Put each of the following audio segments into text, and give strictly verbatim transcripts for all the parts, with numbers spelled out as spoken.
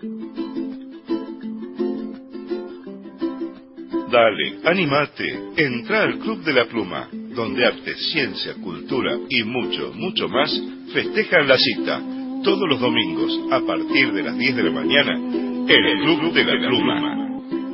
Dale, animate, entra al Club de la Pluma, donde arte, ciencia, cultura y mucho, mucho más festejan la cita, todos los domingos, a partir de las diez de la mañana, en el Club de la Pluma.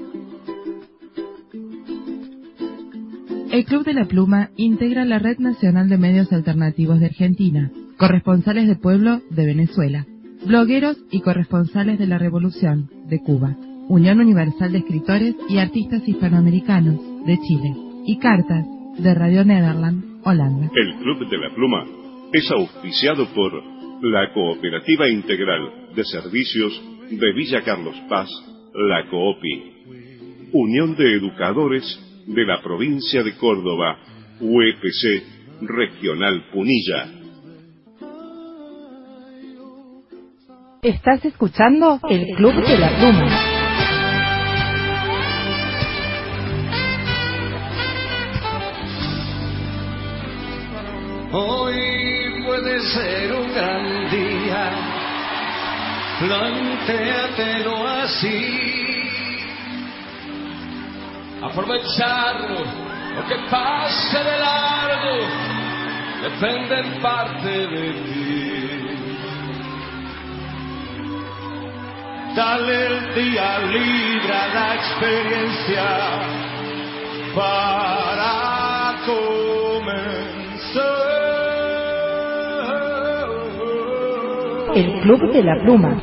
El Club de la Pluma integra la Red Nacional de Medios Alternativos de Argentina, corresponsales de pueblo de Venezuela, blogueros y corresponsales de la Revolución de Cuba, Unión Universal de Escritores y Artistas Hispanoamericanos de Chile y Cartas de Radio Nederland, Holanda. El Club de la Pluma es auspiciado por la Cooperativa Integral de Servicios de Villa Carlos Paz, la COOPI, Unión de Educadores de la Provincia de Córdoba, U E P C Regional Punilla. Estás escuchando el Club de la Pluma. Hoy puede ser un gran día, plantéatelo así. Aprovechar lo que pase de largo depende en parte de ti. Dale el día libre a la experiencia para comenzar. El Club de la Pluma.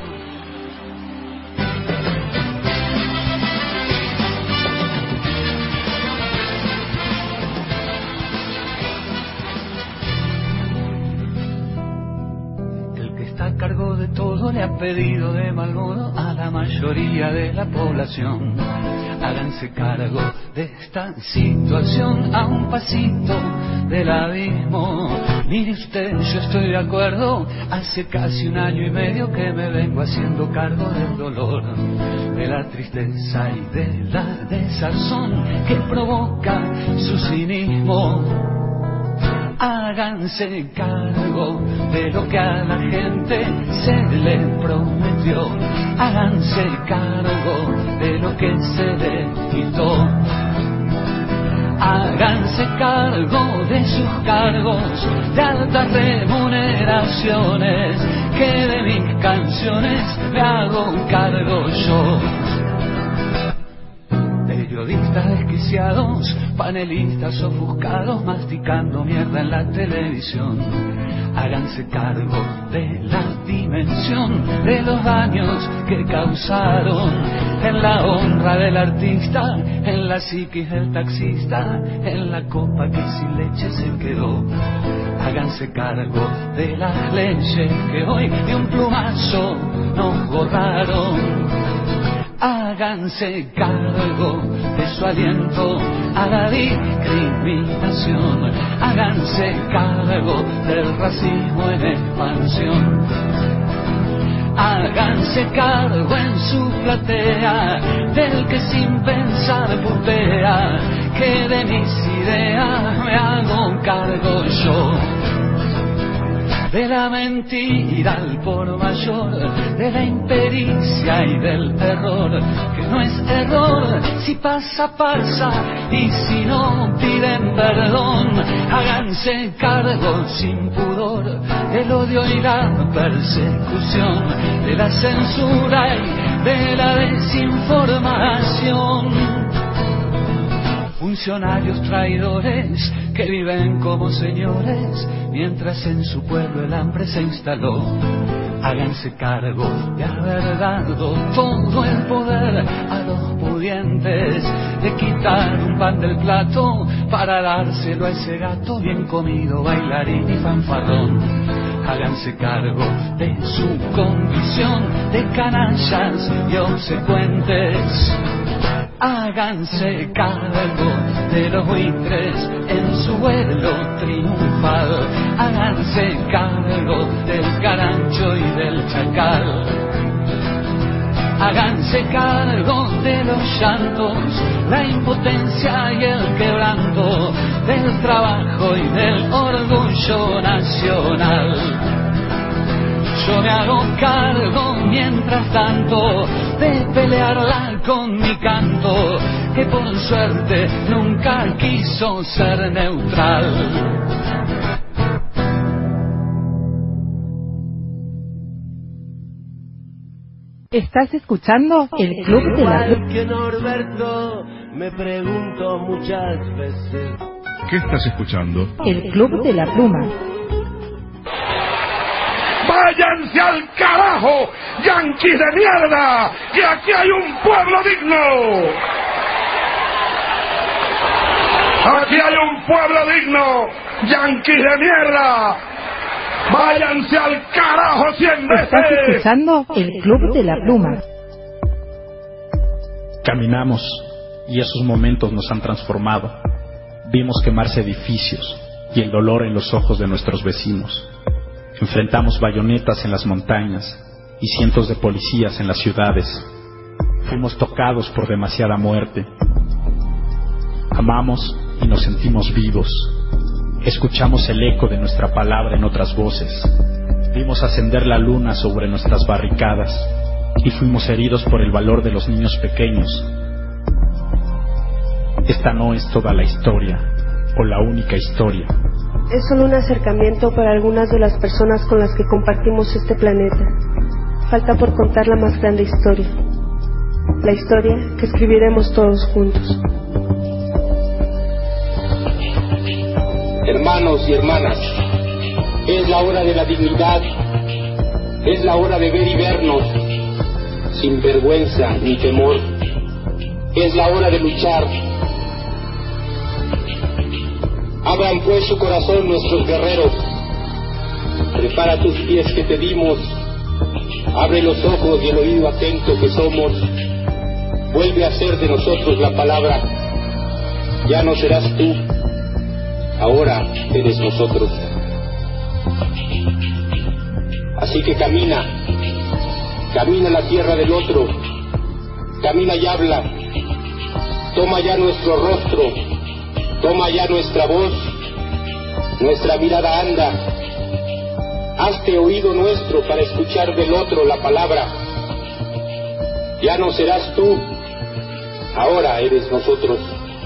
El que está a cargo de todo le ha pedido de mal modo a la mayoría de la población: háganse cargo de esta situación a un pasito del abismo. Mire usted, yo estoy de acuerdo, hace casi un año y medio que me vengo haciendo cargo del dolor, de la tristeza y de la desazón que provoca su cinismo. Háganse cargo de lo que a la gente se le prometió, háganse cargo de lo que se le quitó. Háganse cargo de sus cargos de altas remuneraciones, que de mis canciones me hago cargo yo. Periodistas desquiciados, panelistas ofuscados, masticando mierda en la televisión. Háganse cargo de la dimensión de los daños que causaron en la honra del artista, en la psiquis del taxista, en la copa que sin leche se quedó. Háganse cargo de las leyes que hoy de un plumazo nos borraron. Háganse cargo de su aliento a la discriminación. Háganse cargo del racismo en expansión. Háganse cargo en su platea del que sin pensar putea, que de mis ideas me hago cargo yo. De la mentira al por mayor, de la impericia y del terror, que no es error, si pasa, pasa, y si no piden perdón. Háganse cargo sin pudor del odio y la persecución, de la censura y de la desinformación. Funcionarios traidores que viven como señores, mientras en su pueblo el hambre se instaló. Háganse cargo de haber dado todo el poder a los pudientes, de quitar un pan del plato para dárselo a ese gato bien comido, bailarín y fanfarrón. Háganse cargo de su condición de canallas y obsecuentes. Háganse cargo de los buitres en su vuelo triunfal. Háganse cargo del carancho y del chacal. Háganse cargo de los llantos, la impotencia y el quebranto, del trabajo y del orgullo nacional. yo me hago cargo mientras tanto de pelearla con mi canto, que por suerte nunca quiso ser neutral. ¿Estás escuchando el Club de la Pluma? Que Norberto, me pregunto muchas veces. ¿Qué estás escuchando? El Club de la Pluma. ¡Váyanse al carajo, yanquis de mierda! ¡Que aquí hay un pueblo digno! ¡Aquí hay un pueblo digno, yanquis de mierda! ¡Váyanse al carajo cien veces! ¿Estás escuchando el Club de la Pluma? Caminamos y esos momentos nos han transformado. Vimos quemarse edificios y el dolor en los ojos de nuestros vecinos. Enfrentamos bayonetas en las montañas y cientos de policías en las ciudades. Fuimos tocados por demasiada muerte. Amamos y nos sentimos vivos. Escuchamos el eco de nuestra palabra en otras voces. Vimos ascender la luna sobre nuestras barricadas y fuimos heridos por el valor de los niños pequeños. Esta no es toda la historia o la única historia. Es solo un acercamiento para algunas de las personas con las que compartimos este planeta. Falta por contar la más grande historia. La historia que escribiremos todos juntos. Hermanos y hermanas, es la hora de la dignidad, es la hora de ver y vernos, sin vergüenza ni temor, es la hora de luchar. Abran pues su corazón nuestros guerreros, prepara tus pies que te dimos, abre los ojos y el oído atento que somos, vuelve a ser de nosotros la palabra, ya no serás tú, ahora eres nosotros. Así que camina, camina la tierra del otro, camina y habla, toma ya nuestro rostro, toma ya nuestra voz, nuestra mirada anda, hazte oído nuestro para escuchar del otro la palabra. Ya no serás tú, ahora eres nosotros.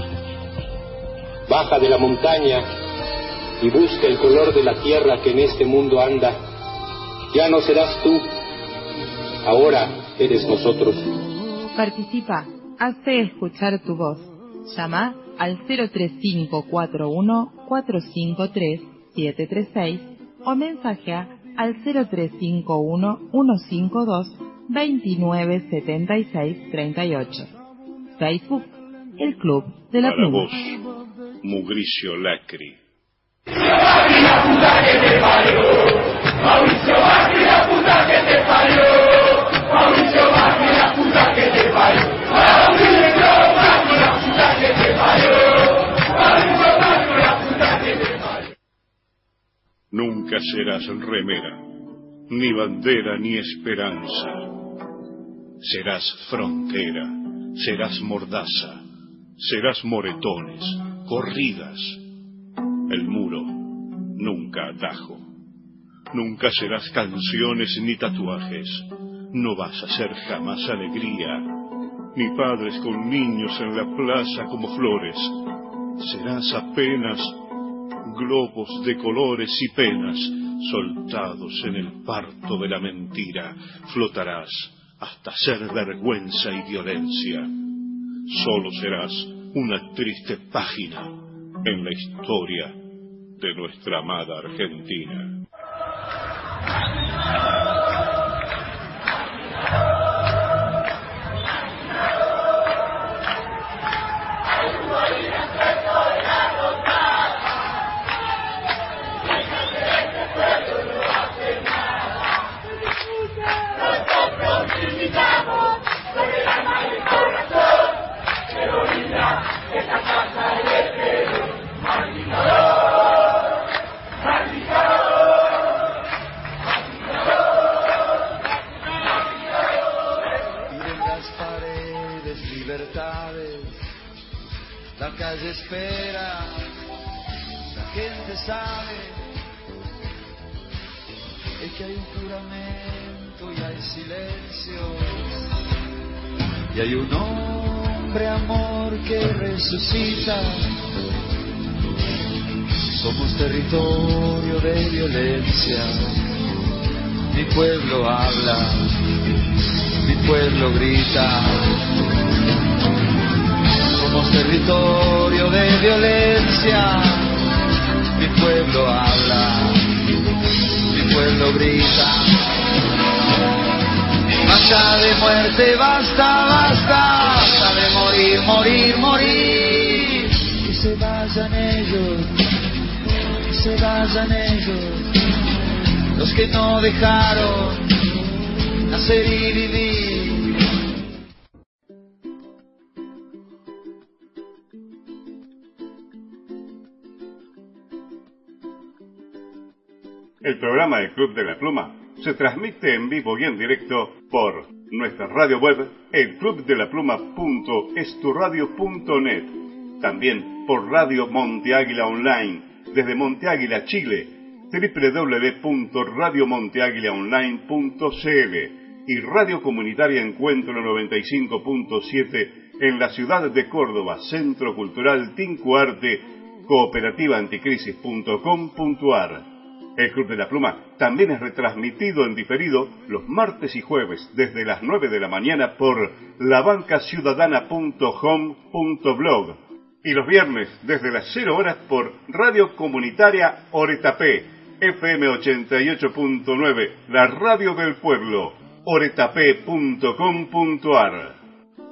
Baja de la montaña y busca el color de la tierra que en este mundo anda. Ya no serás tú, ahora eres nosotros. Participa, hazte escuchar tu voz. Llama al cero tres cinco cuatro uno cuatro cinco tres siete tres seis o mensajea al cero tres cinco uno uno cinco dos dos nueve siete seis tres ocho. Facebook, el Club de la Para Pluma. vos, Mugricio Lacri. ¡Macri, la puta que te parió! ¡Mauricio Macri, la puta que te parió! ¡Mauricio Macri, la puta que te parió! ¡Mauricio Macri, la puta que te parió! ¡Mauricio Macri, la puta que te parió! Nunca serás remera, ni bandera ni esperanza. Serás frontera, serás mordaza, serás moretones, corridas. El muro, nunca atajo. Nunca serás canciones ni tatuajes. No vas a ser jamás alegría, ni padres con niños en la plaza como flores. Serás apenas globos de colores y penas soltados en el parto de la mentira. Flotarás hasta ser vergüenza y violencia. Solo serás una triste página en la historia de nuestra amada Argentina. La calle espera, la gente sabe, el que hay un juramento y hay silencio, y hay un hombre amor que resucita. Somos territorio de violencia. Mi pueblo habla, mi pueblo grita. Somos territorio de violencia. Mi pueblo habla, mi pueblo grita. Basta de muerte, basta, basta, basta de morir, morir, morir. Que se vayan ellos, que se vayan ellos, los que no dejaron nacer y vivir. El programa del Club de la Pluma se transmite en vivo y en directo por nuestra radio web, el club de la pluma punto esturadio punto net, también por Radio Monte Águila Online, desde Monte Águila, Chile, doble u doble u doble u punto radio monte águila online punto c l, y Radio Comunitaria Encuentro noventa y cinco punto siete en la ciudad de Córdoba, Centro Cultural Tincuarte, cooperativa anticrisis punto com punto a r. El Club de la Pluma también es retransmitido en diferido los martes y jueves desde las nueve de la mañana por la banca ciudadana punto home punto blog y los viernes desde las cero horas por Radio Comunitaria Oretapé, F M ochenta y ocho punto nueve, la radio del pueblo, oretapé punto com punto a r.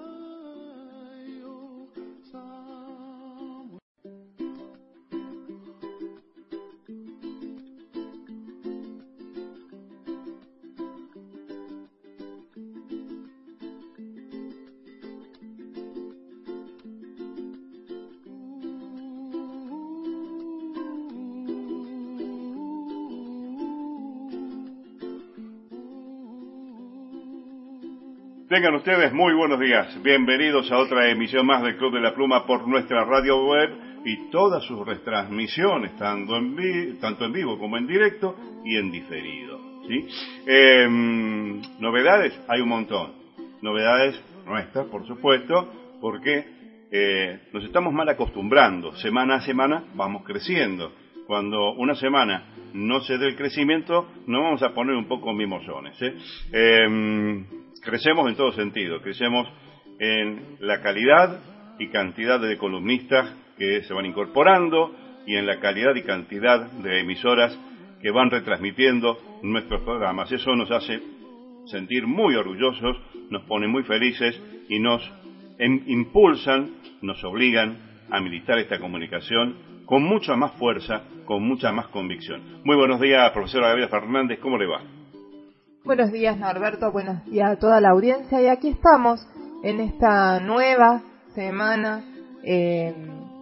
Tengan ustedes muy buenos días, bienvenidos a otra emisión más del Club de la Pluma por nuestra radio web y todas sus retransmisiones, tanto en, vi tanto en vivo como en directo y en diferido, ¿sí? Eh, novedades, hay un montón, novedades nuestras, por supuesto, porque eh, nos estamos mal acostumbrando, semana a semana vamos creciendo. Cuando una semana no se dé el crecimiento, nos vamos a poner un poco mimosones, ¿eh? Eh, Crecemos en todo sentido, crecemos en la calidad y cantidad de columnistas que se van incorporando y en la calidad y cantidad de emisoras que van retransmitiendo nuestros programas. Eso nos hace sentir muy orgullosos, nos pone muy felices y nos em, impulsan, nos obligan a militar esta comunicación con mucha más fuerza, con mucha más convicción. Muy buenos días, profesora Gabriela Fernández, ¿cómo le va? Buenos días, Norberto, buenos días a toda la audiencia, y aquí estamos en esta nueva semana eh,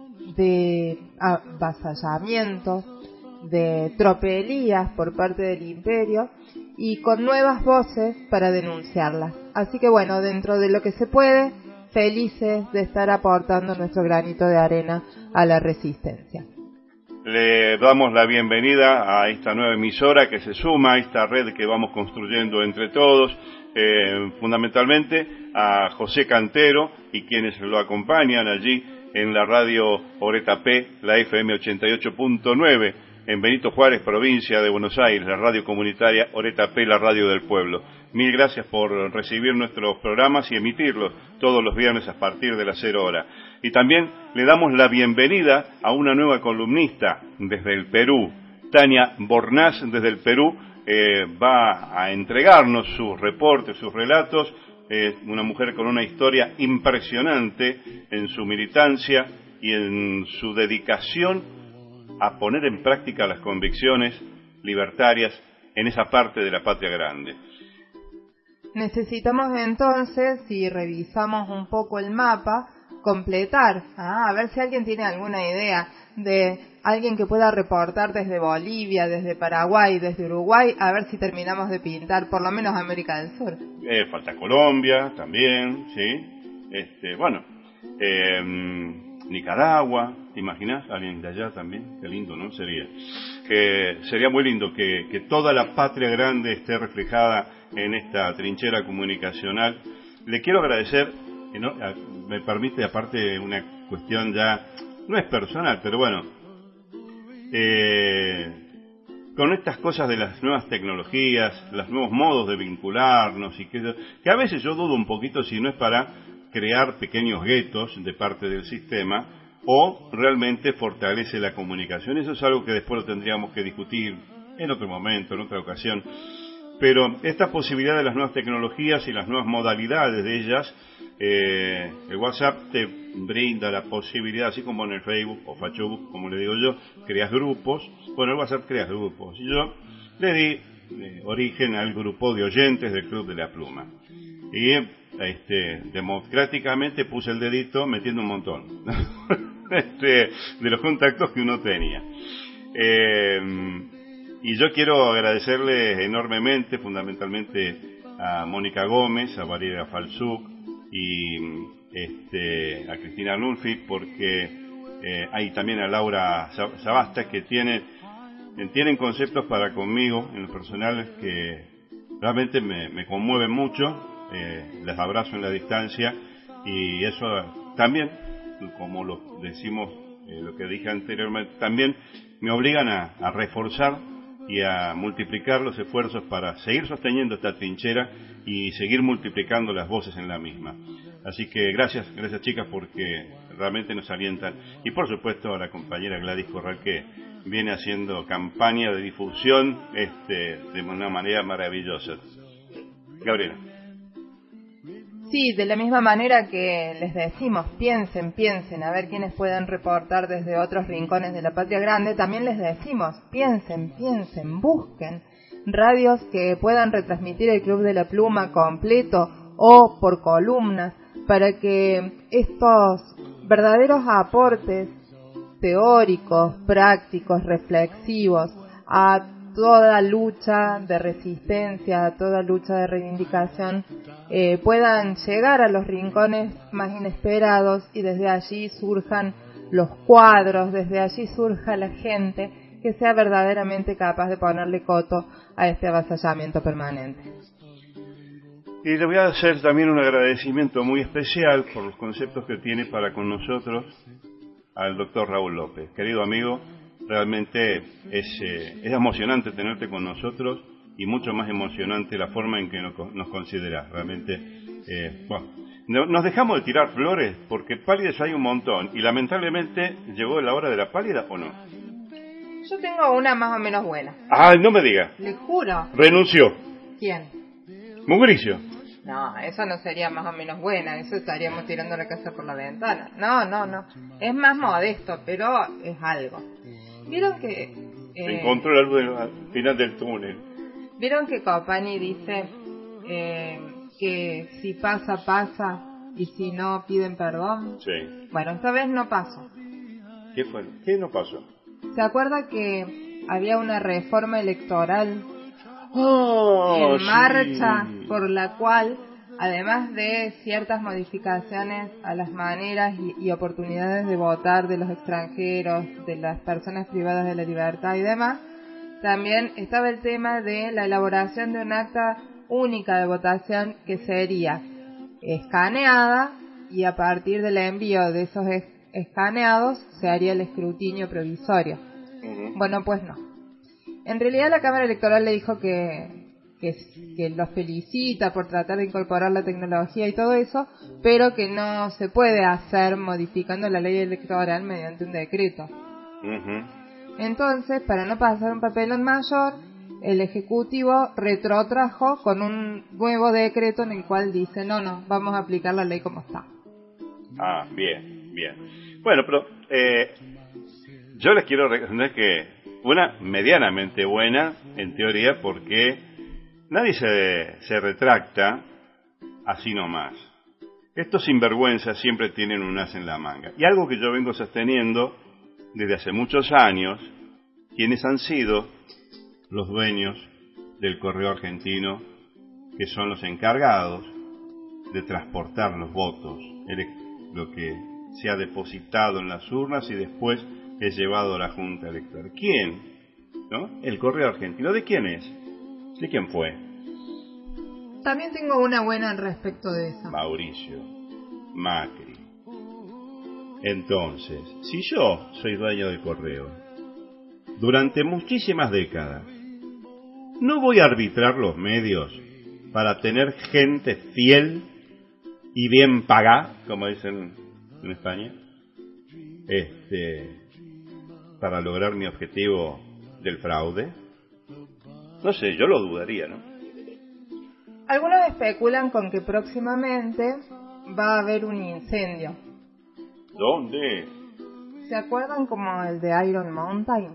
de avasallamientos, de tropelías por parte del imperio y con nuevas voces para denunciarlas. Así que bueno, dentro de lo que se puede, felices de estar aportando nuestro granito de arena a la resistencia. Le damos la bienvenida a esta nueva emisora que se suma a esta red que vamos construyendo entre todos, eh, fundamentalmente a José Cantero y quienes lo acompañan allí en la radio Oretapé, la F M ochenta y ocho punto nueve, en Benito Juárez, provincia de Buenos Aires, la radio comunitaria Oretapé, la radio del pueblo. Mil gracias por recibir nuestros programas y emitirlos todos los viernes a partir de las cero horas. Y también le damos la bienvenida a una nueva columnista desde el Perú. Tania Bornaz, desde el Perú, eh, va a entregarnos sus reportes, sus relatos. Eh, una mujer con una historia impresionante en su militancia y en su dedicación a poner en práctica las convicciones libertarias en esa parte de la patria grande. Necesitamos entonces, si revisamos un poco el mapa, completar, ah, a ver si alguien tiene alguna idea de alguien que pueda reportar desde Bolivia, desde Paraguay, desde Uruguay, a ver si terminamos de pintar por lo menos América del Sur. Eh, falta Colombia también, sí. Este, bueno, eh, Nicaragua, ¿te imaginas? Alguien de allá también, qué lindo, ¿no? Sería. Que sería muy lindo que, que toda la patria grande esté reflejada en esta trinchera comunicacional. Le quiero agradecer, que no, me permite aparte una cuestión ya, no es personal, pero bueno, eh, con estas cosas de las nuevas tecnologías, los nuevos modos de vincularnos, y que, que a veces yo dudo un poquito si no es para crear pequeños guetos de parte del sistema, o realmente fortalece la comunicación. Eso es algo que después lo tendríamos que discutir en otro momento, en otra ocasión. Pero esta posibilidad de las nuevas tecnologías y las nuevas modalidades de ellas, eh, el WhatsApp te brinda la posibilidad, así como en el Facebook o Facebook, como le digo yo, creas grupos. Bueno, el WhatsApp creas grupos. Y yo le di eh, origen al grupo de oyentes del Club de la Pluma. Y este, democráticamente puse el dedito metiendo un montón este, de los contactos que uno tenía. Eh, y yo quiero agradecerle enormemente, fundamentalmente a Mónica Gómez, a Valeria Falsuk y este, a Cristina Nulfi, porque eh, hay también a Laura Sabasta, que tiene, tienen conceptos para conmigo en lo personal que realmente me, me conmueven mucho. Eh, les abrazo en la distancia, y eso también, como lo decimos, eh, lo que dije anteriormente, también me obligan a, a reforzar y a multiplicar los esfuerzos para seguir sosteniendo esta trinchera y seguir multiplicando las voces en la misma. Así que gracias, gracias chicas, porque realmente nos alientan, y por supuesto a la compañera Gladys Corral, que viene haciendo campaña de difusión este, de una manera maravillosa. Gabriela. Sí, de la misma manera que les decimos, piensen, piensen, a ver quiénes pueden reportar desde otros rincones de la patria grande, también les decimos, piensen, piensen, busquen radios que puedan retransmitir el Club de la Pluma completo o por columnas, para que estos verdaderos aportes teóricos, prácticos, reflexivos a toda lucha de resistencia, a toda lucha de reivindicación, eh, puedan llegar a los rincones más inesperados, y desde allí surjan los cuadros, desde allí surja la gente que sea verdaderamente capaz de ponerle coto a este avasallamiento permanente. Y le voy a hacer también un agradecimiento muy especial por los conceptos que tiene para con nosotros al doctor Raúl López. Querido amigo, realmente es, eh, es emocionante tenerte con nosotros, y mucho más emocionante la forma en que nos, nos consideras. Realmente, eh, bueno, no, nos dejamos de tirar flores, porque pálidas hay un montón, y lamentablemente llegó la hora de la pálida, ¿o no? Yo tengo una más o menos buena. Ah, no me diga. Le juro. Renunció. ¿Quién? Mugricio. No, eso no sería más o menos buena, eso estaríamos tirando la casa por la ventana. No, no, no. Es más modesto, pero es algo. ¿Vieron que... Se eh, encontró la luz al final del túnel. ¿Vieron que Copani dice eh, que si pasa, pasa, y si no, piden perdón? Sí. Bueno, esta vez no pasó. ¿Qué fue? ¿Qué no pasó? ¿Se acuerda que había una reforma electoral oh, en marcha sí. por la cual, además de ciertas modificaciones a las maneras y, y oportunidades de votar de los extranjeros, de las personas privadas de la libertad y demás, también estaba el tema de la elaboración de un acta única de votación que sería escaneada, y a partir del envío de esos es, escaneados se haría el escrutinio provisorio? Uh-huh. Bueno, pues no. En realidad la Cámara Electoral le dijo que, que, que los felicita por tratar de incorporar la tecnología y todo eso, pero que no se puede hacer modificando la ley electoral mediante un decreto. Uh-huh. Entonces, para no pasar un papelón mayor, el Ejecutivo retrotrajo con un nuevo decreto en el cual dice, no, no, vamos a aplicar la ley como está. Ah, bien, bien. Bueno, pero eh, yo les quiero recordar que una medianamente buena, en teoría, porque nadie se, se retracta así nomás. Estos sinvergüenzas siempre tienen un as en la manga. Y algo que yo vengo sosteniendo desde hace muchos años, quienes han sido los dueños del correo argentino, que son los encargados de transportar los votos, lo que se ha depositado en las urnas y después es llevado a la Junta Electoral. ¿Quién? ¿No? El correo argentino. ¿De quién es? ¿De quién fue? También tengo una buena al respecto de eso. Mauricio Macri. Entonces, si yo soy dueño del correo, durante muchísimas décadas, ¿no voy a arbitrar los medios para tener gente fiel y bien pagada, como dicen en España, este, para lograr mi objetivo del fraude? No sé, yo lo dudaría, ¿no? Algunos especulan con que próximamente va a haber un incendio. ¿Dónde? ¿Se acuerdan como el de Iron Mountain?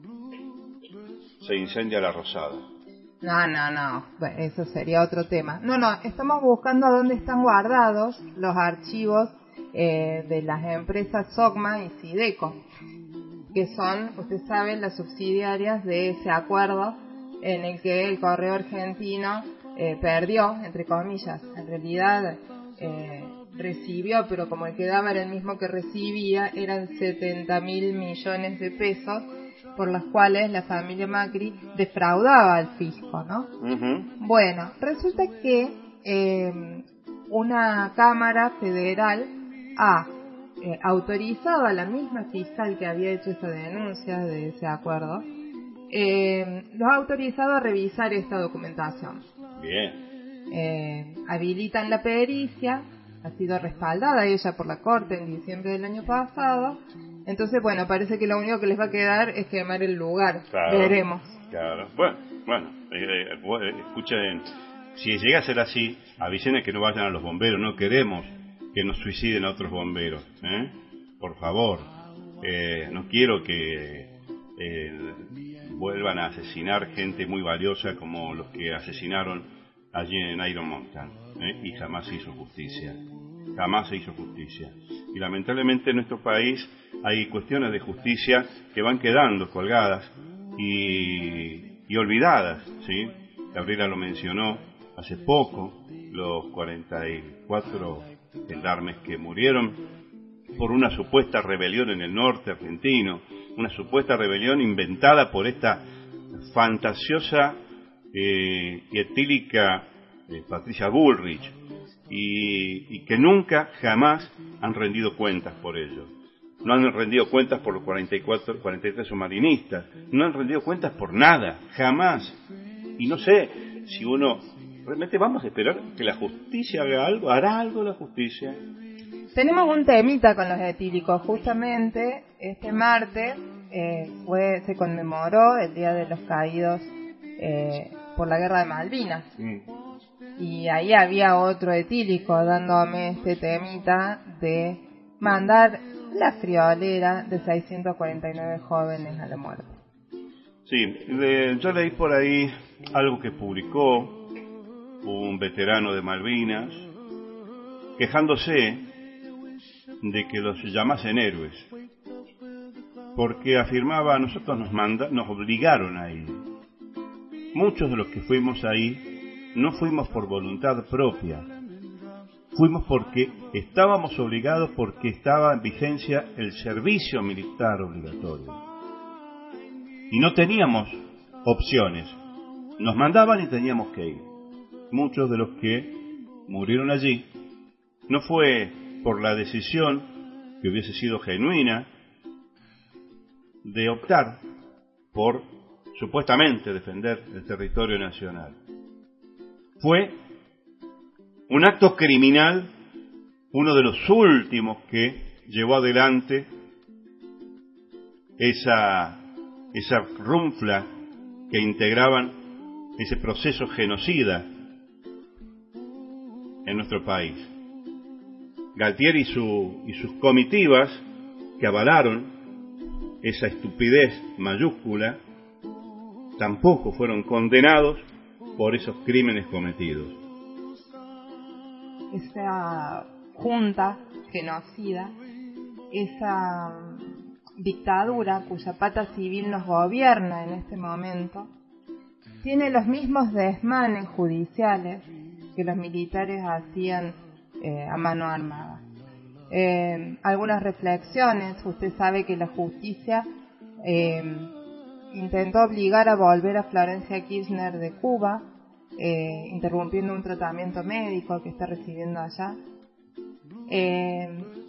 Se incendia la Rosada. No, no, no, bueno, eso sería otro tema. No, no, estamos buscando dónde están guardados los archivos eh, de las empresas Sogma y Sideco, que son, usted sabe, las subsidiarias de ese acuerdo en el que el correo argentino eh, perdió, entre comillas, en realidad eh, recibió, pero como el que daba era el mismo que recibía, eran setenta mil millones de pesos, por las cuales la familia Macri defraudaba al fisco, ¿no? Uh-huh. Bueno, resulta que eh, una Cámara Federal ha eh, autorizado a la misma fiscal que había hecho esa denuncia de ese acuerdo, eh, los ha autorizado a revisar esta documentación. Bien. Eh, habilitan la pericia, ha sido respaldada ella por la Corte en diciembre del año pasado. Entonces, bueno, parece que lo único que les va a quedar es quemar el lugar. Claro, veremos. Claro. Bueno, bueno, eh, eh, escuchen, si llega a ser así, avisen que no vayan a los bomberos. No queremos que nos suiciden a otros bomberos, ¿eh? Por favor. Eh, no quiero que eh, vuelvan a asesinar gente muy valiosa como los que asesinaron allí en Iron Mountain, ¿eh? Y jamás se hizo justicia. Jamás se hizo justicia. Y lamentablemente en nuestro país hay cuestiones de justicia que van quedando colgadas y, y olvidadas, ¿sí? Gabriela lo mencionó hace poco, los cuarenta y cuatro gendarmes que murieron por una supuesta rebelión en el norte argentino, una supuesta rebelión inventada por esta fantasiosa eh, y etílica eh, Patricia Bullrich, y, y que nunca, jamás han rendido cuentas por ello. No han rendido cuentas por los cuarenta y cuatro, cuarenta y tres submarinistas, no han rendido cuentas por nada, jamás. Y no sé si uno, realmente vamos a esperar que la justicia haga algo, hará algo la justicia. Tenemos un temita con los etílicos. Justamente este martes eh, fue se conmemoró el Día de los Caídos eh, por la Guerra de Malvinas. Mm. Y ahí había otro etílico dándome este temita de mandar la friolera de seiscientos cuarenta y nueve jóvenes a la muerte. Sí, le, yo leí por ahí algo que publicó un veterano de Malvinas quejándose de que los llamasen héroes, porque afirmaba, nosotros nos manda, nos obligaron a ir. Muchos de los que fuimos ahí no fuimos por voluntad propia, fuimos porque estábamos obligados, porque estaba en vigencia el servicio militar obligatorio. Y no teníamos opciones, nos mandaban y teníamos que ir. Muchos de los que murieron allí no fue por la decisión que hubiese sido genuina de optar por supuestamente defender el territorio nacional. Fue un acto criminal, uno de los últimos que llevó adelante esa, esa runfla que integraban ese proceso genocida en nuestro país. Galtieri y, su, y sus comitivas que avalaron esa estupidez mayúscula tampoco fueron condenados por esos crímenes cometidos. Esa junta genocida, esa dictadura cuya pata civil nos gobierna en este momento, tiene los mismos desmanes judiciales que los militares hacían eh, a mano armada. eh, algunas reflexiones. Usted sabe que la justicia eh, intentó obligar a volver a Florencia Kirchner de Cuba, eh, interrumpiendo un tratamiento médico que está recibiendo allá. Eh,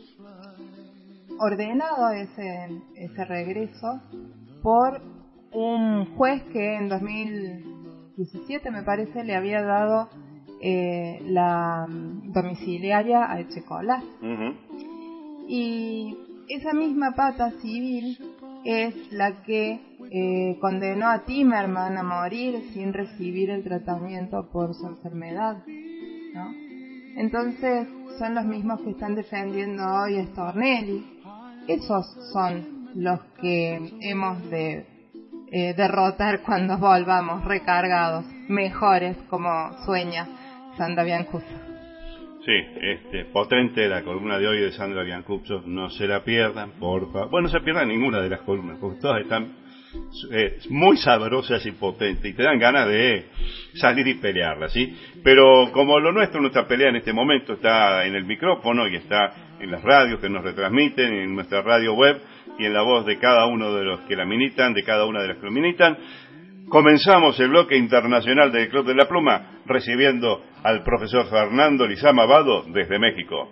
ordenado ese, ese regreso por un juez que en dos mil diecisiete, me parece, le había dado eh, la domiciliaria a Echecolás. Uh-huh. Y esa misma pata civil es la que eh, condenó a Timerman a morir sin recibir el tratamiento por su enfermedad, ¿no? Entonces son los mismos que están defendiendo hoy a Stornelli. Esos son los que hemos de eh, derrotar cuando volvamos recargados, mejores, como sueña Sandra Biancuzzo. Sí, este, potente la columna de hoy de Sandra Biancuzzo, no se la pierdan, por favor. Bueno, no se pierdan ninguna de las columnas, porque todas están eh, muy sabrosas y potentes, y te dan ganas de salir y pelearlas, ¿sí? Pero como lo nuestro, nuestra pelea en este momento está en el micrófono y está en las radios que nos retransmiten, en nuestra radio web y en la voz de cada uno de los que la militan, de cada una de las que lo militan. Comenzamos el bloque internacional del Club de la Pluma recibiendo al profesor Fernando Lizama Vado desde México.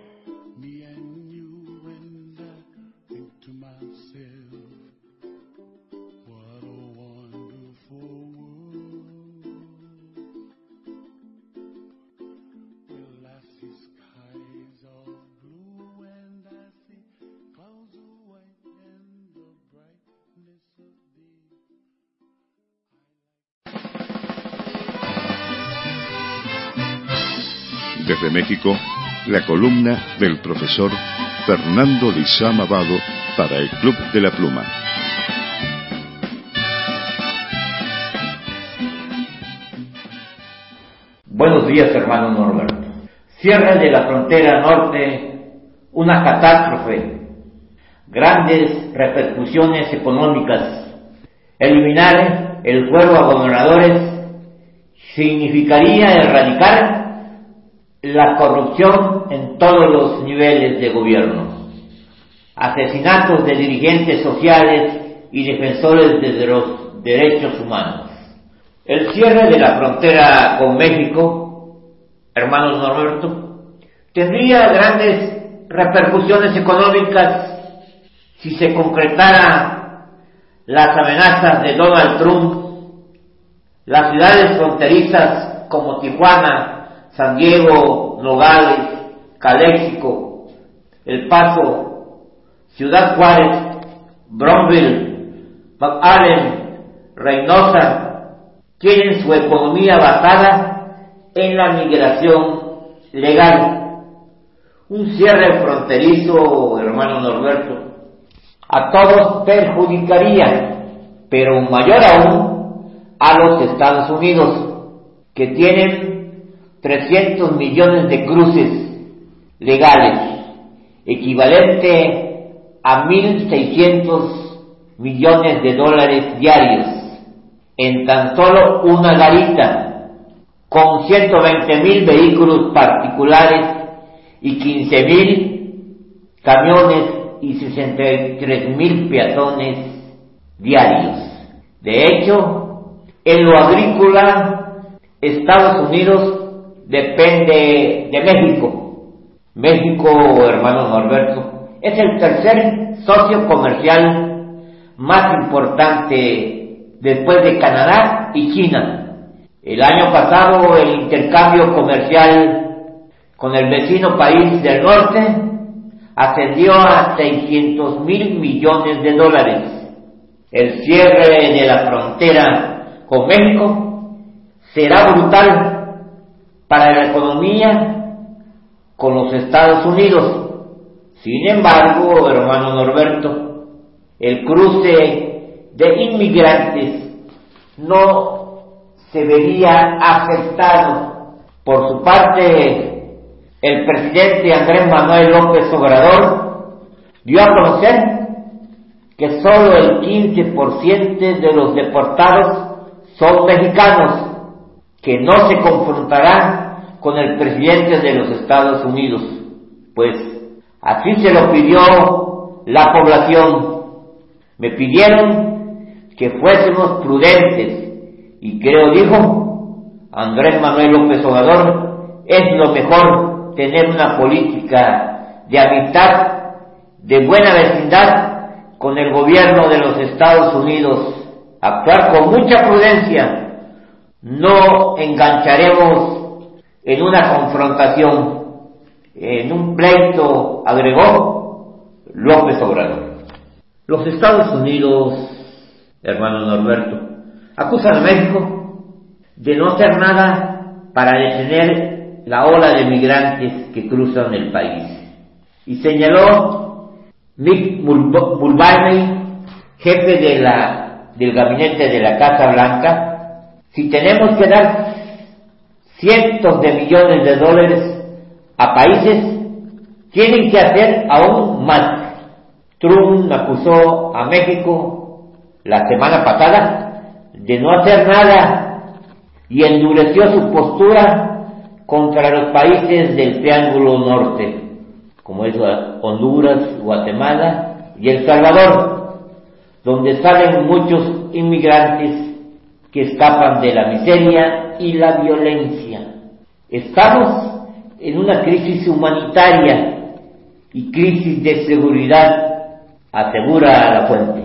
Desde México, la columna del profesor Fernando Lizama Vado para el Club de la Pluma. Buenos días, hermano Norberto. Cierre de la frontera norte, una catástrofe, grandes repercusiones económicas. Eliminar el fuero a gobernadores significaría erradicar la corrupción en todos los niveles de gobierno. Asesinatos de dirigentes sociales y defensores de los derechos humanos. El cierre de la frontera con México, hermanos Norberto, tendría grandes repercusiones económicas si se concretaran las amenazas de Donald Trump. Las ciudades fronterizas como Tijuana, San Diego, Nogales, Calexico, El Paso, Ciudad Juárez, Brownsville, McAllen, Reynosa, tienen su economía basada en la migración legal. Un cierre fronterizo, hermano Norberto, a todos perjudicaría, pero mayor aún a los Estados Unidos, que tienen trescientos millones de cruces legales, equivalente a mil seiscientos millones de dólares diarios, en tan solo una garita, con ciento veinte mil vehículos particulares y quince mil camiones y sesenta y tres mil peatones diarios. De hecho, en lo agrícola, Estados Unidos depende de México. México, hermano Norberto, es el tercer socio comercial más importante después de Canadá y China. El año pasado el intercambio comercial con el vecino país del norte ascendió a seiscientos mil millones de dólares. El cierre de la frontera con México será brutal para la economía con los Estados Unidos. Sin embargo, hermano Norberto, el cruce de inmigrantes no se vería afectado. Por su parte, el presidente Andrés Manuel López Obrador dio a conocer que solo el quince por ciento de los deportados son mexicanos, que no se confrontarán con el presidente de los Estados Unidos, pues Así se lo pidió la población. Me pidieron que fuésemos prudentes y creo, dijo Andrés Manuel López Obrador, es lo mejor tener una política de amistad, de buena vecindad con el gobierno de los Estados Unidos, actuar con mucha prudencia, no engancharemos en una confrontación, en un pleito, agregó López Obrador. Los Estados Unidos, hermano Norberto, acusan a México de no hacer nada para detener la ola de migrantes que cruzan el país. Y señaló Mick Mulvaney, jefe de la, del gabinete de la Casa Blanca, si tenemos que dar cientos de millones de dólares a países, tienen que hacer aún más. Trump acusó a México la semana pasada de no hacer nada y endureció su postura contra los países del Triángulo Norte, como es Honduras, Guatemala y El Salvador, donde salen muchos inmigrantes que escapan de la miseria y la violencia. Estamos en una crisis humanitaria y crisis de seguridad, asegura la fuente.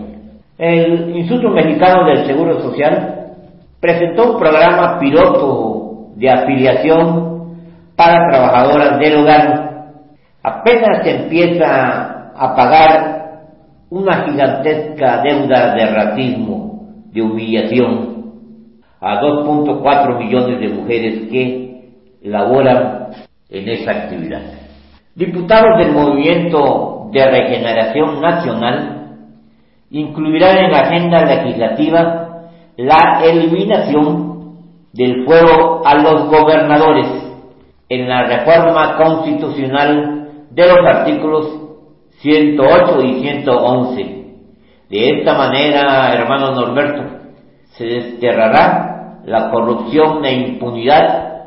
El Instituto Mexicano del Seguro Social presentó un programa piloto de afiliación para trabajadoras del hogar. Apenas se empieza a pagar una gigantesca deuda de racismo, de humillación, a dos punto cuatro millones de mujeres que laboran en esa actividad. Diputados del Movimiento de Regeneración Nacional incluirán en la agenda legislativa la eliminación del fuero a los gobernadores en la reforma constitucional de los artículos ciento ocho y ciento once. De esta manera, hermano Norberto, se desterrará la corrupción e impunidad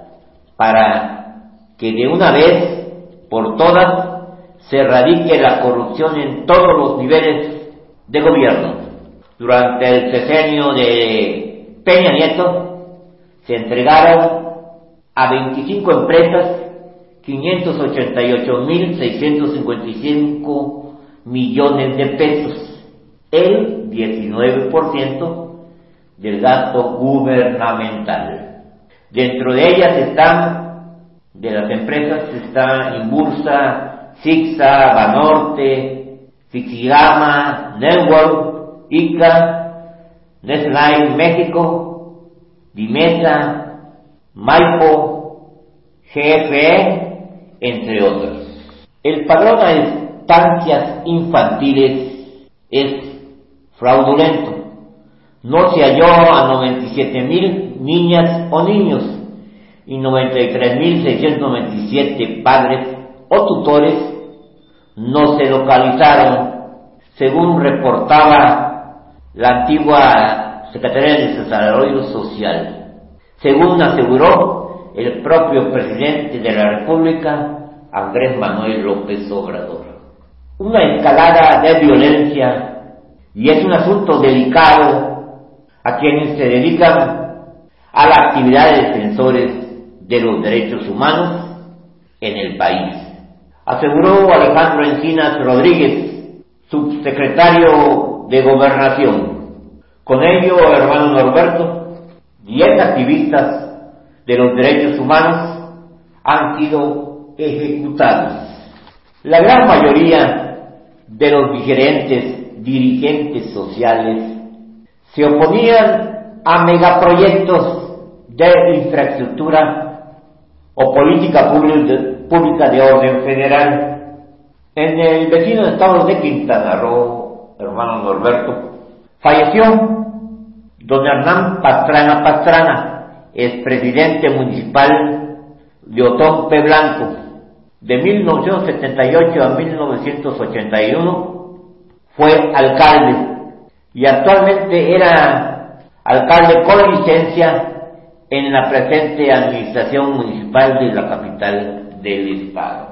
para que de una vez por todas se erradique la corrupción en todos los niveles de gobierno. Durante el sexenio de Peña Nieto se entregaron a veinticinco empresas quinientos ochenta y ocho mil seiscientos cincuenta y cinco millones de pesos, el diecinueve por ciento del gasto gubernamental. Dentro de ellas están, de las empresas, está Inbursa, Sixa, Banorte, Fixigama, Network, I C A, Nestlé México, Dimesa, Maipo, G F E, entre otros. El padrón de estancias infantiles es fraudulento. No se halló a noventa y siete mil niñas o niños y noventa y tres mil seiscientos noventa y siete padres o tutores no se localizaron, según reportaba la antigua Secretaría de Desarrollo Social, según aseguró el propio presidente de la República, Andrés Manuel López Obrador. Una escalada de violencia, y es un asunto delicado a quienes se dedican a la actividad de defensores de los derechos humanos en el país, aseguró Alejandro Encinas Rodríguez, subsecretario de Gobernación. Con ello, hermano Norberto, diez activistas de los derechos humanos han sido ejecutados. La gran mayoría de los diferentes dirigentes sociales se oponían a megaproyectos de infraestructura o política pública de orden federal. En el vecino estado de Quintana Roo, hermano Norberto, falleció don Hernán Pastrana Pastrana, expresidente municipal de Otompe Blanco. De mil novecientos setenta y ocho a mil novecientos ochenta y uno fue alcalde y actualmente era alcalde con licencia en la presente administración municipal de la capital del estado.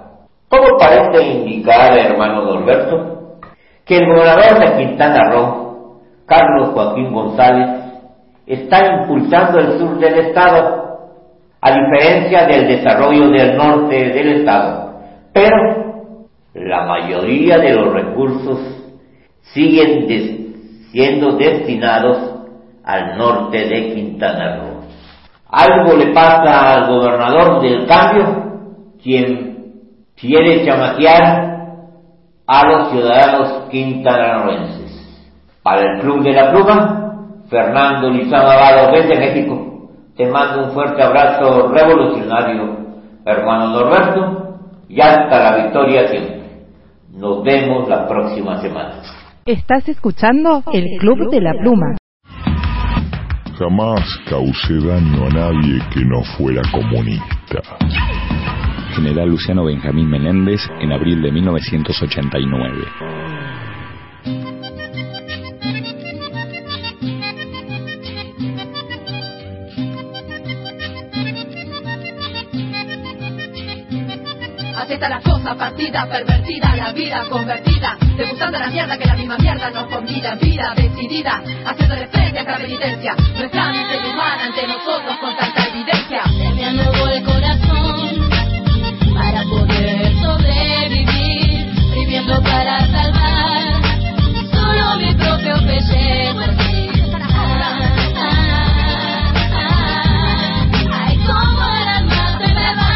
Todo parece indicar, hermano Norberto, que el gobernador de Quintana Roo, Carlos Joaquín González, está impulsando el sur del estado, a diferencia del desarrollo del norte del estado. Pero la mayoría de los recursos siguen des- siendo destinados al norte de Quintana Roo. Algo le pasa al gobernador del cambio, quien quiere chamaquear a los ciudadanos quintanarroenses. Para el Club de la Pluma, Fernando Lizano Avado desde México, te mando un fuerte abrazo revolucionario, hermano Norberto, y hasta la victoria siempre. Nos vemos la próxima semana. Estás escuchando el Club de la Pluma. Jamás causé daño a nadie que no fuera comunista. General Luciano Benjamín Menéndez, en abril de mil novecientos ochenta y nueve. Así está la cosa, partida, pervertida, la vida convertida, degustando la mierda que la misma mierda nos convida, vida decidida, haciéndole frente a esta penitencia, nuestra miseria humana ante nosotros con tanta evidencia. Se me anudó el corazón para poder sobrevivir, viviendo para salvar solo mi propio pellejo. Ay, cómo el alma se me va.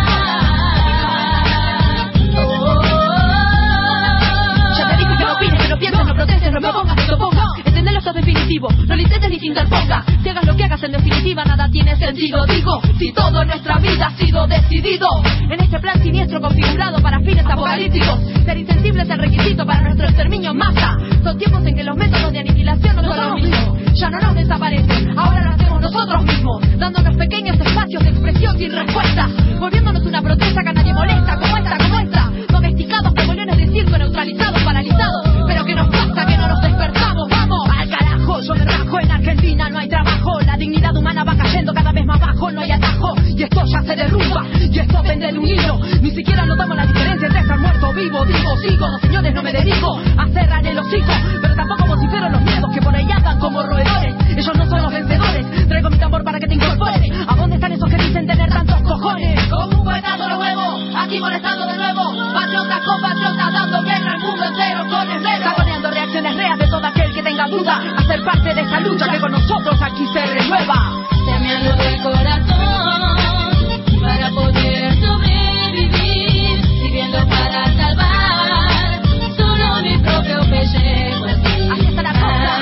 No protestes, no propongas, no te opongas. Entendelo, esto es definitivo. No lo intentes ni te interpongas. Si hagas lo que hagas, en definitiva nada tiene sentido. Digo, si todo en nuestra vida ha sido decidido en este plan siniestro configurado para fines apocalípticos, ser insensible es el requisito para nuestro exterminio en masa. Son tiempos en que los métodos de aniquilación no son los mismos. Ya no nos desaparecen, ahora lo hacemos nosotros mismos, dándonos pequeños espacios de expresión sin respuesta, volviéndonos una protesta que a nadie molesta, como esta, como esta. Domesticados como leones de circo, neutralizados, paralizados. Pero que nos pasa que no nos despertamos, vamos al carajo, yo me rajo, en Argentina no hay trabajo, la dignidad humana va cayendo cada vez más bajo, no hay atajo, y esto ya se derrumba, y esto pende de un hilo, ni siquiera notamos la diferencia entre estar muerto o vivo, digo, sigo, no señores, no me dedico a cerrar el hocico, pero tampoco vocifero los miedos que por ahí andan como roedores, ellos no son los vencedores, traigo mi tambor para que te incorpores, ¿a dónde están esos que dicen tener tantos cojones? Como un puetazo los huevos, aquí molestando de nuevo, patriotas con patriotas dando guerra al mundo entero con el dedo. Saboneando reacciones reas de todo aquel que tenga duda, a ser parte de esta lucha que con nosotros aquí se renueva. Se me anudó el corazón para poder sobrevivir, viviendo para salvar solo mi propio pellejo. Así está la cosa.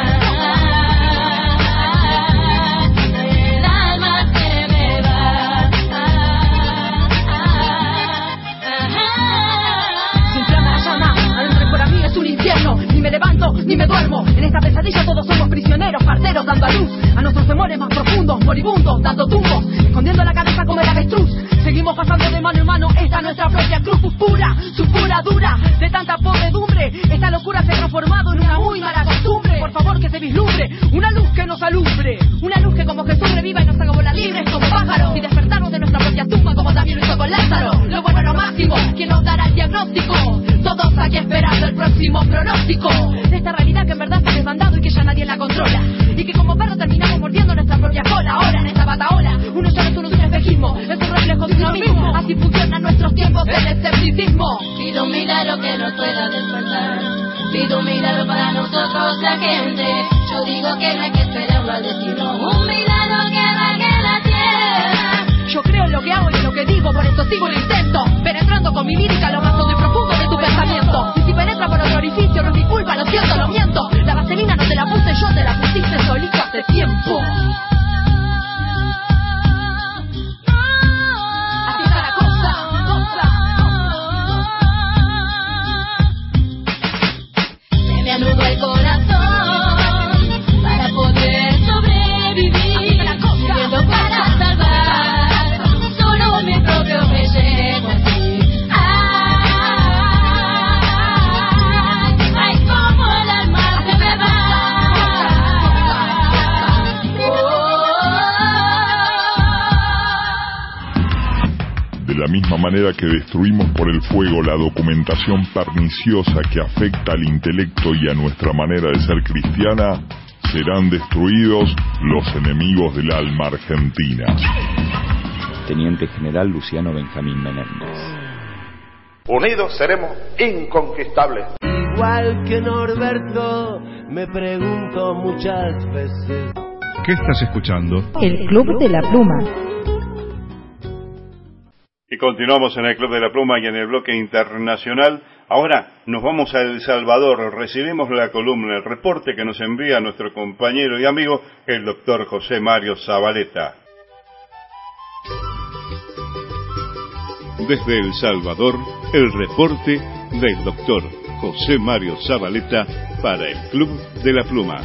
El alma se me va. Se inflama la llama, adentro para mí es un infierno. Ni me levanto, ni me duermo. En esta pesadilla todos somos prisioneros, parteros dando a luz a nuestros temores más profundos, moribundos, dando tumbos, escondiendo la cabeza como el avestruz. Seguimos pasando de mano en mano esta nuestra propia cruz pura, su pura dura, de tanta podredumbre. Esta locura se ha transformado en una muy mala costumbre. Por favor que se vislumbre una luz que nos alumbre, una luz que como que sobreviva y nos haga volar libres como pájaros y despertarnos de nuestra propia tumba como también lo hizo con Lázaro. Lo bueno, lo máximo, quien nos dará el diagnóstico. Todos aquí esperando el próximo pronóstico de esta realidad que en verdad está desbandado y que ya nadie la controla, y que como perro terminamos mordiendo nuestra propia cola. Ahora en esta bataola uno ya no es uno de un espejismo, es un reflejo de uno mismo. Así funcionan nuestros tiempos del escepticismo. Pido un milagro que nos pueda despertar, pido un milagro para nosotros la gente. Yo digo que no hay que esperarlo al destino, un milagro que arranque la tierra. Yo creo en lo que hago y en lo que digo, por eso sigo el intento, penetrando con mi lírica lo más hondo y profundo de tu pensamiento. Y si penetra por otro orificio no es mi culpa, lo siento, lo miento. La vaselina no te la puse yo, te la pusiste solito hace tiempo. Así está la cosa, cosa. Se me anudó el corazón para poder sobrevivir, viviendo para salvar solo mi propio pellejo. Ah, manera que destruimos por el fuego la documentación perniciosa que afecta al intelecto y a nuestra manera de ser cristiana, serán destruidos los enemigos del alma argentina. Teniente General Luciano Benjamín Menéndez. Unidos seremos inconquistables. Igual que Norberto, me pregunto muchas veces. ¿Qué estás escuchando? El Club de la Pluma. Y continuamos en el Club de la Pluma y en el bloque internacional. Ahora nos vamos a El Salvador. Recibimos la columna, el reporte que nos envía nuestro compañero y amigo, el doctor José Mario Zabaleta. Desde El Salvador, el reporte del doctor José Mario Zabaleta para el Club de la Pluma.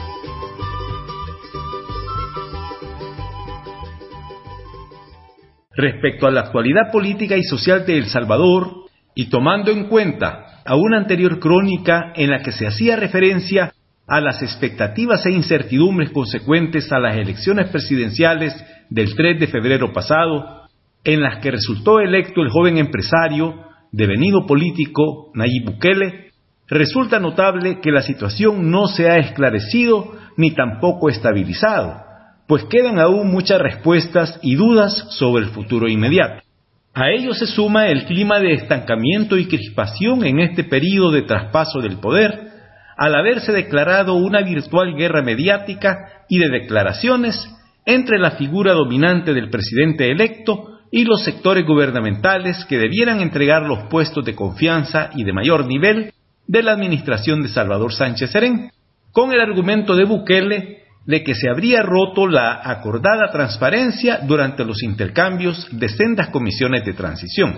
Respecto a la actualidad política y social de El Salvador, y tomando en cuenta a una anterior crónica en la que se hacía referencia a las expectativas e incertidumbres consecuentes a las elecciones presidenciales del tres de febrero pasado, en las que resultó electo el joven empresario, devenido político, Nayib Bukele, resulta notable que la situación no se ha esclarecido ni tampoco estabilizado, pues quedan aún muchas respuestas y dudas sobre el futuro inmediato. A ello se suma el clima de estancamiento y crispación en este período de traspaso del poder, al haberse declarado una virtual guerra mediática y de declaraciones entre la figura dominante del presidente electo y los sectores gubernamentales que debieran entregar los puestos de confianza y de mayor nivel de la administración de Salvador Sánchez Serén, con el argumento de Bukele de que se habría roto la acordada transparencia durante los intercambios de sendas comisiones de transición.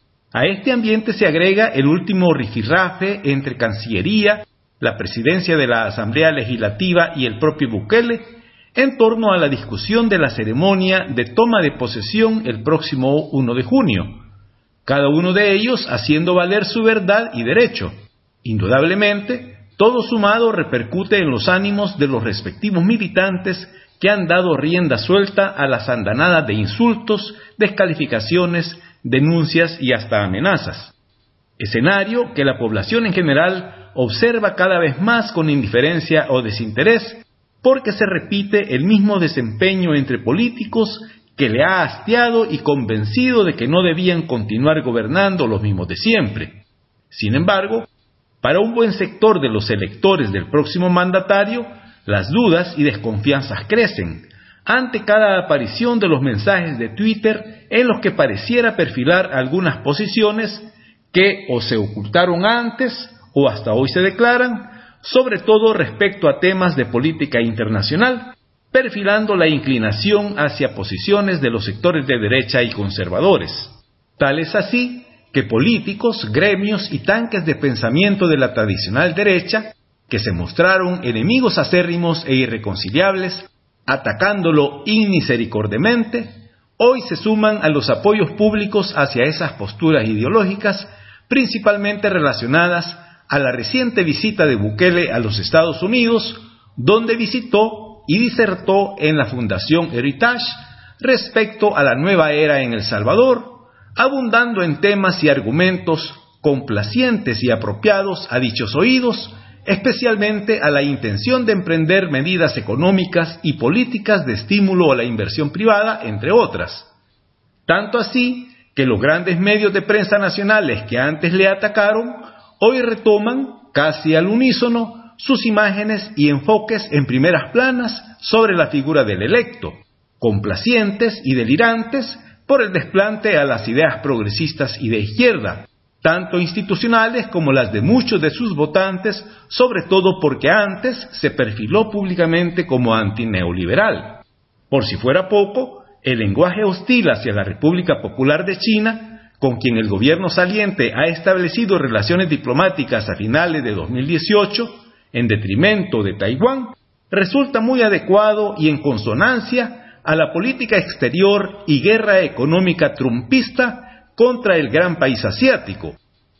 A este ambiente se agrega el último rifirrafe entre Cancillería, la presidencia de la Asamblea Legislativa y el propio Bukele en torno a la discusión de la ceremonia de toma de posesión el próximo primero de junio, cada uno de ellos haciendo valer su verdad y derecho. Indudablemente, todo sumado repercute en los ánimos de los respectivos militantes que han dado rienda suelta a las andanadas de insultos, descalificaciones, denuncias y hasta amenazas. Escenario que la población en general observa cada vez más con indiferencia o desinterés, porque se repite el mismo desempeño entre políticos que le ha hastiado y convencido de que no debían continuar gobernando los mismos de siempre. Sin embargo, para un buen sector de los electores del próximo mandatario, las dudas y desconfianzas crecen ante cada aparición de los mensajes de Twitter en los que pareciera perfilar algunas posiciones que o se ocultaron antes o hasta hoy se declaran, sobre todo respecto a temas de política internacional, perfilando la inclinación hacia posiciones de los sectores de derecha y conservadores. Tal es así que políticos, gremios y tanques de pensamiento de la tradicional derecha, que se mostraron enemigos acérrimos e irreconciliables, atacándolo inmisericordiamente, hoy se suman a los apoyos públicos hacia esas posturas ideológicas, principalmente relacionadas a la reciente visita de Bukele a los Estados Unidos, donde visitó y disertó en la Fundación Heritage respecto a la nueva era en El Salvador, abundando en temas y argumentos complacientes y apropiados a dichos oídos, especialmente a la intención de emprender medidas económicas y políticas de estímulo a la inversión privada, entre otras. Tanto así que los grandes medios de prensa nacionales que antes le atacaron, hoy retoman, casi al unísono, sus imágenes y enfoques en primeras planas sobre la figura del electo, complacientes y delirantes por el desplante a las ideas progresistas y de izquierda, tanto institucionales como las de muchos de sus votantes, sobre todo porque antes se perfiló públicamente como antineoliberal. Por si fuera poco, el lenguaje hostil hacia la República Popular de China, con quien el gobierno saliente ha establecido relaciones diplomáticas a finales de dos mil dieciocho, en detrimento de Taiwán, resulta muy adecuado y en consonancia a la política exterior y guerra económica trumpista contra el gran país asiático.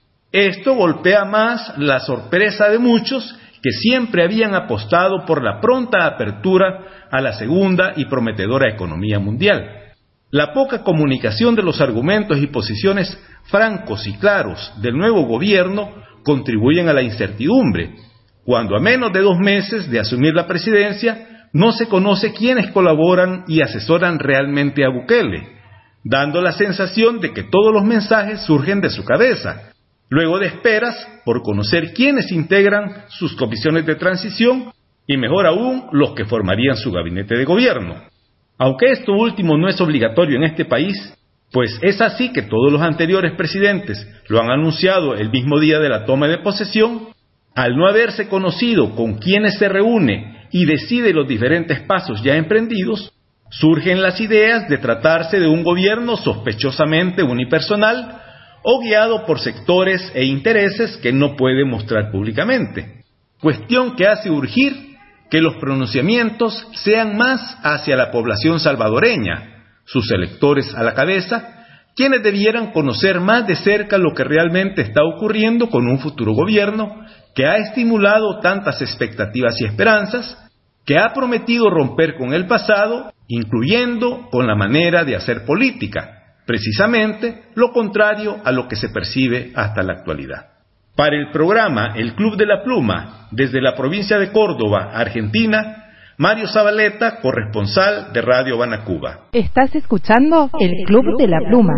Esto golpea más la sorpresa de muchos que siempre habían apostado por la pronta apertura a la segunda y prometedora economía mundial. La poca comunicación de los argumentos y posiciones francos y claros del nuevo gobierno contribuyen a la incertidumbre, cuando a menos de dos meses de asumir la presidencia no se conoce quiénes colaboran y asesoran realmente a Bukele, dando la sensación de que todos los mensajes surgen de su cabeza, luego de esperas por conocer quiénes integran sus comisiones de transición y mejor aún los que formarían su gabinete de gobierno. Aunque esto último no es obligatorio en este país, pues es así que todos los anteriores presidentes lo han anunciado el mismo día de la toma de posesión, al no haberse conocido con quiénes se reúne y decide los diferentes pasos ya emprendidos, surgen las ideas de tratarse de un gobierno sospechosamente unipersonal o guiado por sectores e intereses que no puede mostrar públicamente, cuestión que hace urgir que los pronunciamientos sean más hacia la población salvadoreña, sus electores a la cabeza, quienes debieran conocer más de cerca lo que realmente está ocurriendo con un futuro gobierno que ha estimulado tantas expectativas y esperanzas, que ha prometido romper con el pasado, incluyendo con la manera de hacer política, precisamente lo contrario a lo que se percibe hasta la actualidad. Para el programa El Club de la Pluma, desde la provincia de Córdoba, Argentina, Mario Zabaleta, corresponsal de Radio Habana, Cuba. Estás escuchando El Club de la Pluma.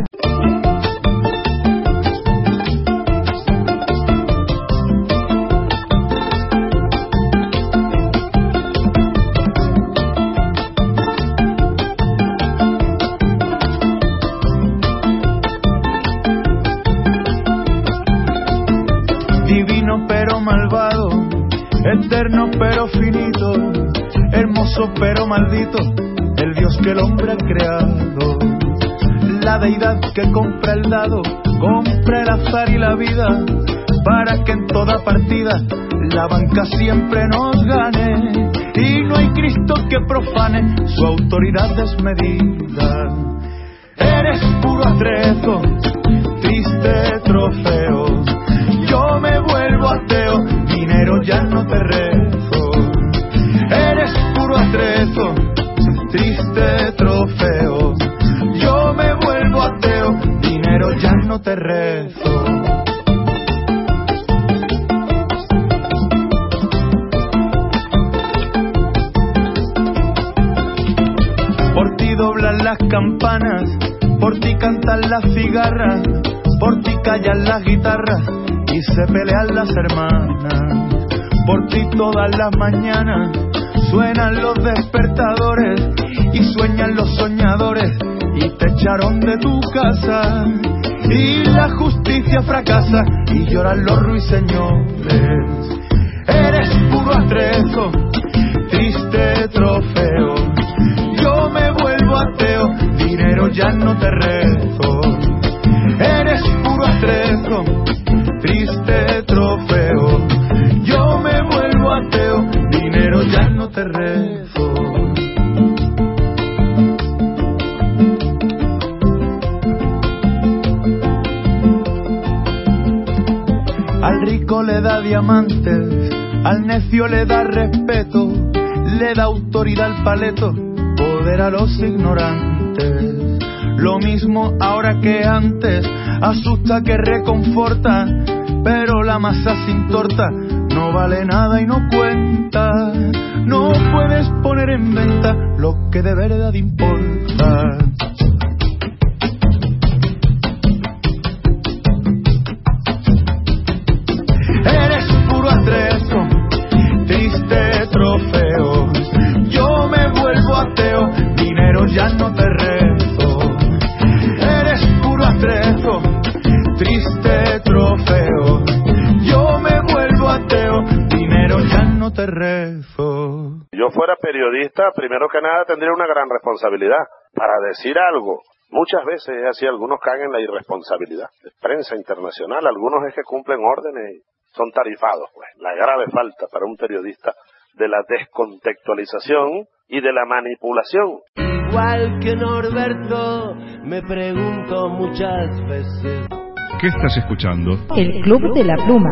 Eterno pero finito, hermoso pero maldito, el Dios que el hombre ha creado. La deidad que compra el dado, compra el azar y la vida, para que en toda partida la banca siempre nos gane. Y no hay Cristo que profane su autoridad desmedida. Eres puro atrezo, triste trofeo. Yo me vuelvo ateo, dinero ya no te rezo. Eres puro atrezo, triste trofeo. Yo me vuelvo ateo, dinero ya no te rezo. Por ti doblan las campanas, por ti cantan las cigarras, por ti callan las guitarras y se pelean las hermanas. Por ti todas las mañanas suenan los despertadores y sueñan los soñadores y te echaron de tu casa. Y la justicia fracasa y lloran los ruiseñores. Eres puro atrezo, triste trofeo. Yo me vuelvo ateo, dinero ya no te rezo. Eres puro atrezo, triste trofeo. Yo me vuelvo ateo, dinero ya no te rezo. Al rico le da diamantes, al necio le da respeto, le da autoridad al paleto, poder a los ignorantes. Lo mismo ahora que antes, asusta que reconforta, pero la masa sin torta no vale nada y no cuenta. No puedes poner en venta lo que de verdad importa. Eres puro atrezo, triste trofeo. Yo me vuelvo ateo, dinero ya no te rezo. Eres puro atrezo, triste trofeo. Yo me vuelvo ateo, dinero ya no te rezo. Yo fuera periodista, primero que nada tendría una gran responsabilidad para decir algo. Muchas veces es así, algunos caen en la irresponsabilidad. Prensa internacional, algunos es que cumplen órdenes y son tarifados, pues. La grave falta para un periodista de la descontextualización y de la manipulación. Igual que Norberto, me pregunto muchas veces. ¿Qué estás escuchando? El Club de la Pluma.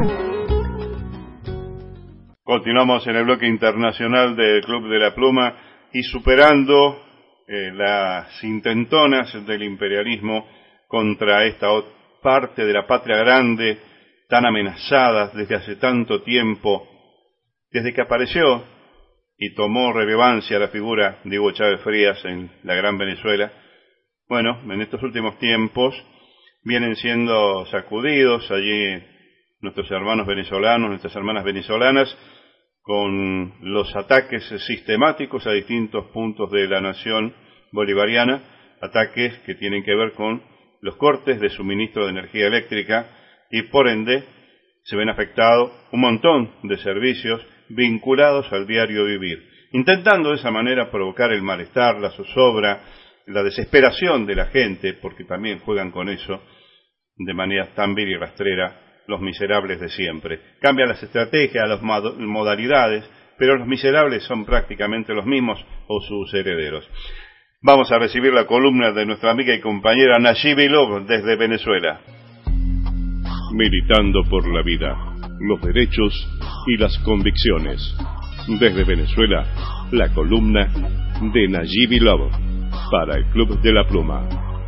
Continuamos en el bloque internacional del Club de la Pluma y superando eh, las intentonas del imperialismo contra esta parte de la patria grande tan amenazada desde hace tanto tiempo, desde que apareció y tomó relevancia la figura de Hugo Chávez Frías en la Gran Venezuela. Bueno, en estos últimos tiempos vienen siendo sacudidos allí nuestros hermanos venezolanos, nuestras hermanas venezolanas, con los ataques sistemáticos a distintos puntos de la nación bolivariana, ataques que tienen que ver con los cortes de suministro de energía eléctrica y por ende se ven afectados un montón de servicios vinculados al diario vivir, intentando de esa manera provocar el malestar, la zozobra, la desesperación de la gente, porque también juegan con eso de manera tan vil y rastrera los miserables de siempre. Cambian las estrategias, las modalidades, pero los miserables son prácticamente los mismos o sus herederos. Vamos a recibir la columna de nuestra amiga y compañera Nayibi Love desde Venezuela. Militando por la vida, los derechos y las convicciones. Desde Venezuela, la columna de Nayibi Love para el Club de la Pluma.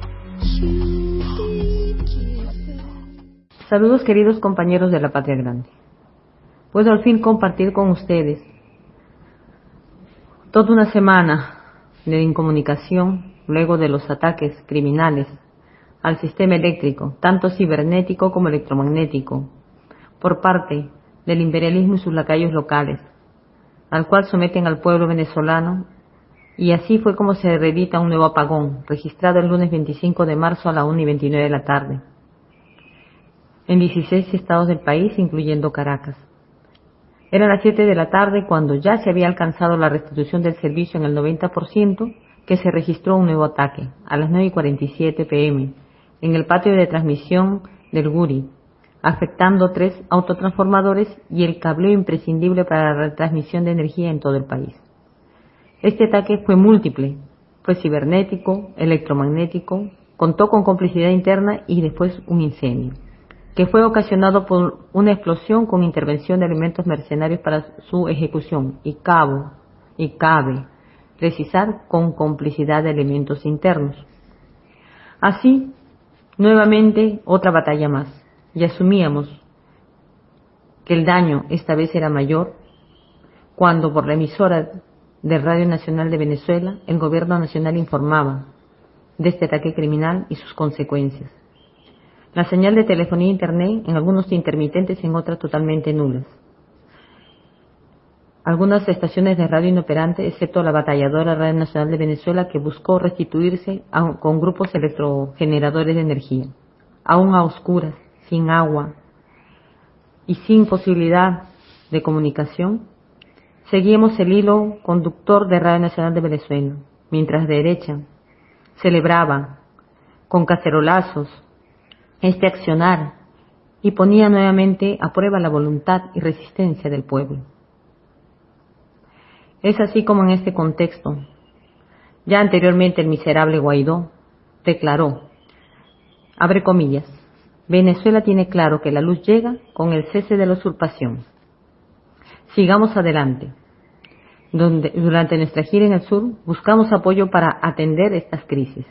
Saludos, queridos compañeros de la Patria Grande. Puedo al fin compartir con ustedes toda una semana de incomunicación luego de los ataques criminales al sistema eléctrico, tanto cibernético como electromagnético, por parte del imperialismo y sus lacayos locales, al cual someten al pueblo venezolano, y así fue como se reedita un nuevo apagón, registrado el lunes veinticinco de marzo a la una y veintinueve de la tarde, en dieciséis estados del país, incluyendo Caracas. Eran las siete de la tarde cuando ya se había alcanzado la restitución del servicio en el noventa por ciento, que se registró un nuevo ataque, a las nueve y cuarenta y siete pm, en el patio de transmisión del Guri, afectando tres autotransformadores y el cableo imprescindible para la retransmisión de energía en todo el país. Este ataque fue múltiple, fue cibernético, electromagnético, contó con complicidad interna y después un incendio, que fue ocasionado por una explosión con intervención de elementos mercenarios para su ejecución, y cabo, y cabe precisar, con complicidad de elementos internos. Así, nuevamente, otra batalla más, y asumíamos que el daño esta vez era mayor, cuando por la emisora de Radio Nacional de Venezuela, el gobierno nacional informaba de este ataque criminal y sus consecuencias. La señal de telefonía e internet, en algunos intermitentes y en otras totalmente nulas. Algunas estaciones de radio inoperantes, excepto la batalladora Radio Nacional de Venezuela, que buscó restituirse a, con grupos electrogeneradores de energía, aún a oscuras, sin agua y sin posibilidad de comunicación. Seguíamos el hilo conductor de Radio Nacional de Venezuela, mientras de derecha celebraba con cacerolazos este accionar y ponía nuevamente a prueba la voluntad y resistencia del pueblo. Es así como en este contexto, ya anteriormente el miserable Guaidó declaró, abre comillas, Venezuela tiene claro que la luz llega con el cese de la usurpación. Sigamos adelante. Donde, durante nuestra gira en el sur, buscamos apoyo para atender estas crisis.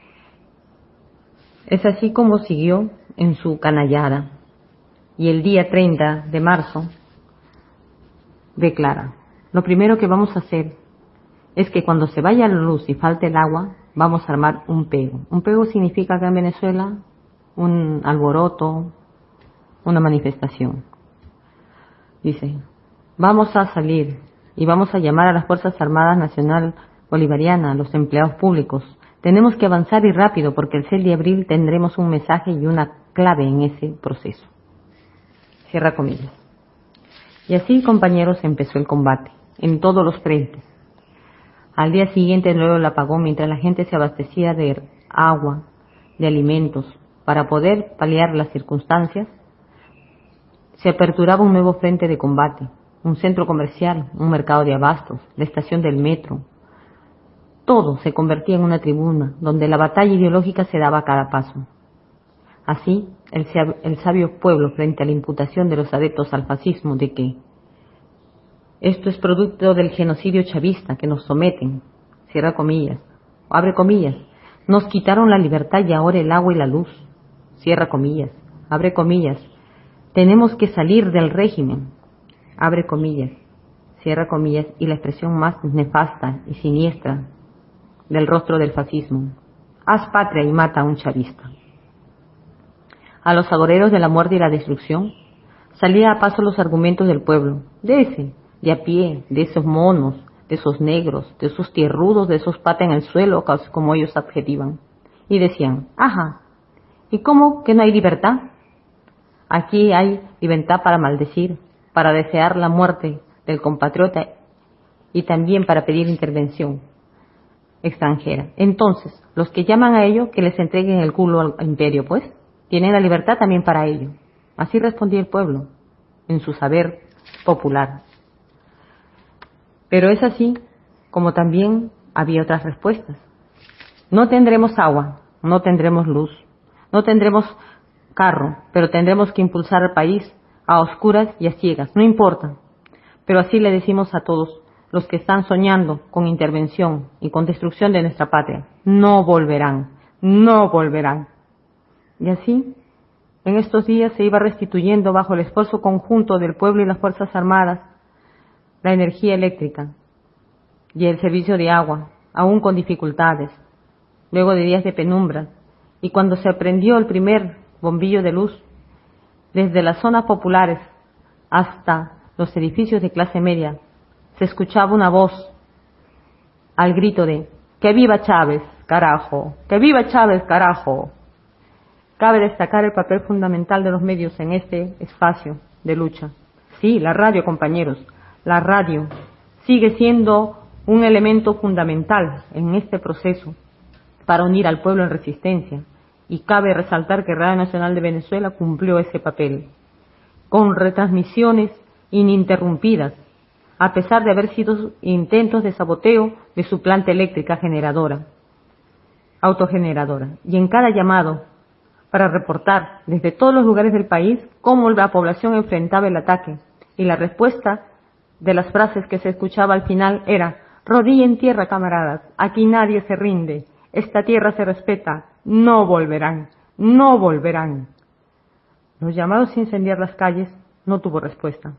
Es así como siguió en su canallada, y el día treinta de marzo declara, lo primero que vamos a hacer es que cuando se vaya la luz y falte el agua, vamos a armar un pego. Un pego significa acá en Venezuela un alboroto, una manifestación. Dice, vamos a salir y vamos a llamar a las Fuerzas Armadas Nacional Bolivariana, a los empleados públicos. Tenemos que avanzar y rápido porque el seis de abril tendremos un mensaje y una clave en ese proceso. Cierra comillas. Y así, compañeros, empezó el combate, en todos los frentes. Al día siguiente, luego el apagón, mientras la gente se abastecía de agua, de alimentos, para poder paliar las circunstancias, se aperturaba un nuevo frente de combate, un centro comercial, un mercado de abastos, la estación del metro. Todo se convertía en una tribuna, donde la batalla ideológica se daba a cada paso. Así, el, el sabio pueblo, frente a la imputación de los adeptos al fascismo de que esto es producto del genocidio chavista que nos someten, cierra comillas, abre comillas, nos quitaron la libertad y ahora el agua y la luz, cierra comillas, abre comillas, tenemos que salir del régimen, abre comillas, cierra comillas, y la expresión más nefasta y siniestra del rostro del fascismo, haz patria y mata a un chavista. A los agoreros de la muerte y la destrucción salía a paso los argumentos del pueblo, de ese, de a pie, de esos monos, de esos negros, de esos tierrudos, de esos patas en el suelo, como ellos adjetivan, y decían, ajá, ¿y cómo que no hay libertad? Aquí hay libertad para maldecir, para desear la muerte del compatriota y también para pedir intervención extranjera. Entonces, los que llaman a ello, que les entreguen el culo al imperio, pues, tienen la libertad también para ello. Así respondía el pueblo, en su saber popular. Pero es así como también había otras respuestas. No tendremos agua, no tendremos luz, no tendremos carro, pero tendremos que impulsar al país a oscuras y a ciegas, no importa. Pero así le decimos a todos los que están soñando con intervención y con destrucción de nuestra patria, no volverán, no volverán. Y así, en estos días se iba restituyendo bajo el esfuerzo conjunto del pueblo y las Fuerzas Armadas la energía eléctrica y el servicio de agua, aún con dificultades, luego de días de penumbra, y cuando se prendió el primer bombillo de luz, desde las zonas populares hasta los edificios de clase media, se escuchaba una voz al grito de ¡que viva Chávez, carajo! ¡Que viva Chávez, carajo! Cabe destacar el papel fundamental de los medios en este espacio de lucha. Sí, la radio, compañeros, la radio sigue siendo un elemento fundamental en este proceso para unir al pueblo en resistencia, y cabe resaltar que Radio Nacional de Venezuela cumplió ese papel, con retransmisiones ininterrumpidas, a pesar de haber sido intentos de saboteo de su planta eléctrica generadora, autogeneradora, y en cada llamado para reportar desde todos los lugares del país cómo la población enfrentaba el ataque, y la respuesta de las frases que se escuchaba al final era: rodilla en tierra, camaradas, aquí nadie se rinde, esta tierra se respeta, no volverán, no volverán. Los llamados a incendiar las calles no tuvo respuesta.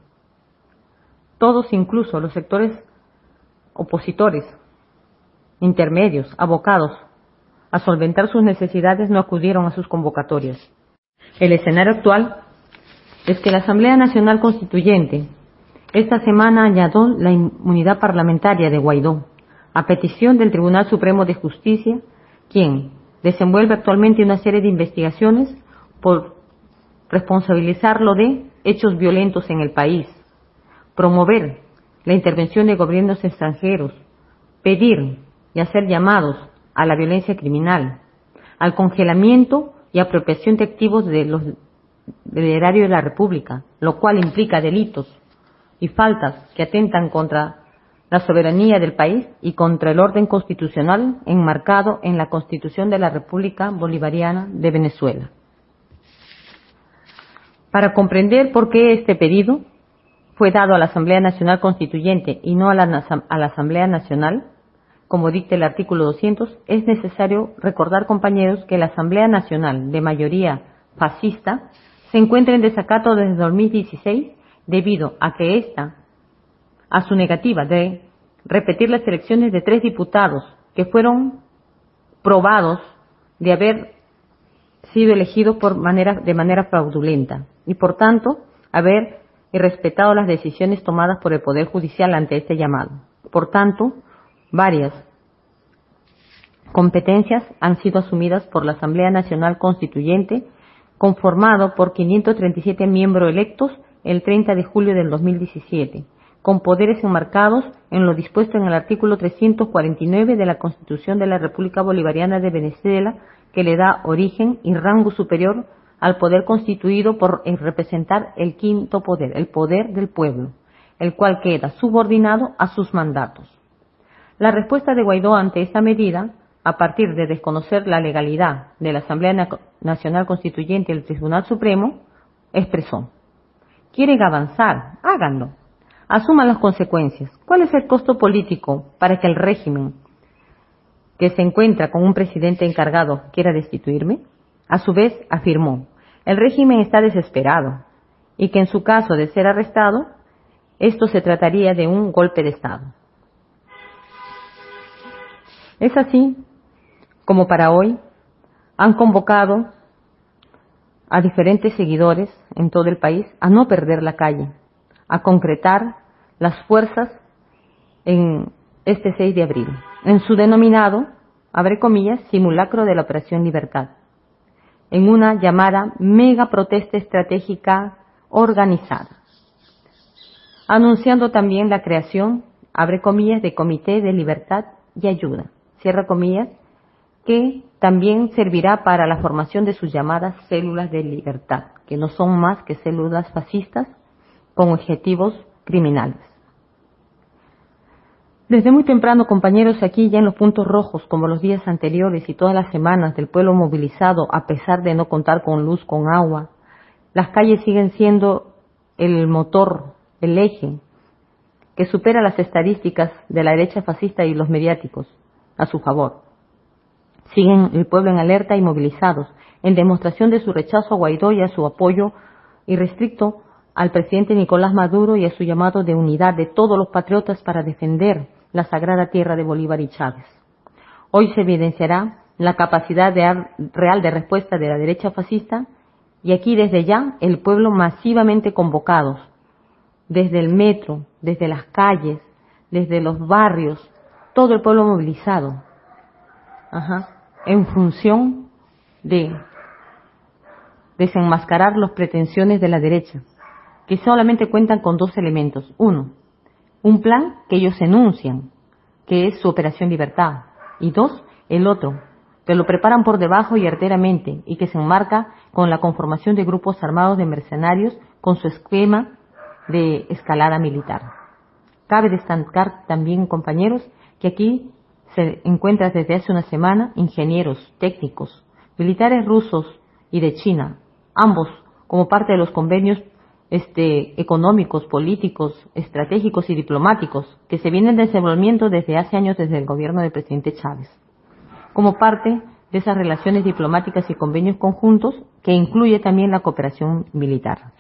Todos, incluso los sectores opositores, intermedios, abocados a solventar sus necesidades, no acudieron a sus convocatorias. El escenario actual es que la Asamblea Nacional Constituyente esta semana añadió la inmunidad parlamentaria de Guaidó, a petición del Tribunal Supremo de Justicia, quien desenvuelve actualmente una serie de investigaciones por responsabilizarlo de hechos violentos en el país, promover la intervención de gobiernos extranjeros, pedir y hacer llamados a la violencia criminal, al congelamiento y apropiación de activos de los, del erario de la República, lo cual implica delitos y faltas que atentan contra la soberanía del país y contra el orden constitucional enmarcado en la Constitución de la República Bolivariana de Venezuela. Para comprender por qué este pedido fue dado a la Asamblea Nacional Constituyente y no a la, a la Asamblea Nacional, como dicta el artículo doscientos, es necesario recordar, compañeros, que la Asamblea Nacional, de mayoría fascista, se encuentra en desacato desde dos mil dieciséis debido a que ésta, a su negativa de repetir las elecciones de tres diputados que fueron probados de haber sido elegidos por manera, de manera fraudulenta, y por tanto haber irrespetado las decisiones tomadas por el Poder Judicial ante este llamado. Por tanto, varias competencias han sido asumidas por la Asamblea Nacional Constituyente, conformado por quinientos treinta y siete miembros electos el treinta de julio del dos mil diecisiete, con poderes enmarcados en lo dispuesto en el artículo trescientos cuarenta y nueve de la Constitución de la República Bolivariana de Venezuela, que le da origen y rango superior al poder constituido por representar el quinto poder, el poder del pueblo, el cual queda subordinado a sus mandatos. La respuesta de Guaidó ante esta medida, a partir de desconocer la legalidad de la Asamblea Nacional Constituyente y el Tribunal Supremo, expresó: ¿quieren avanzar? Háganlo. Asuman las consecuencias. ¿Cuál es el costo político para que el régimen que se encuentra con un presidente encargado quiera destituirme? A su vez afirmó, el régimen está desesperado y que en su caso de ser arrestado, esto se trataría de un golpe de Estado. Es así como para hoy han convocado a diferentes seguidores en todo el país a no perder la calle, a concretar las fuerzas en este seis de abril, en su denominado, abre comillas, simulacro de la Operación Libertad, en una llamada mega protesta estratégica organizada, anunciando también la creación, abre comillas, de Comité de Libertad y Ayuda, cierra comillas, que también servirá para la formación de sus llamadas células de libertad, que no son más que células fascistas con objetivos criminales. Desde muy temprano, compañeros, aquí ya en los puntos rojos, como los días anteriores y todas las semanas del pueblo movilizado, a pesar de no contar con luz, con agua, las calles siguen siendo el motor, el eje, que supera las estadísticas de la derecha fascista y los mediáticos a su favor. Siguen el pueblo en alerta y movilizados, en demostración de su rechazo a Guaidó y a su apoyo irrestricto al presidente Nicolás Maduro y a su llamado de unidad de todos los patriotas para defender la sagrada tierra de Bolívar y Chávez. Hoy se evidenciará la capacidad de, real de respuesta de la derecha fascista y aquí desde ya el pueblo masivamente convocados, desde el metro, desde las calles, desde los barrios, todo el pueblo movilizado, ajá, en función de desenmascarar las pretensiones de la derecha, que solamente cuentan con dos elementos. Uno, un plan que ellos enuncian, que es su Operación Libertad. Y dos, el otro, que lo preparan por debajo y arteramente y que se enmarca con la conformación de grupos armados de mercenarios con su esquema de escalada militar. Cabe destacar también, compañeros, que aquí se encuentran desde hace una semana ingenieros, técnicos, militares rusos y de China, ambos como parte de los convenios este, económicos, políticos, estratégicos y diplomáticos que se vienen desenvolviendo desde hace años desde el gobierno del presidente Chávez, como parte de esas relaciones diplomáticas y convenios conjuntos que incluye también la cooperación militar.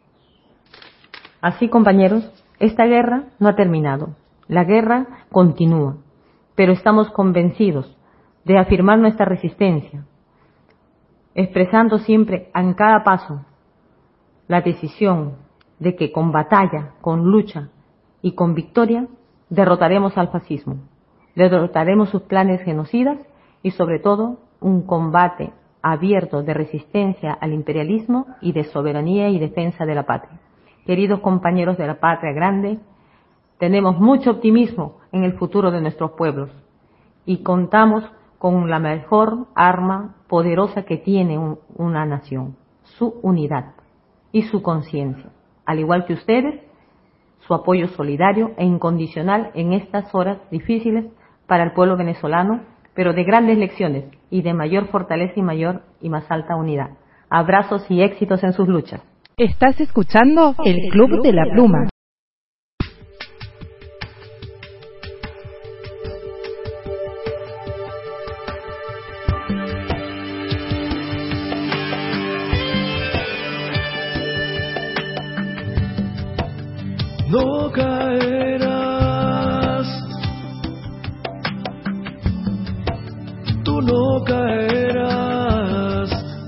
Así, compañeros, esta guerra no ha terminado, la guerra continúa, pero estamos convencidos de afirmar nuestra resistencia, expresando siempre en cada paso la decisión de que con batalla, con lucha y con victoria derrotaremos al fascismo, derrotaremos sus planes genocidas y sobre todo un combate abierto de resistencia al imperialismo y de soberanía y defensa de la patria. Queridos compañeros de la patria grande, tenemos mucho optimismo en el futuro de nuestros pueblos y contamos con la mejor arma poderosa que tiene un, una nación, su unidad y su conciencia. Al igual que ustedes, su apoyo solidario e incondicional en estas horas difíciles para el pueblo venezolano, pero de grandes lecciones y de mayor fortaleza y mayor y más alta unidad. Abrazos y éxitos en sus luchas. Estás escuchando el Club de la Pluma. No caerás, tú no caerás,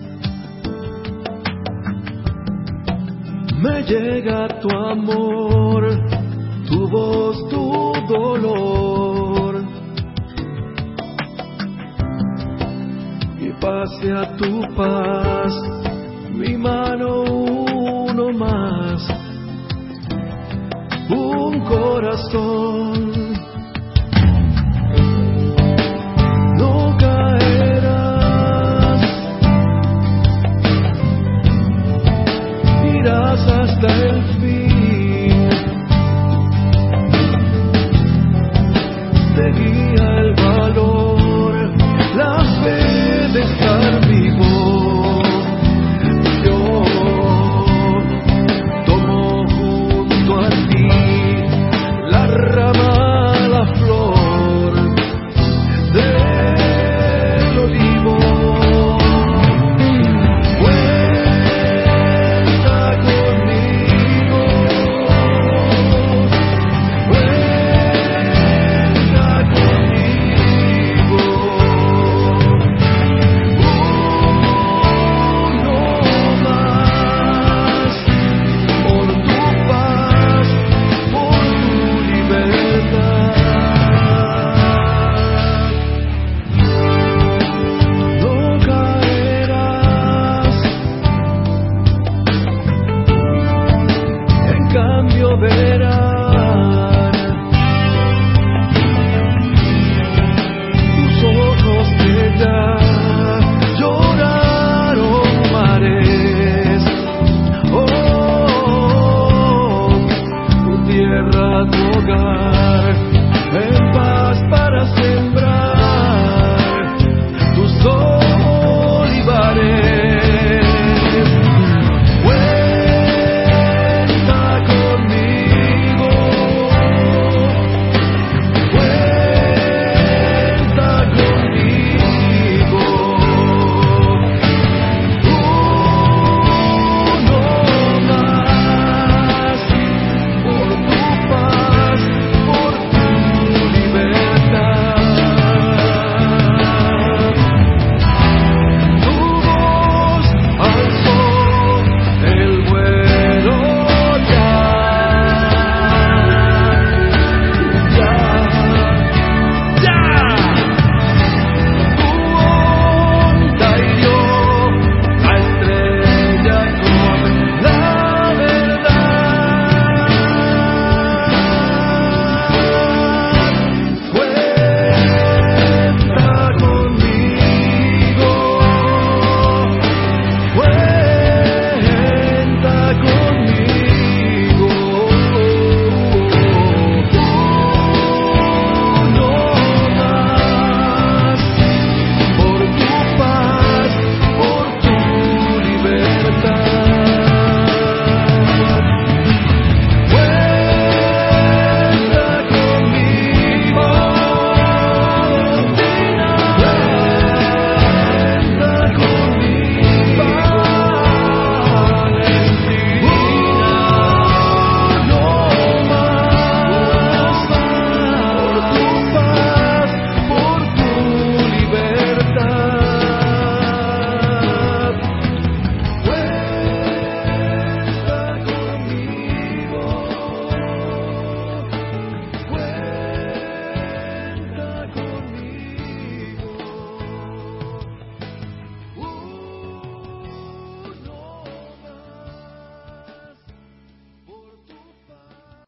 me llega tu amor, tu voz, tu dolor, y pase a tu paz, mi mano uno más. Un corazón, no caerás, irás hasta el fin, te guía el valor, la fe de estar vivo. Rama, la flor de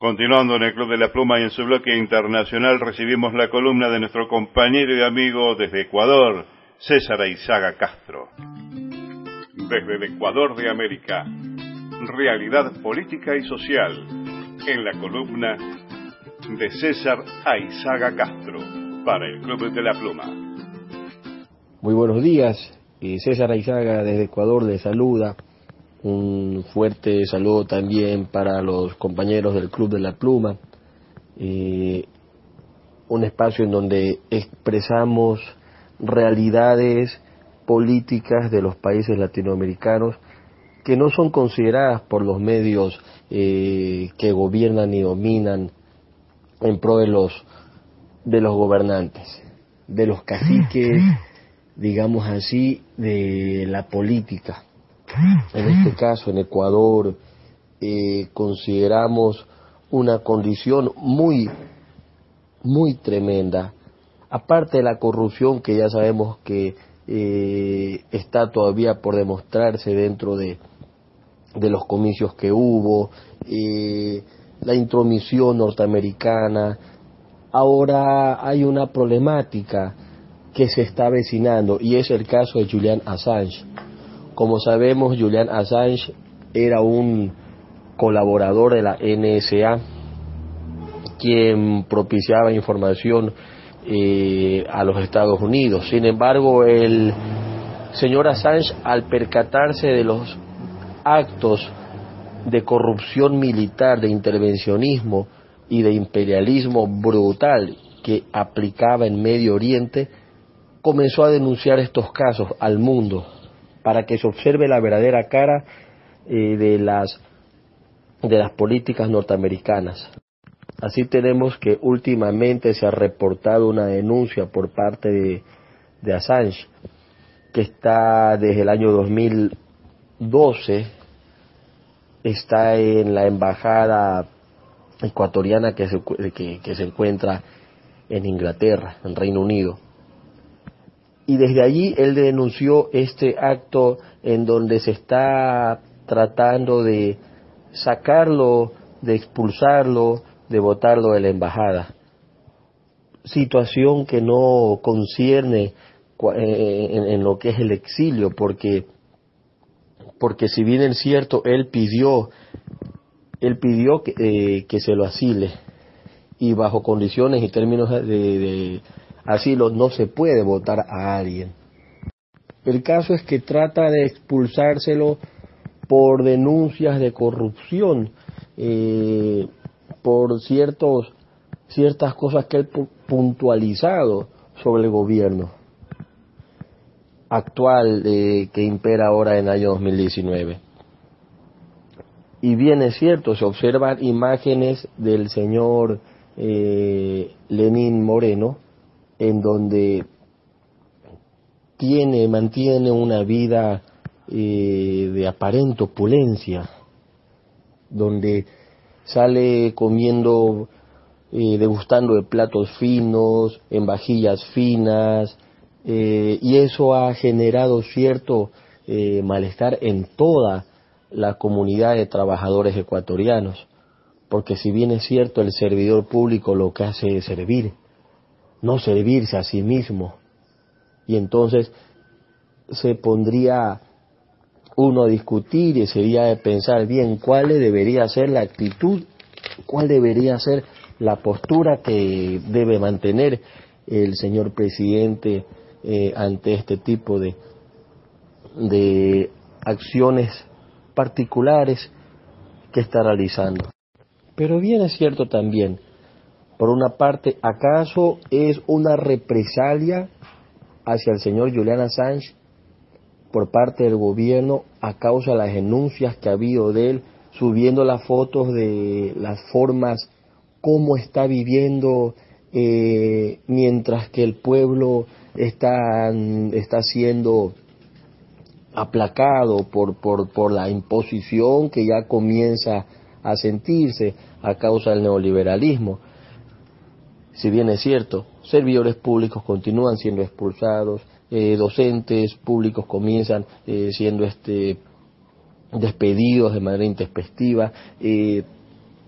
Continuando en el Club de la Pluma y en su bloque internacional, recibimos la columna de nuestro compañero y amigo desde Ecuador, César Aizaga Castro. Desde el Ecuador de América, realidad política y social, en la columna de César Aizaga Castro, para el Club de la Pluma. Muy buenos días, César Aizaga desde Ecuador le saluda. Un fuerte saludo también para los compañeros del Club de la Pluma, eh, un espacio en donde expresamos realidades políticas de los países latinoamericanos que no son consideradas por los medios eh, que gobiernan y dominan en pro de los, de los gobernantes, de los caciques, digamos así, de la política. En este caso, en Ecuador, eh, consideramos una condición muy, muy tremenda. Aparte de la corrupción que ya sabemos que eh, está todavía por demostrarse dentro de, de los comicios que hubo, eh, la intromisión norteamericana, ahora hay una problemática que se está avecinando y es el caso de Julian Assange. Como sabemos, Julian Assange era un colaborador de la N S A, quien propiciaba información eh, a los Estados Unidos. Sin embargo, el señor Assange, al percatarse de los actos de corrupción militar, de intervencionismo y de imperialismo brutal que aplicaba en Medio Oriente, comenzó a denunciar estos casos al mundo, para que se observe la verdadera cara eh, de las de las políticas norteamericanas. Así tenemos que últimamente se ha reportado una denuncia por parte de, de Assange, que está desde el año dos mil doce, está en la embajada ecuatoriana que se, que, que se encuentra en Inglaterra, en Reino Unido. Y desde allí él denunció este acto en donde se está tratando de sacarlo, de expulsarlo, de botarlo de la embajada. Situación que no concierne en, en lo que es el exilio, porque, porque si bien es cierto, él pidió, él pidió que, eh, que se lo asile, y bajo condiciones y términos de, de asilo no se puede votar a alguien. El caso es que trata de expulsárselo por denuncias de corrupción, eh, por ciertos ciertas cosas que él puntualizado sobre el gobierno actual eh, que impera ahora en el año dos mil diecinueve. Y bien es cierto, se observan imágenes del señor eh, Lenín Moreno, en donde tiene, mantiene una vida eh, de aparente opulencia, donde sale comiendo, eh, degustando de platos finos, en vajillas finas, eh, y eso ha generado cierto eh, malestar en toda la comunidad de trabajadores ecuatorianos, porque si bien es cierto, el servidor público lo que hace es servir, no servirse a sí mismo, y entonces se pondría uno a discutir y sería de pensar bien cuál debería ser la actitud, cuál debería ser la postura que debe mantener el señor presidente eh, ante este tipo de, de acciones particulares que está realizando. Pero bien es cierto también, por una parte, ¿acaso es una represalia hacia el señor Julian Assange por parte del gobierno a causa de las denuncias que ha habido de él, subiendo las fotos de las formas cómo está viviendo eh, mientras que el pueblo está, está siendo aplacado por, por, por la imposición que ya comienza a sentirse a causa del neoliberalismo? Si bien es cierto, servidores públicos continúan siendo expulsados, eh, docentes públicos comienzan eh, siendo este despedidos de manera intempestiva, eh,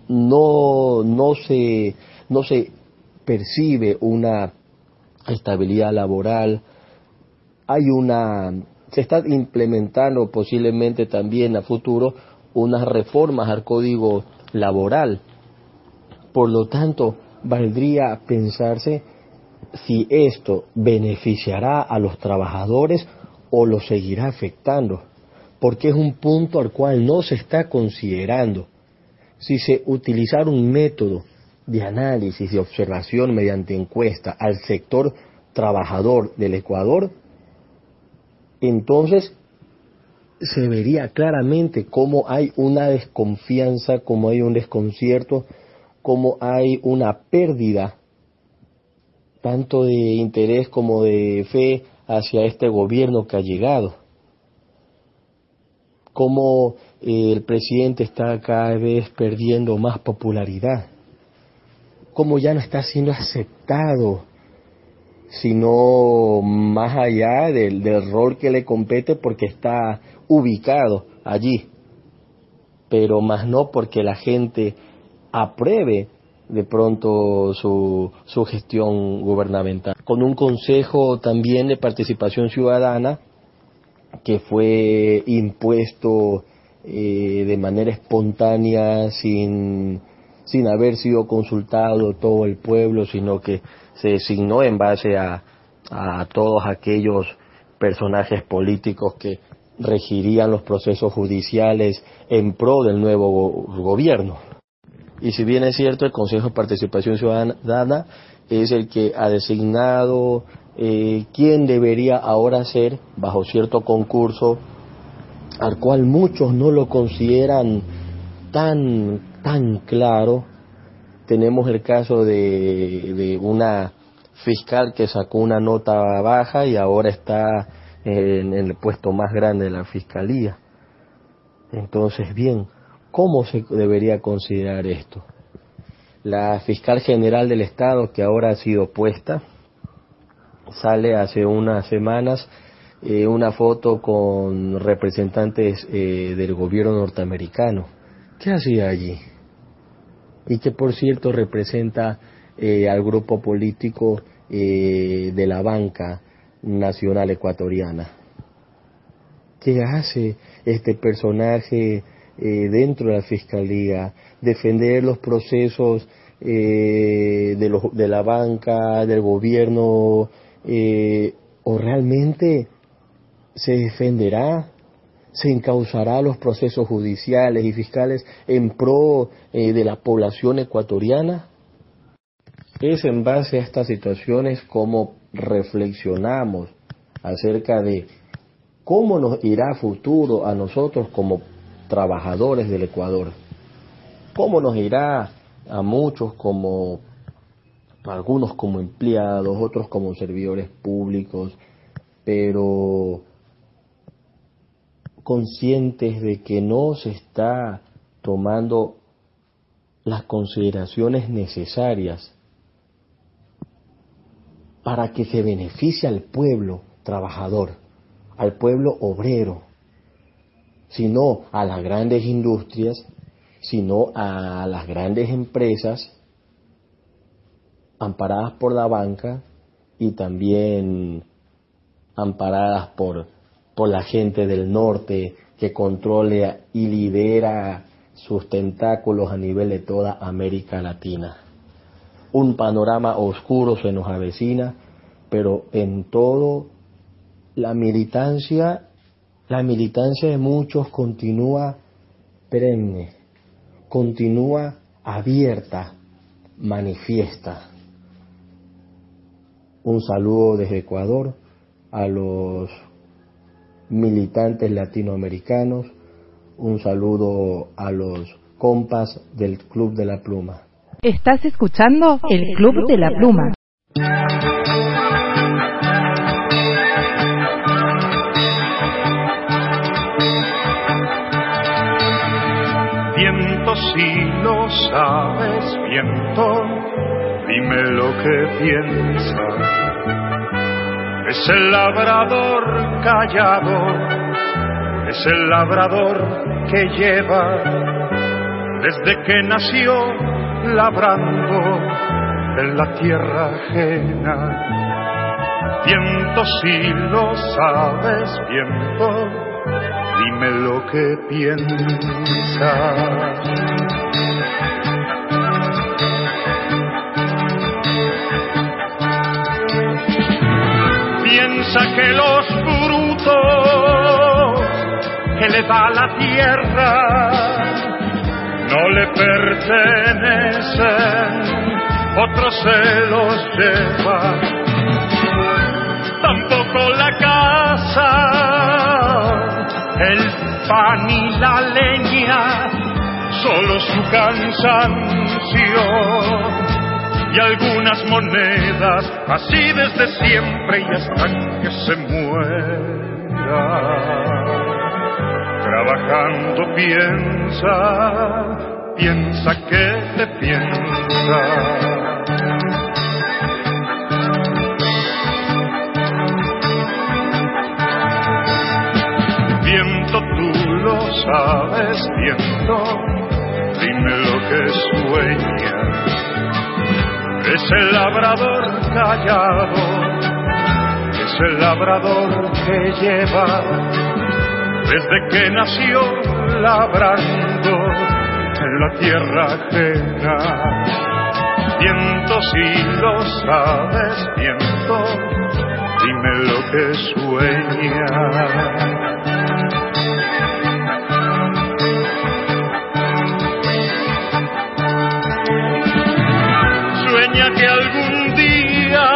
no, no se, no se percibe una estabilidad laboral. Hay una, se está implementando posiblemente también a futuro unas reformas al código laboral. Por lo tanto, valdría pensarse si esto beneficiará a los trabajadores o los seguirá afectando, porque es un punto al cual no se está considerando. Si se utilizara un método de análisis, de observación mediante encuesta al sector trabajador del Ecuador, entonces se vería claramente cómo hay una desconfianza, cómo hay un desconcierto, cómo hay una pérdida tanto de interés como de fe hacia este gobierno que ha llegado. Cómo eh, el presidente está cada vez perdiendo más popularidad. Cómo ya no está siendo aceptado, sino más allá del, del rol que le compete porque está ubicado allí, pero más no porque la gente apruebe de pronto su, su gestión gubernamental. Con un consejo también de participación ciudadana que fue impuesto eh, de manera espontánea, sin, sin haber sido consultado todo el pueblo, sino que se designó en base a, a todos aquellos personajes políticos que regirían los procesos judiciales en pro del nuevo go- gobierno. Y si bien es cierto, el Consejo de Participación Ciudadana es el que ha designado eh, quién debería ahora ser, bajo cierto concurso, al cual muchos no lo consideran tan, tan claro. Tenemos el caso de, de una fiscal que sacó una nota baja y ahora está en, en el puesto más grande de la fiscalía. Entonces, bien, ¿cómo se debería considerar esto? La fiscal general del Estado, que ahora ha sido puesta, sale hace unas semanas eh, una foto con representantes eh, del gobierno norteamericano. ¿Qué hacía allí? Y que, por cierto, representa eh, al grupo político eh, de la banca nacional ecuatoriana. ¿Qué hace este personaje eh, dentro de la Fiscalía? Defender los procesos eh, de, los, de la banca, del gobierno, eh, o realmente se defenderá, se encauzará los procesos judiciales y fiscales en pro eh, de la población ecuatoriana. Es en base a estas situaciones como reflexionamos acerca de cómo nos irá a futuro a nosotros como trabajadores del Ecuador, cómo nos irá a muchos como, algunos como empleados, otros como servidores públicos, pero conscientes de que no se está tomando las consideraciones necesarias para que se beneficie al pueblo trabajador, al pueblo obrero, sino a las grandes industrias, sino a las grandes empresas amparadas por la banca y también amparadas por, por la gente del norte que controla y lidera sus tentáculos a nivel de toda América Latina. Un panorama oscuro se nos avecina, pero en todo la militancia, la militancia de muchos continúa perenne, continúa abierta, manifiesta. Un saludo desde Ecuador a los militantes latinoamericanos, un saludo a los compas del Club de la Pluma. Estás escuchando el Club de la Pluma. Viento, si lo sabes, viento, dime lo que piensas. Es el labrador callado, es el labrador que lleva desde que nació labrando en la tierra ajena. Viento, si lo sabes, viento, dime lo que piensas. Piensa que los frutos que le da la tierra no le pertenecen, otro se los lleva. Tampoco la casa, el pan y la leña, solo su cansancio y algunas monedas, así desde siempre y hasta que se muera. Trabajando piensa, piensa que te piensa. Viento, tú lo sabes, viento, dime lo que sueñas. Es el labrador callado, es el labrador que lleva desde que nació labrando en la tierra ajena. Viento, si lo sabes, viento, dime lo que sueñas. Sueña que algún día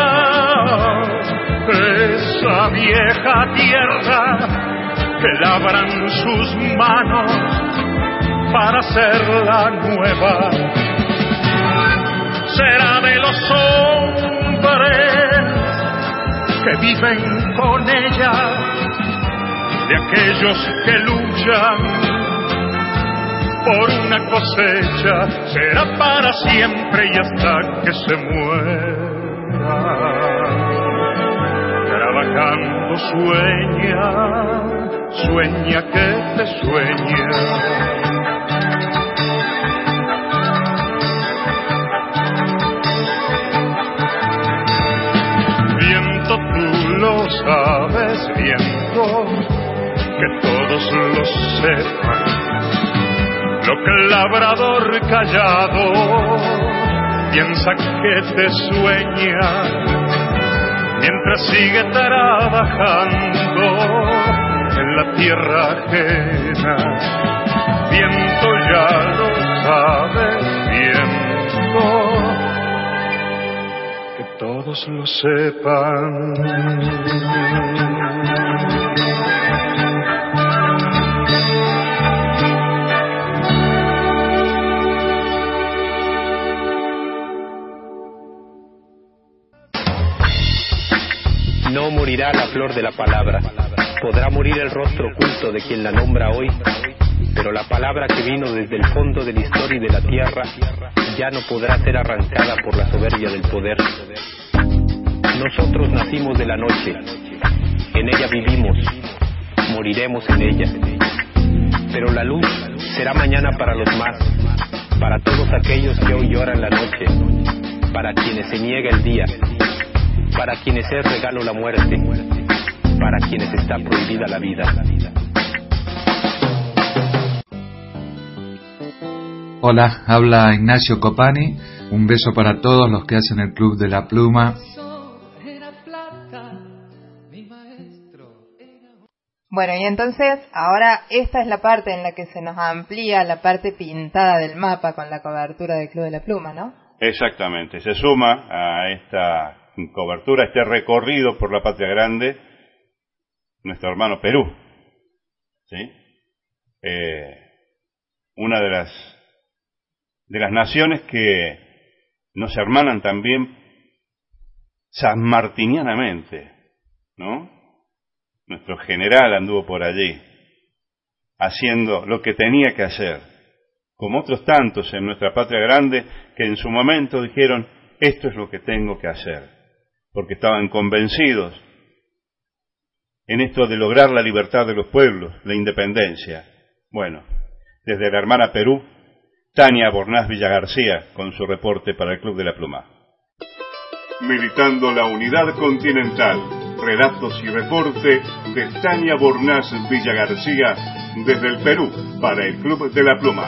esa vieja tierra que labran sus manos para hacerla nueva será de los hombres que viven con ella, de aquellos que luchan por una cosecha, será para siempre y hasta que se muera. Trabajando sueña, sueña que te sueña. Viento, tú lo sabes, viento, que todos lo sepan. Lo que el labrador callado piensa que te sueña, mientras sigue trabajando en la tierra ajena. Viento, ya lo sabes, viento, que todos lo sepan. No morirá la flor de la palabra, podrá morir el rostro oculto de quien la nombra hoy, pero la palabra que vino desde el fondo de la historia y de la tierra ya no podrá ser arrancada por la soberbia del poder. Nosotros nacimos de la noche, en ella vivimos, moriremos en ella, pero la luz será mañana para los más, para todos aquellos que hoy lloran la noche, para quienes se niega el día, para quienes es regalo la muerte, para quienes está prohibida la vida. Hola, habla Ignacio Copani. Un beso para todos los que hacen el Club de la Pluma. Bueno, y entonces ahora esta es la parte en la que se nos amplía la parte pintada del mapa con la cobertura del Club de la Pluma, ¿no? Exactamente, se suma a esta cobertura, este recorrido por la Patria Grande, nuestro hermano Perú, ¿sí? Eh, una de las de las naciones que nos hermanan también sanmartinianamente, ¿no? Nuestro general anduvo por allí, haciendo lo que tenía que hacer, como otros tantos en nuestra Patria Grande que en su momento dijeron, esto es lo que tengo que hacer, porque estaban convencidos en esto de lograr la libertad de los pueblos, la independencia. Bueno, desde la hermana Perú Tania Bornaz Villagarcía con su reporte para el Club de la Pluma. Militando la unidad continental, relatos y reporte de Tania Bornaz Villagarcía desde el Perú para el Club de la Pluma.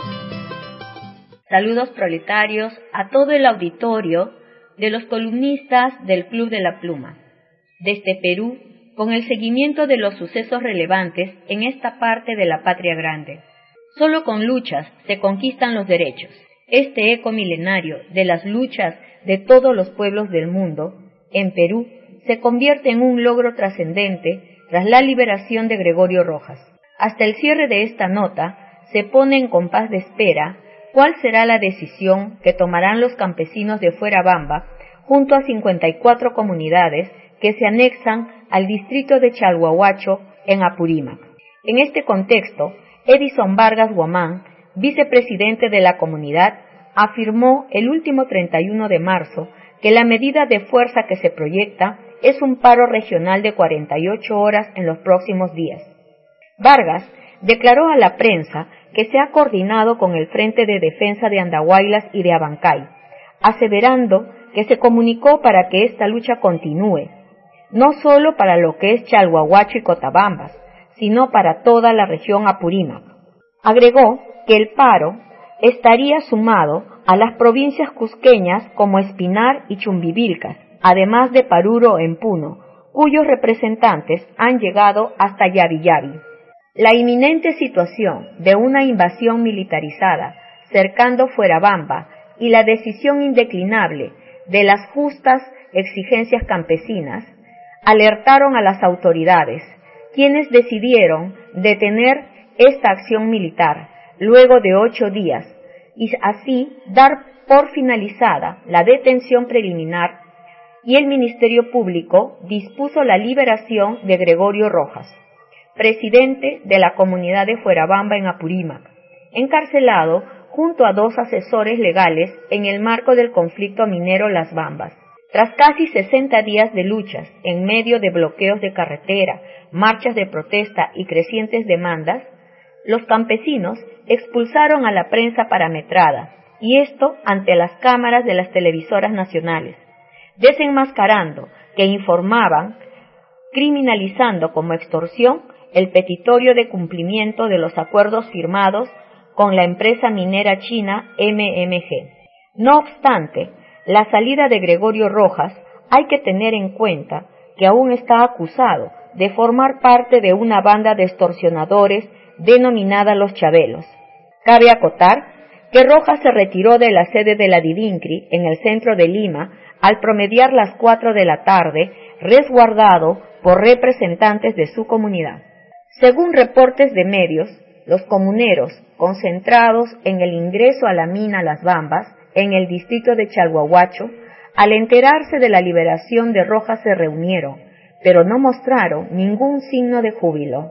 Saludos proletarios a todo el auditorio de los columnistas del Club de la Pluma. Desde Perú, con el seguimiento de los sucesos relevantes en esta parte de la patria grande. Solo con luchas se conquistan los derechos. Este eco milenario de las luchas de todos los pueblos del mundo, en Perú, se convierte en un logro trascendente tras la liberación de Gregorio Rojas. Hasta el cierre de esta nota, se pone en compás de espera cuál será la decisión que tomarán los campesinos de Fuerabamba junto a cincuenta y cuatro comunidades que se anexan al distrito de Chalhuahuacho en Apurímac. En este contexto, Edison Vargas Guamán, vicepresidente de la comunidad, afirmó el último treinta y uno de marzo que la medida de fuerza que se proyecta es un paro regional de cuarenta y ocho horas en los próximos días. Vargas declaró a la prensa que se ha coordinado con el Frente de Defensa de Andahuaylas y de Abancay, aseverando que se comunicó para que esta lucha continúe, no solo para lo que es Chalhuahuacho y Cotabambas, sino para toda la región Apurímac. Agregó que el paro estaría sumado a las provincias cusqueñas como Espinar y Chumbivilcas, además de Paruro en Puno, cuyos representantes han llegado hasta Yavi-Yavi. La inminente situación de una invasión militarizada cercando Fuerabamba y la decisión indeclinable de las justas exigencias campesinas alertaron a las autoridades, quienes decidieron detener esta acción militar luego de ocho días y así dar por finalizada la detención preliminar, y el Ministerio Público dispuso la liberación de Gregorio Rojas, presidente de la comunidad de Fuerabamba en Apurímac, encarcelado junto a dos asesores legales en el marco del conflicto minero Las Bambas. Tras casi sesenta días de luchas en medio de bloqueos de carretera, marchas de protesta y crecientes demandas, los campesinos expulsaron a la prensa parametrada, y esto ante las cámaras de las televisoras nacionales, desenmascarando que informaban, criminalizando como extorsión el petitorio de cumplimiento de los acuerdos firmados con la empresa minera china M M G. No obstante, la salida de Gregorio Rojas hay que tener en cuenta que aún está acusado de formar parte de una banda de extorsionadores denominada Los Chabelos. Cabe acotar que Rojas se retiró de la sede de la Divincri en el centro de Lima al promediar las cuatro de la tarde, resguardado por representantes de su comunidad. Según reportes de medios, los comuneros, concentrados en el ingreso a la mina Las Bambas, en el distrito de Chalhuahuacho, al enterarse de la liberación de Rojas se reunieron, pero no mostraron ningún signo de júbilo.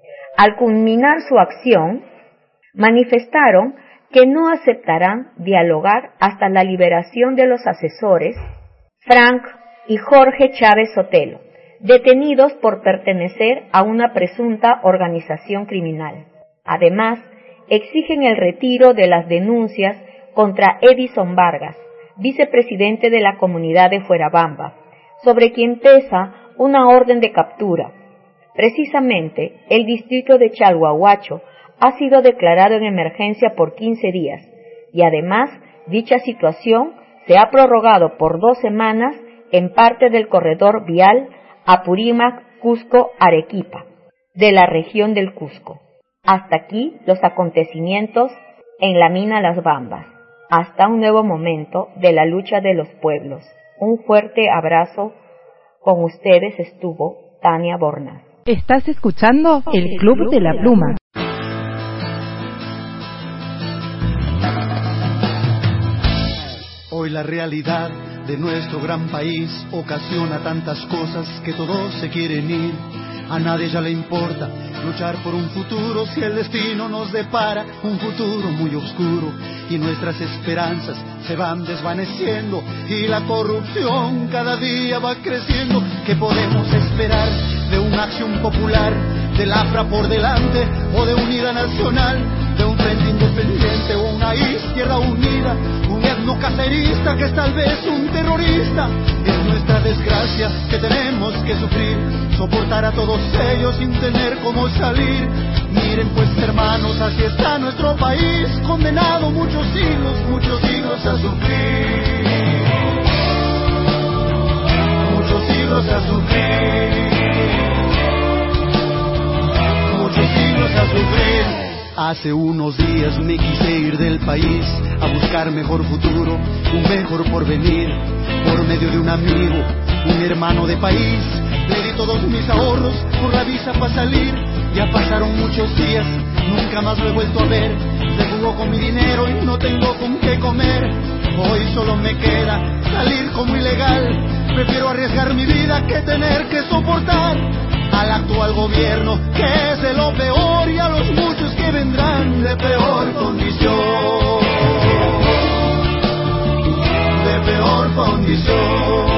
Al culminar su acción, manifestaron que no aceptarán dialogar hasta la liberación de los asesores Frank y Jorge Chávez Sotelo, detenidos por pertenecer a una presunta organización criminal. Además, exigen el retiro de las denuncias contra Edison Vargas, vicepresidente de la comunidad de Fuerabamba, sobre quien pesa una orden de captura. Precisamente, el distrito de Chalhuahuacho ha sido declarado en emergencia por quince días, y además, dicha situación se ha prorrogado por dos semanas en parte del corredor vial Apurímac-Cusco-Arequipa, de la región del Cusco. Hasta aquí los acontecimientos en la mina Las Bambas. Hasta un nuevo momento de la lucha de los pueblos. Un fuerte abrazo. Con ustedes estuvo Tania Bornaz. Estás escuchando el Club de la Pluma. Hoy la realidad de nuestro gran país ocasiona tantas cosas que todos se quieren ir. A nadie ya le importa luchar por un futuro si el destino nos depara un futuro muy oscuro y nuestras esperanzas se van desvaneciendo y la corrupción cada día va creciendo. ¿Qué podemos esperar de una acción popular, del AFRA por delante o de unidad nacional, de un frente independiente o una isla que es tal vez un terrorista. Es nuestra desgracia que tenemos que sufrir, soportar a todos ellos sin tener cómo salir. Miren pues hermanos, así está nuestro país, condenado muchos siglos, muchos siglos a sufrir, muchos siglos a sufrir, muchos siglos a sufrir. Hace unos días me quise ir del país a buscar mejor futuro, un mejor porvenir, por medio de un amigo, un hermano de país. Le di todos mis ahorros por la visa para salir. Ya pasaron muchos días, nunca más lo he vuelto a ver. Se jugó con mi dinero y no tengo con qué comer. Hoy solo me queda salir como ilegal. Prefiero arriesgar mi vida que tener que soportar al actual gobierno, que es de lo peor, y a los muchos que vendrán de peor condición, de peor condición,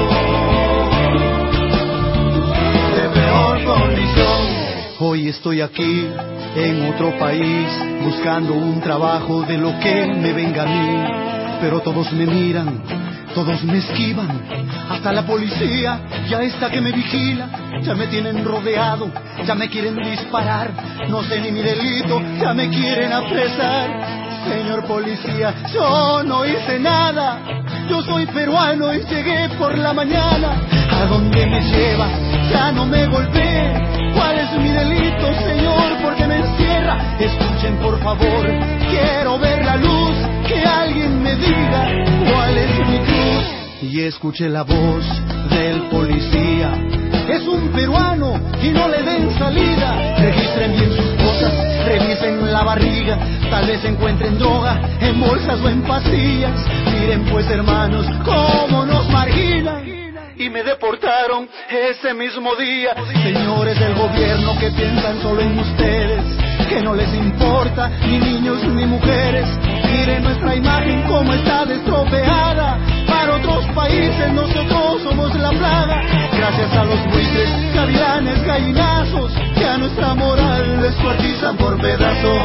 de peor condición. Hoy estoy aquí en otro país buscando un trabajo de lo que me venga a mí, pero todos me miran, todos me esquivan, hasta la policía ya está que me vigila. Ya me tienen rodeado, ya me quieren disparar, no sé ni mi delito, ya me quieren apresar. Señor policía, yo no hice nada, yo soy peruano y llegué por la mañana. ¿A dónde me lleva? Ya no me golpee. ¿Cuál es mi delito, señor? ¿Por qué me encierra? Escuchen por favor, quiero ver la luz, que alguien me diga cuál es mi cruz. Y escuché la voz del policía, es un peruano y no le den salida. Registren bien sus cosas, revisen la barriga, tal vez encuentren droga en bolsas o en pastillas. Miren pues hermanos, cómo nos marginan, y me deportaron ese mismo día. Señores del gobierno que piensan solo en ustedes, que no les importa ni niños ni mujeres. Miren nuestra imagen cómo está destropeada. Para otros países nosotros somos la plaga. Gracias a los buitres, gavilanes, gallinazos, que a nuestra moral descuartizan por pedazos,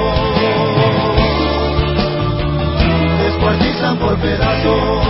descuartizan por pedazos,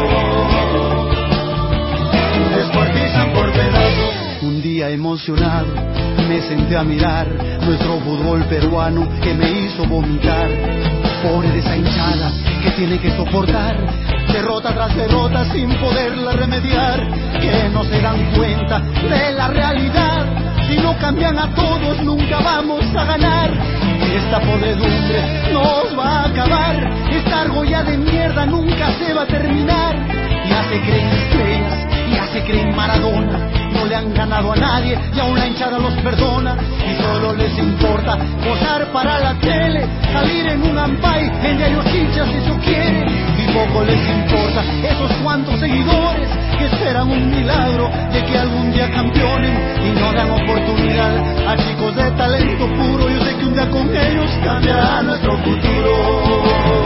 descuartizan por pedazos. Un día emocionado me senté a mirar nuestro fútbol peruano que me hizo vomitar. Pobre de esa hinchada que tiene que soportar derrota tras derrota sin poderla remediar, que no se dan cuenta de la realidad. Si no cambian a todos nunca vamos a ganar, y esta podredumbre nos va a acabar. Esta argolla de mierda nunca se va a terminar. Ya se creen estrellas, ya se creen Maradona, no le han ganado a nadie y aún la hinchada los perdona. Y solo les importa posar para la tele, salir en un ampay, en diarios hinchas eso quieren. Y poco les importa esos cuantos seguidores que esperan un milagro de que algún día campeonen, y no dan oportunidad a chicos de talento puro. Yo sé que un día con ellos cambiará nuestro futuro,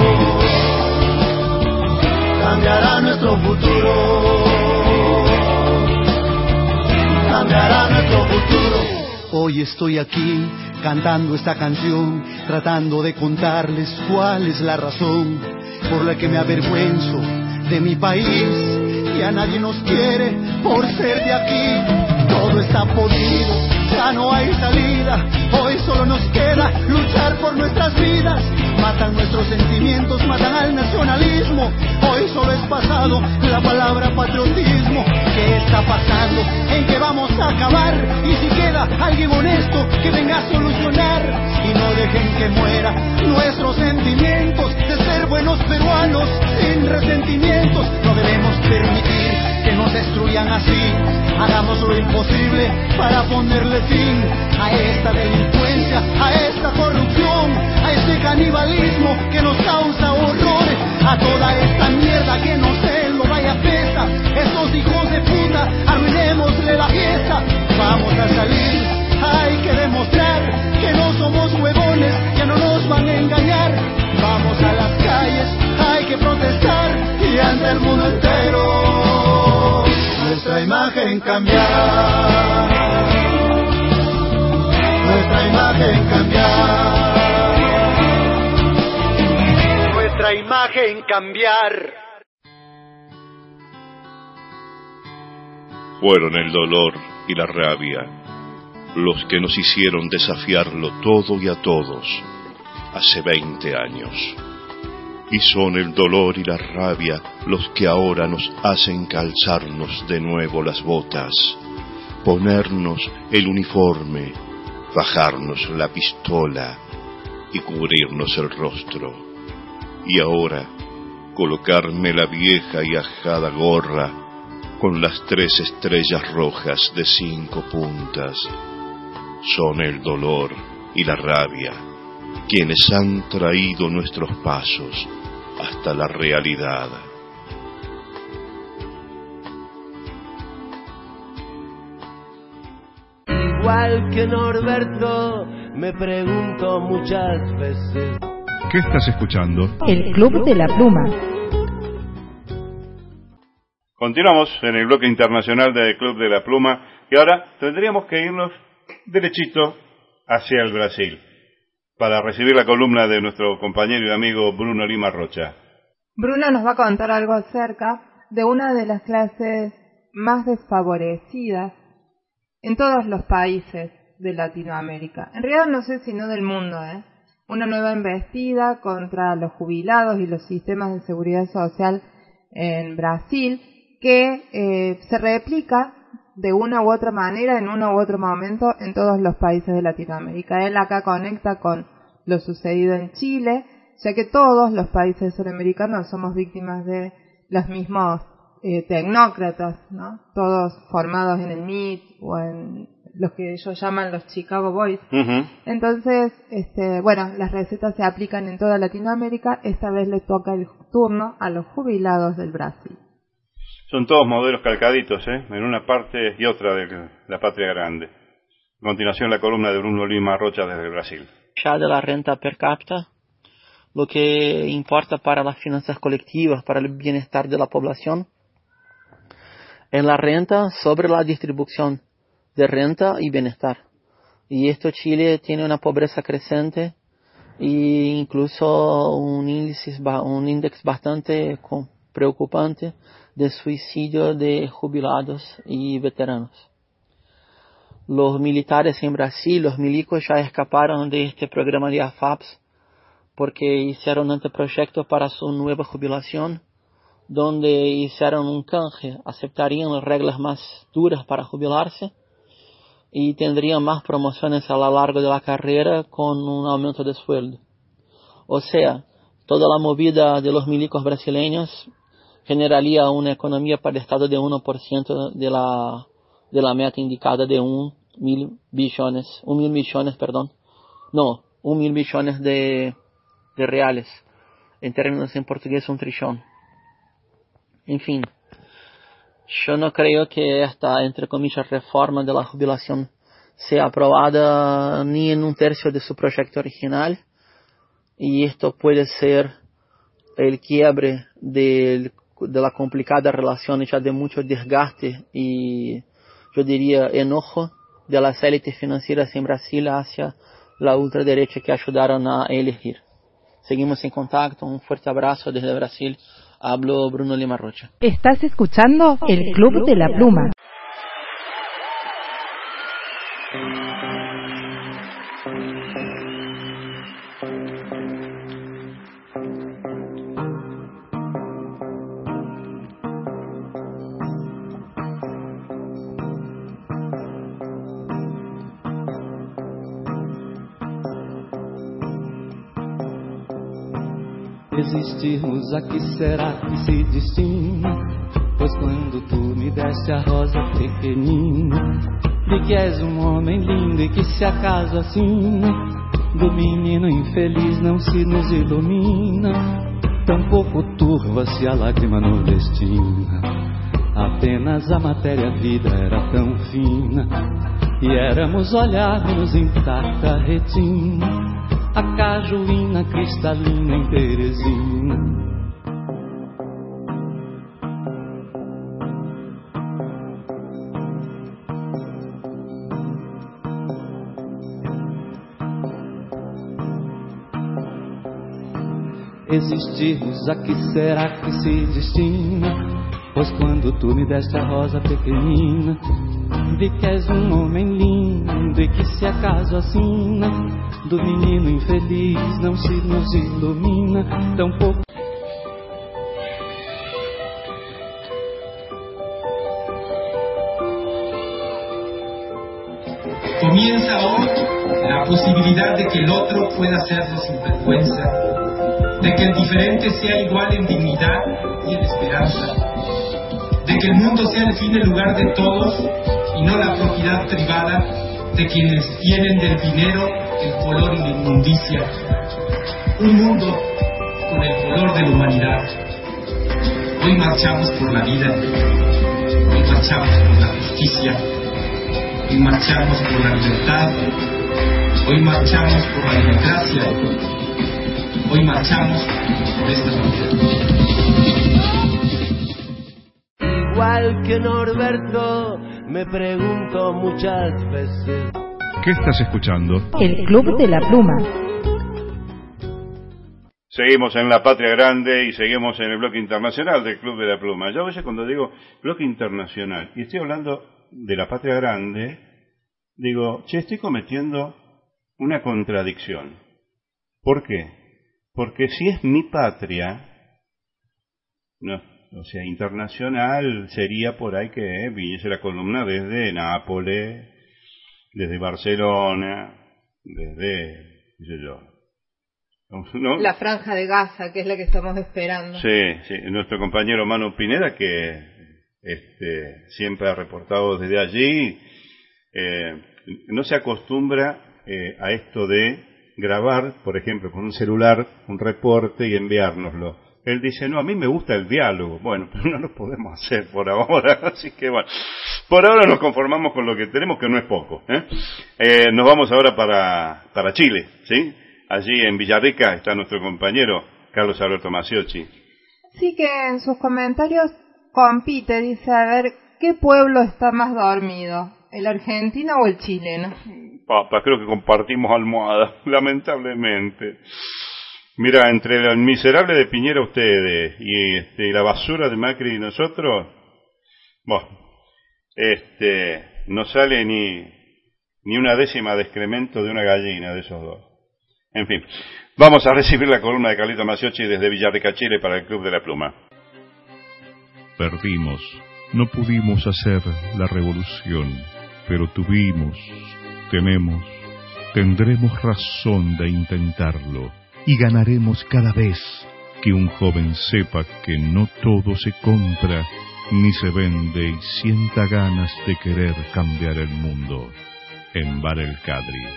cambiará nuestro futuro, cambiará nuestro futuro. Hoy estoy aquí cantando esta canción, tratando de contarles cuál es la razón por la que me avergüenzo de mi país. Ya nadie nos quiere por ser de aquí, todo está podrido, ya no hay salida. Hoy solo nos queda luchar por nuestras vidas. Matan nuestros sentimientos, matan al nacionalismo. Hoy solo es pasado la palabra patriotismo. ¿Qué está pasando? ¿En qué vamos a acabar? Y si queda alguien honesto que venga a solucionar, y no dejen que muera nuestros sentimientos de ser buenos peruanos sin resentimientos. No debemos permitir que nos destruyan así. Hagamos lo imposible para ponerle fin a esta delincuencia, a esta corrupción, a este canibalismo que nos causa horrores, a toda esta mierda que no se lo vaya pesa. Estos hijos de puta, arruinémosle la fiesta. Vamos a salir, hay que demostrar que no somos huevones, que no nos van a engañar. Vamos a las calles, hay que protestar, y ante el mundo entero nuestra imagen cambiar, nuestra imagen cambiar, nuestra imagen cambiar. Fueron el dolor y la rabia los que nos hicieron desafiarlo todo y a todos hace veinte años. Y son el dolor y la rabia los que ahora nos hacen calzarnos de nuevo las botas, ponernos el uniforme, bajarnos la pistola y cubrirnos el rostro. Y ahora colocarme la vieja y ajada gorra con las tres estrellas rojas de cinco puntas. Son el dolor y la rabia quienes han traído nuestros pasos hasta la realidad. Igual que Norberto, me pregunto muchas veces. ¿Qué estás escuchando? El Club de la Pluma. Continuamos en el bloque internacional del Club de la Pluma y ahora tendríamos que irnos derechito hacia el Brasil para recibir la columna de nuestro compañero y amigo Bruno Lima Rocha. Bruno nos va a contar algo acerca de una de las clases más desfavorecidas en todos los países de Latinoamérica. En realidad no sé si no del mundo, ¿eh? Una nueva embestida contra los jubilados y los sistemas de seguridad social en Brasil que eh, se replica de una u otra manera, en uno u otro momento, en todos los países de Latinoamérica. Él acá conecta con lo sucedido en Chile, ya que todos los países suramericanos somos víctimas de los mismos eh, tecnócratas, ¿no? Todos formados en el M I T o en los que ellos llaman los Chicago Boys. Uh-huh. Entonces, este, bueno, las recetas se aplican en toda Latinoamérica. Esta vez le toca el turno a los jubilados del Brasil. Son todos modelos calcaditos, ¿eh? En una parte y otra de la patria grande. A continuación, la columna de Bruno Lima Rocha desde Brasil. Ya de la renta per cápita, lo que importa para las finanzas colectivas, para el bienestar de la población, es la renta sobre la distribución de renta y bienestar. Y esto Chile tiene una pobreza creciente e incluso un índice, un índice bastante preocupante de suicidio de jubilados y veteranos. Los militares en Brasil, los milicos, ya escaparon de este programa de A F A P S porque hicieron anteproyectos para su nueva jubilación, donde hicieron un canje, aceptarían las reglas más duras para jubilarse y tendrían más promociones a lo largo de la carrera con un aumento de sueldo. O sea, toda la movida de los milicos brasileños generaría una economía para el Estado de uno por ciento de la, de la meta indicada de un mil billones, un mil millones, perdón, no, un mil billones de, de reales, en términos en portugués un trillón. En fin, yo no creo que esta, entre comillas, reforma de la jubilación sea aprobada ni en un tercio de su proyecto original, y esto puede ser el quiebre del de la complicada relación ya de mucho desgaste y yo diría enojo de las élites financieras en Brasil hacia la ultraderecha que ayudaron a elegir. Seguimos en contacto, un fuerte abrazo desde Brasil. Hablo Bruno Lima Rocha. Estás escuchando el Club de la Pluma. Existirmos, a que será que se destina? Pois quando tu me deste a rosa pequenina, de que és um homem lindo e que se acaso assim, do menino infeliz não se nos ilumina, tampouco turva-se a lágrima nordestina. Apenas a matéria-vida era tão fina, e éramos olharmos intacta retina, a cajuína cristalina em Teresina. Existirmos, a que será que se destina? Pois quando tu me deste a rosa pequenina, vi que és um homem lindo e que se acaso assina do menino infeliz não se nos ilumina, tão pouco. Comienza hoy la posibilidad de que el otro pueda serlo sin vergüenza, de que el diferente sea igual en dignidad y en esperanza, de que el mundo sea al fin el lugar de todos y no la propiedad privada de quienes tienen del dinero el color y la inmundicia. Un mundo con el color de la humanidad. Hoy marchamos por la vida, hoy marchamos por la justicia, hoy marchamos por la libertad, hoy marchamos por la democracia, hoy marchamos por esta vida. Igual que Norberto, me pregunto muchas veces. ¿Qué estás escuchando? El Club de la Pluma. Seguimos en la Patria Grande y seguimos en el bloque internacional del Club de la Pluma. Yo a veces cuando digo bloque internacional y estoy hablando de la Patria Grande, digo, che, estoy cometiendo una contradicción. ¿Por qué? Porque si es mi patria, no, o sea, internacional sería por ahí que viniese la columna desde Nápoles, desde Barcelona, desde, qué sé yo, ¿no? La Franja de Gaza, que es la que estamos esperando. Sí, sí, nuestro compañero Manu Pineda, que este, siempre ha reportado desde allí, eh, no se acostumbra eh, a esto de grabar, por ejemplo, con un celular, un reporte y enviárnoslo. Él dice, no, a mí me gusta el diálogo. Bueno, pero no lo podemos hacer por ahora, así que bueno, por ahora nos conformamos con lo que tenemos, que no es poco. ¿eh? Eh, nos vamos ahora para, para Chile, ¿sí? Allí en Villarrica está nuestro compañero Carlos Alberto Maciocchi. Sí, que en sus comentarios compite, dice, a ver, ¿qué pueblo está más dormido? ¿El argentino o el chileno? Papá, creo que compartimos almohada, lamentablemente. Mira, entre el miserable de Piñera ustedes y este, la basura de Macri y nosotros, bueno, este, no sale ni, ni una décima de excremento de una gallina de esos dos. En fin, vamos a recibir la columna de Carlito Maciocchi desde Villarrica, Chile, para el Club de la Pluma. Perdimos, no pudimos hacer la revolución, pero tuvimos, tenemos, tendremos razón de intentarlo. Y ganaremos cada vez que un joven sepa que no todo se compra ni se vende y sienta ganas de querer cambiar el mundo. En Bar El Cadri.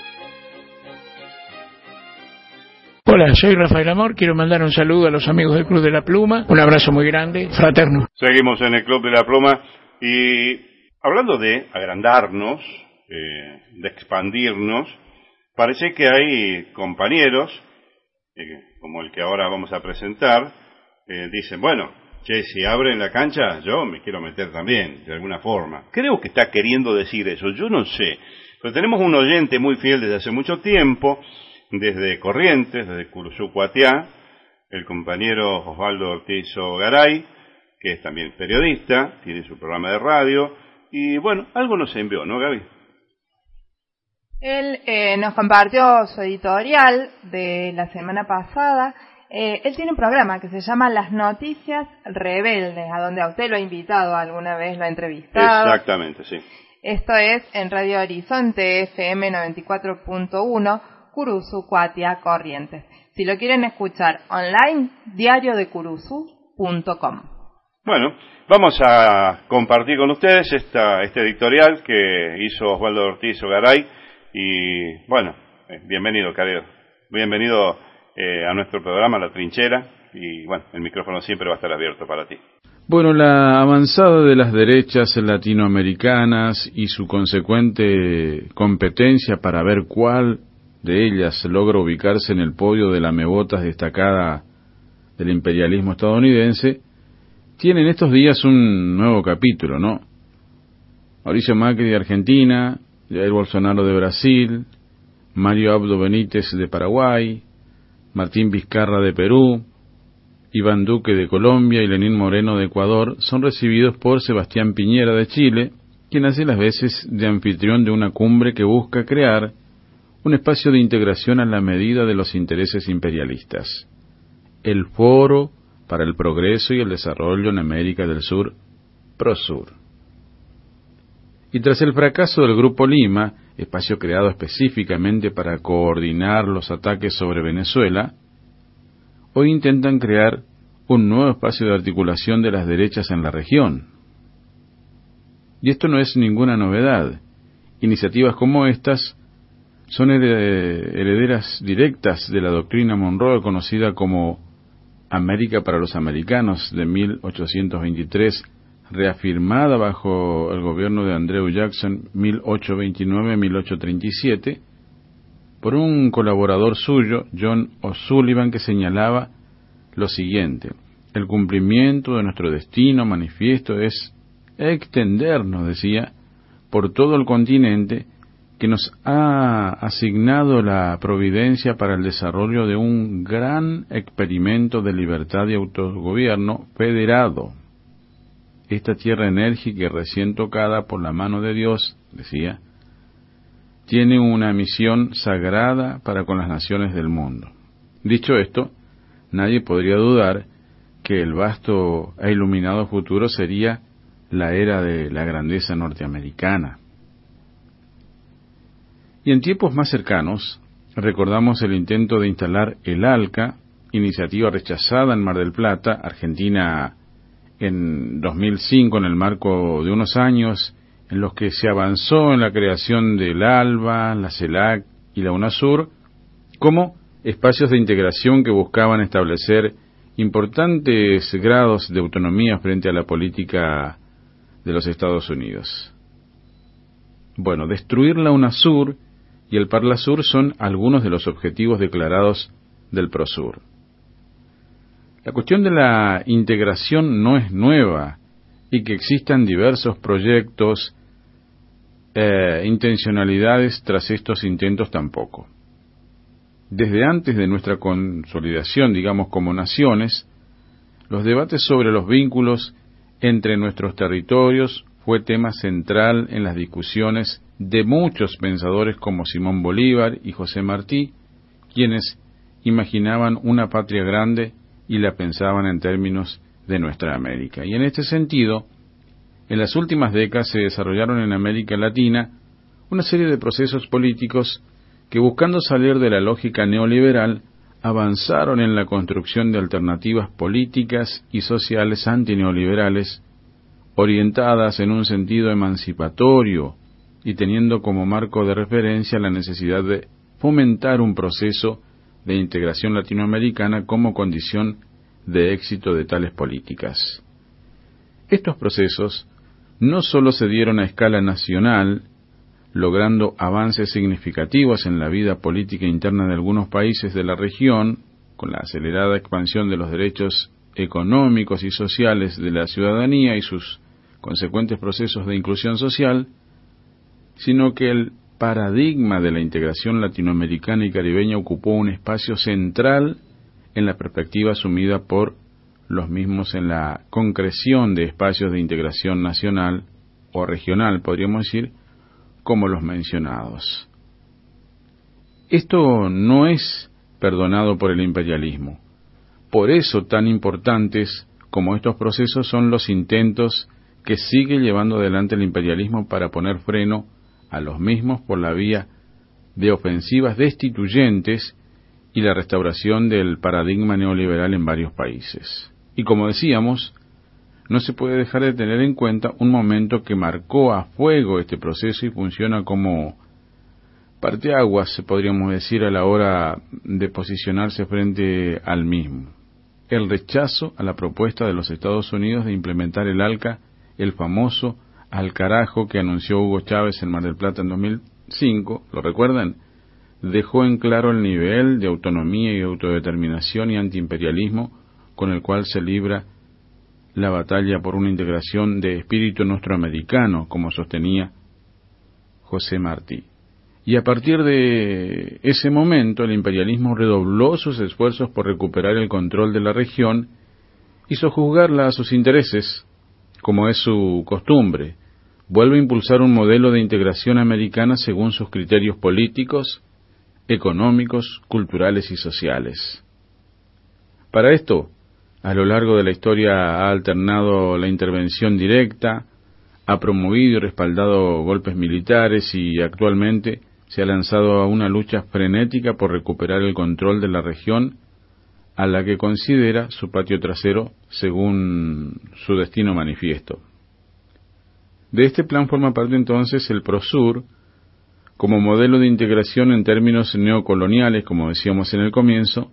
Hola, soy Rafael Amor, quiero mandar un saludo a los amigos del Club de la Pluma, un abrazo muy grande, fraterno. Seguimos en el Club de la Pluma y hablando de agrandarnos, eh, de expandirnos, parece que hay compañeros como el que ahora vamos a presentar, eh, dicen, bueno, che, si abren la cancha, yo me quiero meter también, de alguna forma. Creo que está queriendo decir eso, yo no sé. Pero tenemos un oyente muy fiel desde hace mucho tiempo, desde Corrientes, desde Curuzú, Cuatiá, el compañero Osvaldo Ortiz Garay, que es también periodista, tiene su programa de radio, y bueno, algo nos envió, ¿no, Gaby? Él eh, nos compartió su editorial de la semana pasada. Eh, él tiene un programa que se llama Las Noticias Rebeldes, a donde a usted lo ha invitado alguna vez, lo ha entrevistado. Exactamente, sí. Esto es en Radio Horizonte F M noventa y cuatro punto uno, Curuzú, Cuatiá, Corrientes. Si lo quieren escuchar online, diario de curuzú punto com. Bueno, vamos a compartir con ustedes esta, este editorial que hizo Osvaldo Ortiz Garay. Y bueno, eh, bienvenido, Calero. Bienvenido eh, a nuestro programa, La Trinchera. Y bueno, el micrófono siempre va a estar abierto para ti. Bueno, la avanzada de las derechas latinoamericanas y su consecuente competencia para ver cuál de ellas logra ubicarse en el podio de la mebotas destacada del imperialismo estadounidense, tienen estos días un nuevo capítulo, ¿no? Mauricio Macri de Argentina, Jair Bolsonaro de Brasil, Mario Abdo Benítez de Paraguay, Martín Vizcarra de Perú, Iván Duque de Colombia y Lenín Moreno de Ecuador son recibidos por Sebastián Piñera de Chile, quien hace las veces de anfitrión de una cumbre que busca crear un espacio de integración a la medida de los intereses imperialistas. El Foro para el Progreso y el Desarrollo en América del Sur, PROSUR. Y tras el fracaso del Grupo Lima, espacio creado específicamente para coordinar los ataques sobre Venezuela, hoy intentan crear un nuevo espacio de articulación de las derechas en la región. Y esto no es ninguna novedad. Iniciativas como estas son herederas directas de la doctrina Monroe, conocida como América para los Americanos de mil ochocientos veintitrés, reafirmada bajo el gobierno de Andrew Jackson mil ochocientos veintinueve a mil ochocientos treinta y siete, por un colaborador suyo, John O'Sullivan, que señalaba lo siguiente: el cumplimiento de nuestro destino manifiesto es extendernos, decía, por todo el continente que nos ha asignado la providencia para el desarrollo de un gran experimento de libertad y autogobierno federado. Esta tierra enérgica y recién tocada por la mano de Dios, decía, tiene una misión sagrada para con las naciones del mundo. Dicho esto, nadie podría dudar que el vasto e iluminado futuro sería la era de la grandeza norteamericana. Y en tiempos más cercanos, recordamos el intento de instalar el ALCA, iniciativa rechazada en Mar del Plata, Argentina, en dos mil cinco, en el marco de unos años en los que se avanzó en la creación del ALBA, la CELAC y la UNASUR, como espacios de integración que buscaban establecer importantes grados de autonomía frente a la política de los Estados Unidos. Bueno, destruir la UNASUR y el Parlasur son algunos de los objetivos declarados del PROSUR. La cuestión de la integración no es nueva, y que existan diversos proyectos e intencionalidades tras estos intentos tampoco. Desde antes de nuestra consolidación, digamos, como naciones, los debates sobre los vínculos entre nuestros territorios fue tema central en las discusiones de muchos pensadores como Simón Bolívar y José Martí, quienes imaginaban una patria grande y la pensaban en términos de nuestra América. Y en este sentido, en las últimas décadas se desarrollaron en América Latina una serie de procesos políticos que, buscando salir de la lógica neoliberal, avanzaron en la construcción de alternativas políticas y sociales antineoliberales, orientadas en un sentido emancipatorio y teniendo como marco de referencia la necesidad de fomentar un proceso de integración latinoamericana como condición de éxito de tales políticas. Estos procesos no solo se dieron a escala nacional, logrando avances significativos en la vida política interna de algunos países de la región, con la acelerada expansión de los derechos económicos y sociales de la ciudadanía y sus consecuentes procesos de inclusión social, sino que el paradigma de la integración latinoamericana y caribeña ocupó un espacio central en la perspectiva asumida por los mismos en la concreción de espacios de integración nacional o regional, podríamos decir, como los mencionados. Esto no es perdonado por el imperialismo. Por eso tan importantes como estos procesos son los intentos que sigue llevando adelante el imperialismo para poner freno a los mismos por la vía de ofensivas destituyentes y la restauración del paradigma neoliberal en varios países. Y como decíamos, no se puede dejar de tener en cuenta un momento que marcó a fuego este proceso y funciona como parteaguas, podríamos decir, a la hora de posicionarse frente al mismo. El rechazo a la propuesta de los Estados Unidos de implementar el ALCA, el famoso al carajo que anunció Hugo Chávez en Mar del Plata en dos mil cinco, ¿lo recuerdan? Dejó en claro el nivel de autonomía y autodeterminación y antiimperialismo con el cual se libra la batalla por una integración de espíritu nuestroamericano, como sostenía José Martí. Y a partir de ese momento el imperialismo redobló sus esfuerzos por recuperar el control de la región y sojuzgarla a sus intereses, como es su costumbre. Vuelve a impulsar un modelo de integración americana según sus criterios políticos, económicos, culturales y sociales. Para esto, a lo largo de la historia ha alternado la intervención directa, ha promovido y respaldado golpes militares y actualmente se ha lanzado a una lucha frenética por recuperar el control de la región a la que considera su patio trasero según su destino manifiesto. De este plan forma parte entonces el PROSUR como modelo de integración en términos neocoloniales, como decíamos en el comienzo,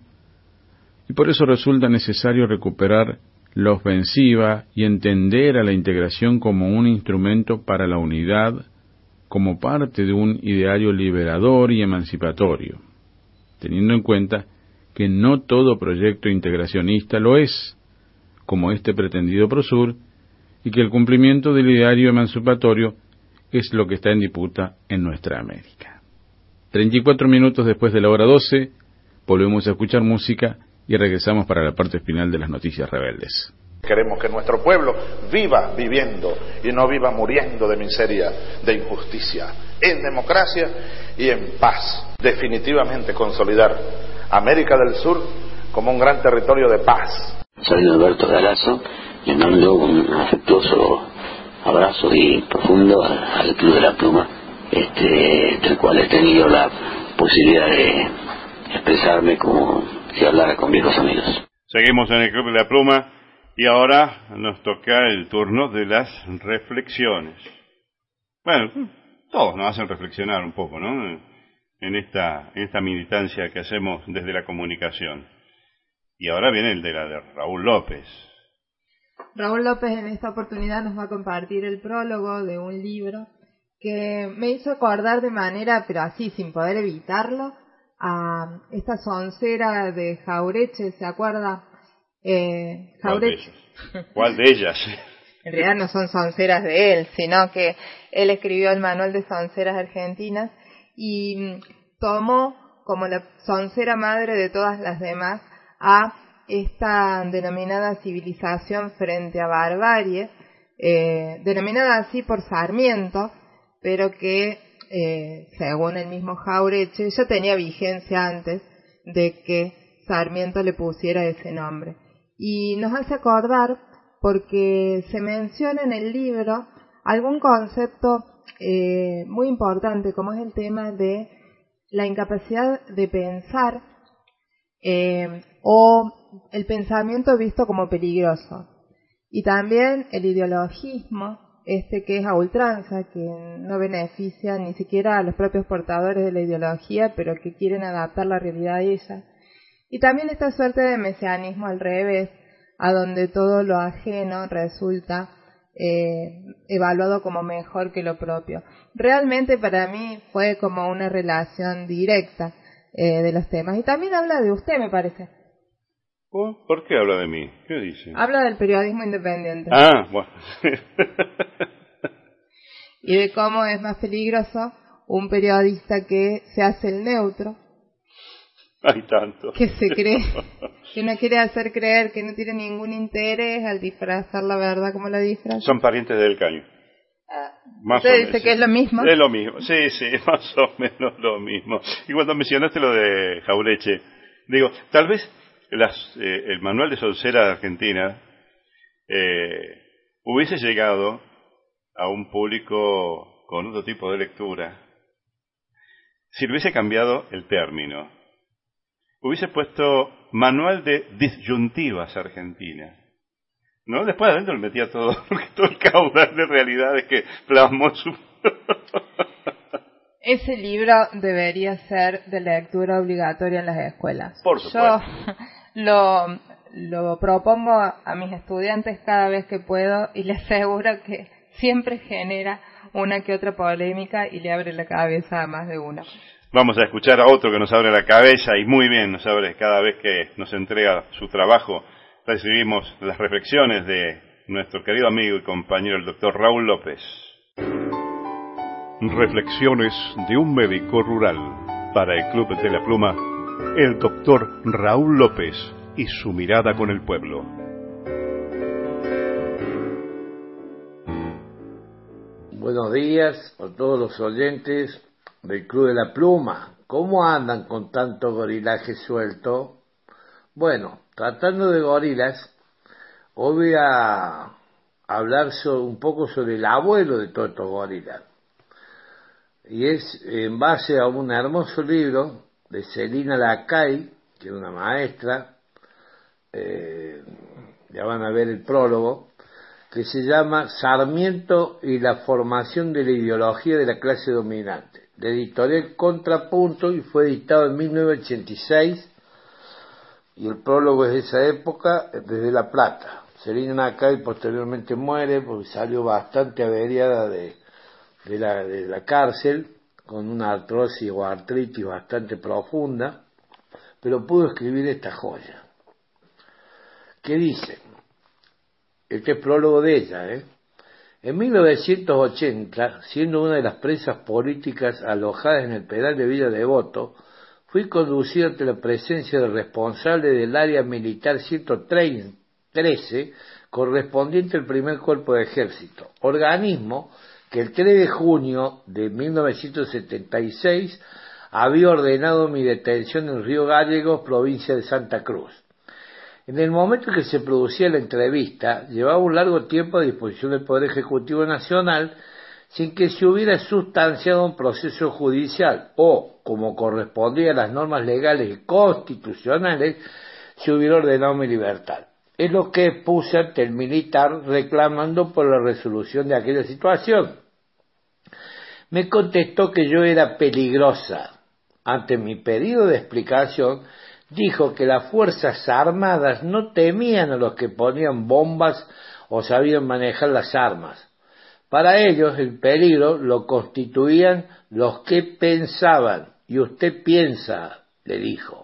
y por eso resulta necesario recuperar la ofensiva y entender a la integración como un instrumento para la unidad, como parte de un ideario liberador y emancipatorio, teniendo en cuenta que no todo proyecto integracionista lo es, como este pretendido PROSUR, y que el cumplimiento del ideario emancipatorio es lo que está en disputa en nuestra América. treinta y cuatro minutos después de la hora doce, volvemos a escuchar música y regresamos para la parte final de las noticias rebeldes. Queremos que nuestro pueblo viva viviendo y no viva muriendo de miseria, de injusticia, en democracia y en paz. Definitivamente consolidar América del Sur como un gran territorio de paz. Soy Alberto Galazo, le mando un afectuoso abrazo y profundo al, al Club de la Pluma, este, del cual he tenido la posibilidad de expresarme como si hablara con viejos amigos. Seguimos en el Club de la Pluma y ahora nos toca el turno de las reflexiones. Bueno, todos nos hacen reflexionar un poco, ¿no? En esta, en esta militancia que hacemos desde la comunicación. Y ahora viene el de la de Raúl López. Raúl López en esta oportunidad nos va a compartir el prólogo de un libro que me hizo acordar de manera, pero así, sin poder evitarlo, a esta soncera de Jaureche, ¿se acuerda? Eh, Jaureche. ¿Cuál de ellas? En realidad no son sonceras de él, sino que él escribió el manual de sonceras argentinas y tomó como la soncera madre de todas las demás a esta denominada civilización frente a barbarie, eh, denominada así por Sarmiento, pero que eh, según el mismo Jaureche ya tenía vigencia antes de que Sarmiento le pusiera ese nombre. Y nos hace acordar porque se menciona en el libro algún concepto eh, muy importante, como es el tema de la incapacidad de pensar eh, o el pensamiento visto como peligroso, y también el ideologismo, este que es a ultranza, que no beneficia ni siquiera a los propios portadores de la ideología, pero que quieren adaptar la realidad a ella, y también esta suerte de mesianismo al revés, a donde todo lo ajeno resulta eh, evaluado como mejor que lo propio. Realmente para mí fue como una relación directa eh, de los temas, y también habla de usted, me parece. ¿Por qué habla de mí? ¿Qué dice? Habla del periodismo independiente. Ah, bueno. Y de cómo es más peligroso un periodista que se hace el neutro. Hay tanto. Que se cree, que no quiere hacer creer, que no tiene ningún interés al disfrazar la verdad como la disfraza. Son parientes del Caño. Ah, Más ¿usted o dice menos, que es lo mismo? Es lo mismo, sí, sí, más o menos lo mismo. Y cuando mencionaste lo de Jaureche, digo, tal vez las, eh, el manual de soncera de Argentina eh, hubiese llegado a un público con otro tipo de lectura si hubiese cambiado el término. Hubiese puesto manual de disyuntivas argentinas, ¿no? Después adentro le metía todo, porque todo el caudal de realidades que plasmó su... Ese libro debería ser de lectura obligatoria en las escuelas. Por supuesto. Yo lo, lo propongo a mis estudiantes cada vez que puedo y les aseguro que siempre genera una que otra polémica y le abre la cabeza a más de uno. Vamos a escuchar a otro que nos abre la cabeza, y muy bien nos abre cada vez que nos entrega su trabajo. Recibimos las reflexiones de nuestro querido amigo y compañero el doctor Raúl López. Reflexiones de un médico rural. Para el Club de la Pluma, el doctor Raúl López y su mirada con el pueblo. Buenos días a todos los oyentes del Club de la Pluma. ¿Cómo andan con tanto gorilaje suelto? Bueno, tratando de gorilas, hoy voy a hablar sobre, un poco sobre el abuelo de todos estos gorilas. Y es en base a un hermoso libro de Celina Lacaille, que es una maestra, eh, ya van a ver el prólogo, que se llama Sarmiento y la formación de la ideología de la clase dominante, de editorial Contrapunto, y fue editado en mil novecientos ochenta y seis, y el prólogo es de esa época, desde La Plata. Celina Lacaille posteriormente muere porque salió bastante averiada de De la, de la cárcel, con una artrosis o artritis bastante profunda, pero pudo escribir esta joya. ¿Qué dice? Este es prólogo de ella, ¿eh? En mil novecientos ochenta, siendo una de las presas políticas alojadas en el penal de Villa Devoto, fui conducido ante la presencia del responsable del área militar ciento trece, correspondiente al primer cuerpo de ejército, organismo que el tres de junio de mil novecientos setenta y seis había ordenado mi detención en Río Gallegos, provincia de Santa Cruz. En el momento en que se producía la entrevista, llevaba un largo tiempo a disposición del Poder Ejecutivo Nacional sin que se hubiera sustanciado un proceso judicial o, como correspondía a las normas legales y constitucionales, se hubiera ordenado mi libertad. Es lo que puse ante el militar reclamando por la resolución de aquella situación. Me contestó que yo era peligrosa. Ante mi pedido de explicación, dijo que las Fuerzas Armadas no temían a los que ponían bombas o sabían manejar las armas. Para ellos el peligro lo constituían los que pensaban, y usted piensa, le dijo.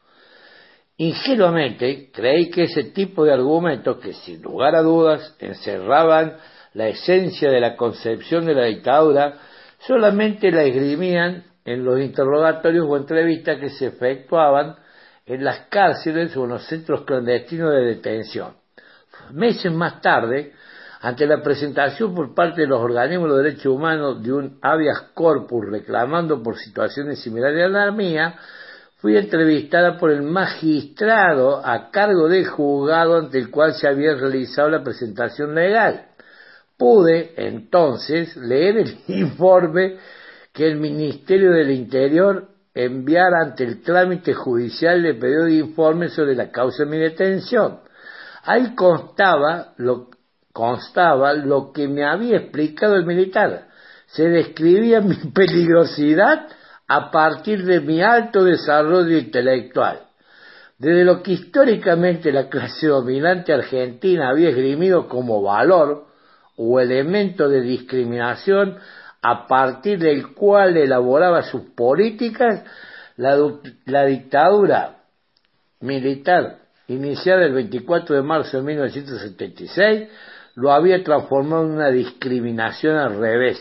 Ingenuamente creí que ese tipo de argumentos, que sin lugar a dudas encerraban la esencia de la concepción de la dictadura, solamente la esgrimían en los interrogatorios o entrevistas que se efectuaban en las cárceles o en los centros clandestinos de detención. Meses más tarde, ante la presentación por parte de los organismos de derechos humanos de un habeas corpus reclamando por situaciones similares a la mía, fui entrevistada por el magistrado a cargo del juzgado ante el cual se había realizado la presentación legal. Pude, entonces, leer el informe que el Ministerio del Interior enviara ante el trámite judicial de pedido de informe sobre la causa de mi detención. Ahí constaba lo, constaba lo que me había explicado el militar. Se describía mi peligrosidad a partir de mi alto desarrollo intelectual. Desde lo que históricamente la clase dominante argentina había esgrimido como valor o elemento de discriminación a partir del cual elaboraba sus políticas, la, la dictadura militar iniciada el veinticuatro de marzo de mil novecientos setenta y seis lo había transformado en una discriminación al revés.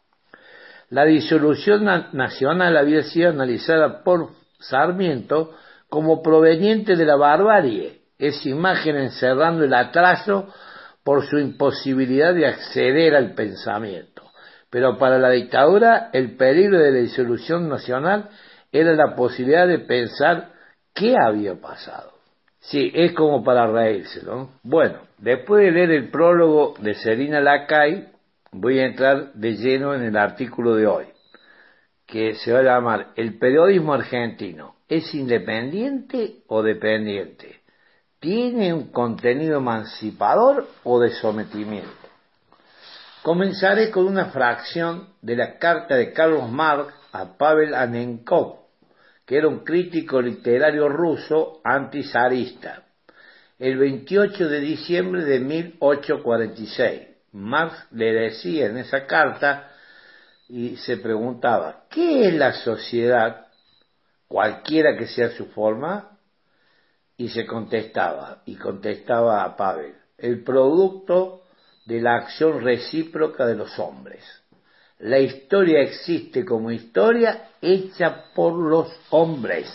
La disolución nacional había sido analizada por Sarmiento como proveniente de la barbarie, esa imagen encerrando el atraso por su imposibilidad de acceder al pensamiento. Pero para la dictadura el peligro de la disolución nacional era la posibilidad de pensar qué había pasado. Sí, es como para reírse, ¿no? Bueno, después de leer el prólogo de Celina Lacaille, voy a entrar de lleno en el artículo de hoy, que se va a llamar ¿El periodismo argentino es independiente o dependiente? ¿Tiene un contenido emancipador o de sometimiento? Comenzaré con una fracción de la carta de Carlos Marx a Pavel Anenkov, que era un crítico literario ruso antizarista. El veintiocho de diciembre de mil ochocientos cuarenta y seis, Marx le decía en esa carta y se preguntaba, ¿qué es la sociedad, cualquiera que sea su forma? Y se contestaba, y contestaba a Pavel, el producto de la acción recíproca de los hombres. La historia existe como historia hecha por los hombres.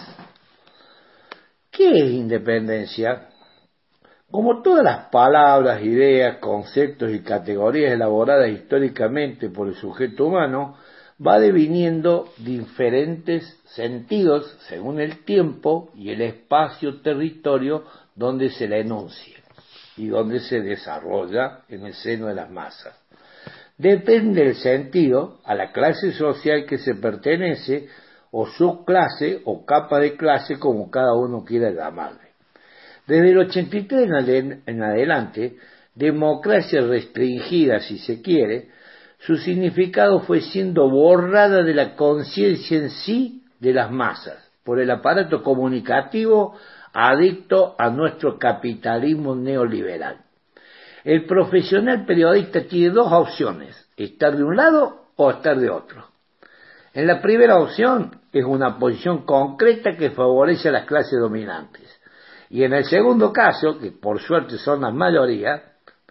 ¿Qué es independencia? Como todas las palabras, ideas, conceptos y categorías elaboradas históricamente por el sujeto humano, va deviniendo diferentes sentidos según el tiempo y el espacio-territorio donde se la enuncia y donde se desarrolla en el seno de las masas. Depende del sentido a la clase social que se pertenece, o subclase o capa de clase, como cada uno quiera llamarle. Desde el ochenta y tres en adelante, democracia restringida, si se quiere, su significado fue siendo borrada de la conciencia en sí de las masas, por el aparato comunicativo adicto a nuestro capitalismo neoliberal. El profesional periodista tiene dos opciones: estar de un lado o estar de otro. En la primera opción es una posición concreta que favorece a las clases dominantes. Y en el segundo caso, que por suerte son la mayoría,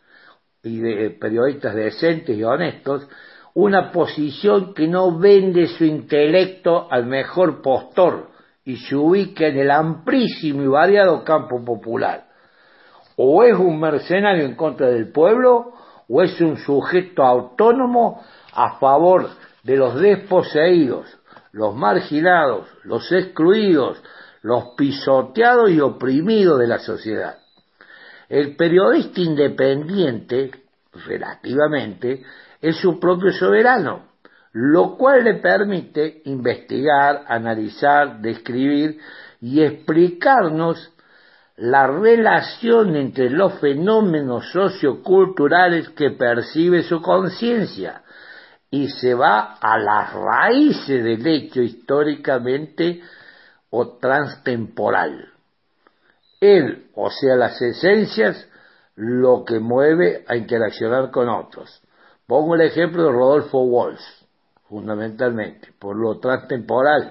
y de periodistas decentes y honestos, una posición que no vende su intelecto al mejor postor y se ubica en el amplísimo y variado campo popular. O es un mercenario en contra del pueblo, o es un sujeto autónomo a favor de los desposeídos, los marginados, los excluidos, los pisoteados y oprimidos de la sociedad. El periodista independiente, relativamente, es su propio soberano, lo cual le permite investigar, analizar, describir y explicarnos la relación entre los fenómenos socioculturales que percibe su conciencia, y se va a las raíces del hecho históricamente o transtemporal. Él, o sea, las esencias, lo que mueve a interaccionar con otros. Pongo el ejemplo de Rodolfo Walsh, fundamentalmente, por lo transtemporal.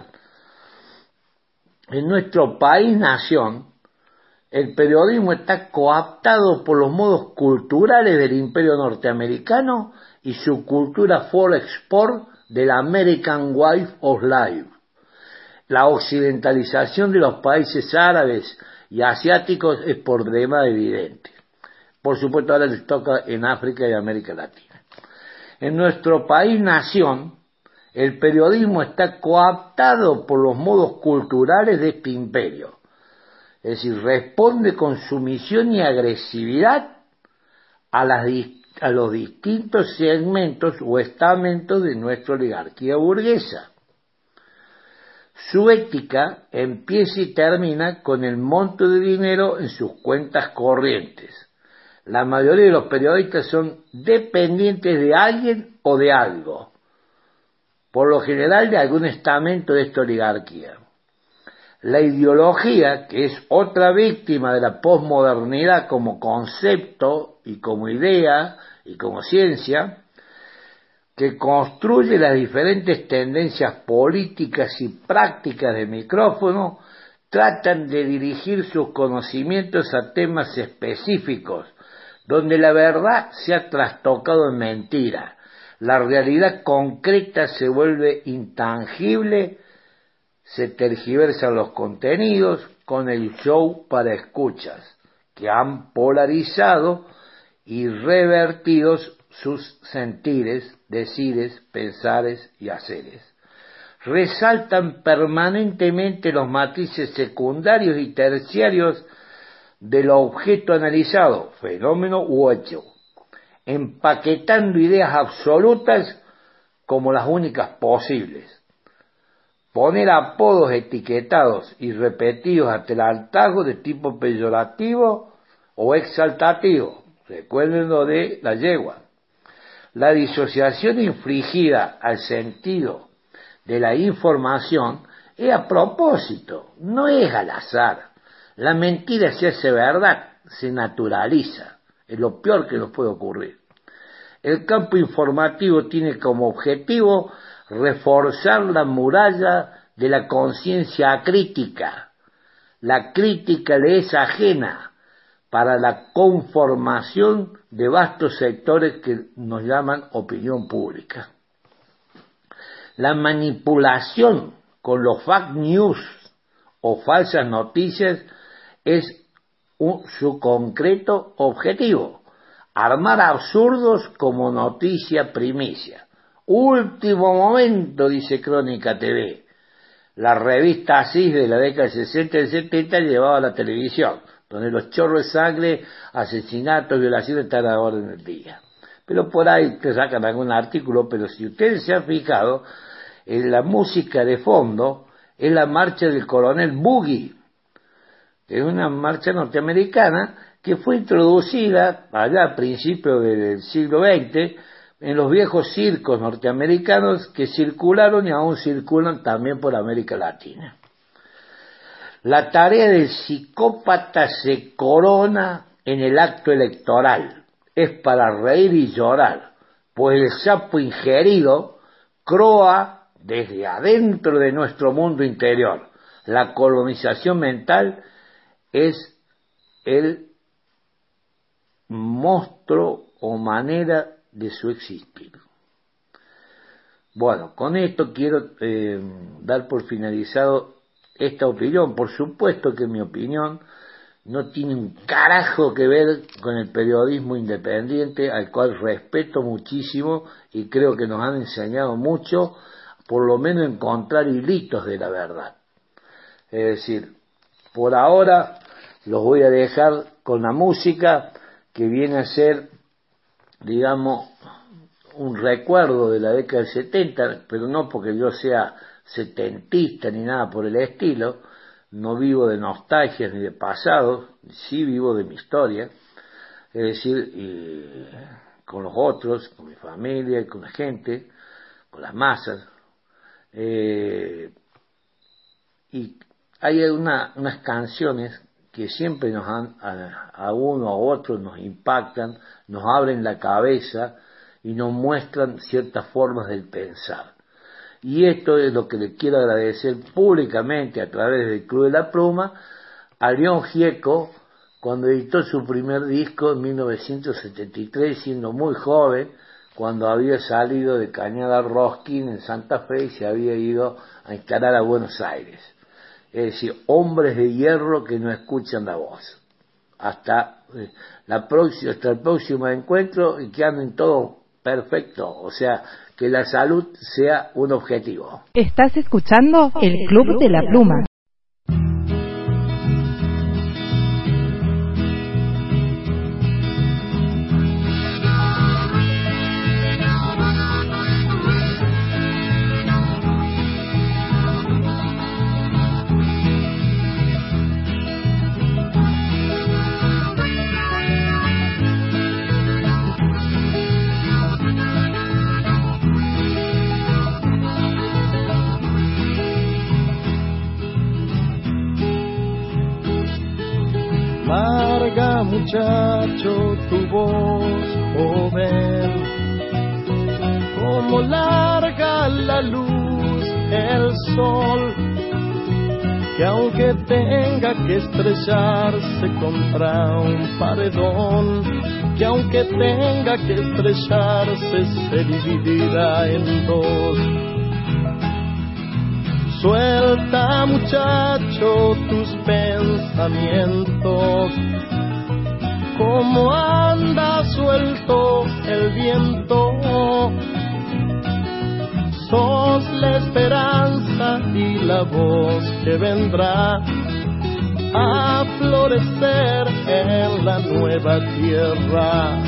En nuestro país-nación, el periodismo está coaptado por los modos culturales del imperio norteamericano y su cultura for export del American Way of Life. La occidentalización de los países árabes y asiáticos es por demás evidente. Por supuesto, ahora les toca en África y América Latina. En nuestro país-nación, el periodismo está coaptado por los modos culturales de este imperio. Es decir, responde con sumisión y agresividad a, las, a los distintos segmentos o estamentos de nuestra oligarquía burguesa. Su ética empieza y termina con el monto de dinero en sus cuentas corrientes. La mayoría de los periodistas son dependientes de alguien o de algo, por lo general de algún estamento de esta oligarquía. La ideología, que es otra víctima de la posmodernidad como concepto y como idea y como ciencia, que construye las diferentes tendencias políticas y prácticas de micrófono, tratan de dirigir sus conocimientos a temas específicos, donde la verdad se ha trastocado en mentira, la realidad concreta se vuelve intangible, se tergiversan los contenidos con el show para escuchas, que han polarizado y revertido sus sentires, decires, pensares y haceres. Resaltan permanentemente los matices secundarios y terciarios del objeto analizado, fenómeno u hecho, empaquetando ideas absolutas como las únicas posibles. Poner apodos etiquetados y repetidos hasta el hartazgo de tipo peyorativo o exaltativo. Recuerden lo de la yegua. La disociación infligida al sentido de la información es a propósito, no es al azar. La mentira se hace verdad, se naturaliza. Es lo peor que nos puede ocurrir. El campo informativo tiene como objetivo reforzar la muralla de la conciencia crítica. La crítica le es ajena para la conformación de vastos sectores que nos llaman opinión pública. La manipulación con los fake news o falsas noticias es un, su concreto objetivo. Armar absurdos como noticia primicia. Último momento, dice Crónica T V. La revista Asís de la década del sesenta y setenta llevaba a la televisión, donde los chorros de sangre, asesinatos, violaciones están a la orden del día. Pero por ahí te sacan algún artículo, pero si ustedes se han fijado, en la música de fondo es la marcha del coronel Boogie, que es una marcha norteamericana que fue introducida allá a principios del siglo veinte en los viejos circos norteamericanos que circularon y aún circulan también por América Latina. La tarea del psicópata se corona en el acto electoral. Es para reír y llorar, pues el sapo ingerido croa desde adentro de nuestro mundo interior. La colonización mental es el monstruo o manera de su existir. Bueno, con esto quiero eh, dar por finalizado esta opinión. Por supuesto que mi opinión no tiene un carajo que ver con el periodismo independiente, al cual respeto muchísimo y creo que nos han enseñado mucho, por lo menos encontrar hilitos de la verdad. Es decir, por ahora los voy a dejar con la música que viene a ser, digamos, un recuerdo de la década del setenta, pero no porque yo sea setentista ni nada por el estilo. No vivo de nostalgias ni de pasado, sí vivo de mi historia, es decir, eh, con los otros, con mi familia, con la gente, con las masas. Eh, y hay una, unas canciones que siempre nos han, a, a uno a otro nos impactan, nos abren la cabeza y nos muestran ciertas formas del pensar. Y esto es lo que le quiero agradecer públicamente a través del Club de la Pluma a León Gieco, cuando editó su primer disco en mil novecientos setenta y tres, siendo muy joven, cuando había salido de Cañada Rosquín en Santa Fe y se había ido a instalar a Buenos Aires. Es decir, hombres de hierro que no escuchan la voz. Hasta, eh, la próxima, hasta el próximo encuentro y que anden todos perfectos, o sea, que la salud sea un objetivo. Estás escuchando el Club de la Pluma. Larga, muchacho, tu voz joven, como larga la luz, el sol, que aunque tenga que estrellarse contra un paredón, que aunque tenga que estrellarse se dividirá en dos. Suelta, muchacho, tus pensamientos, como anda suelto el viento. Sos la esperanza y la voz que vendrá a florecer en la nueva tierra.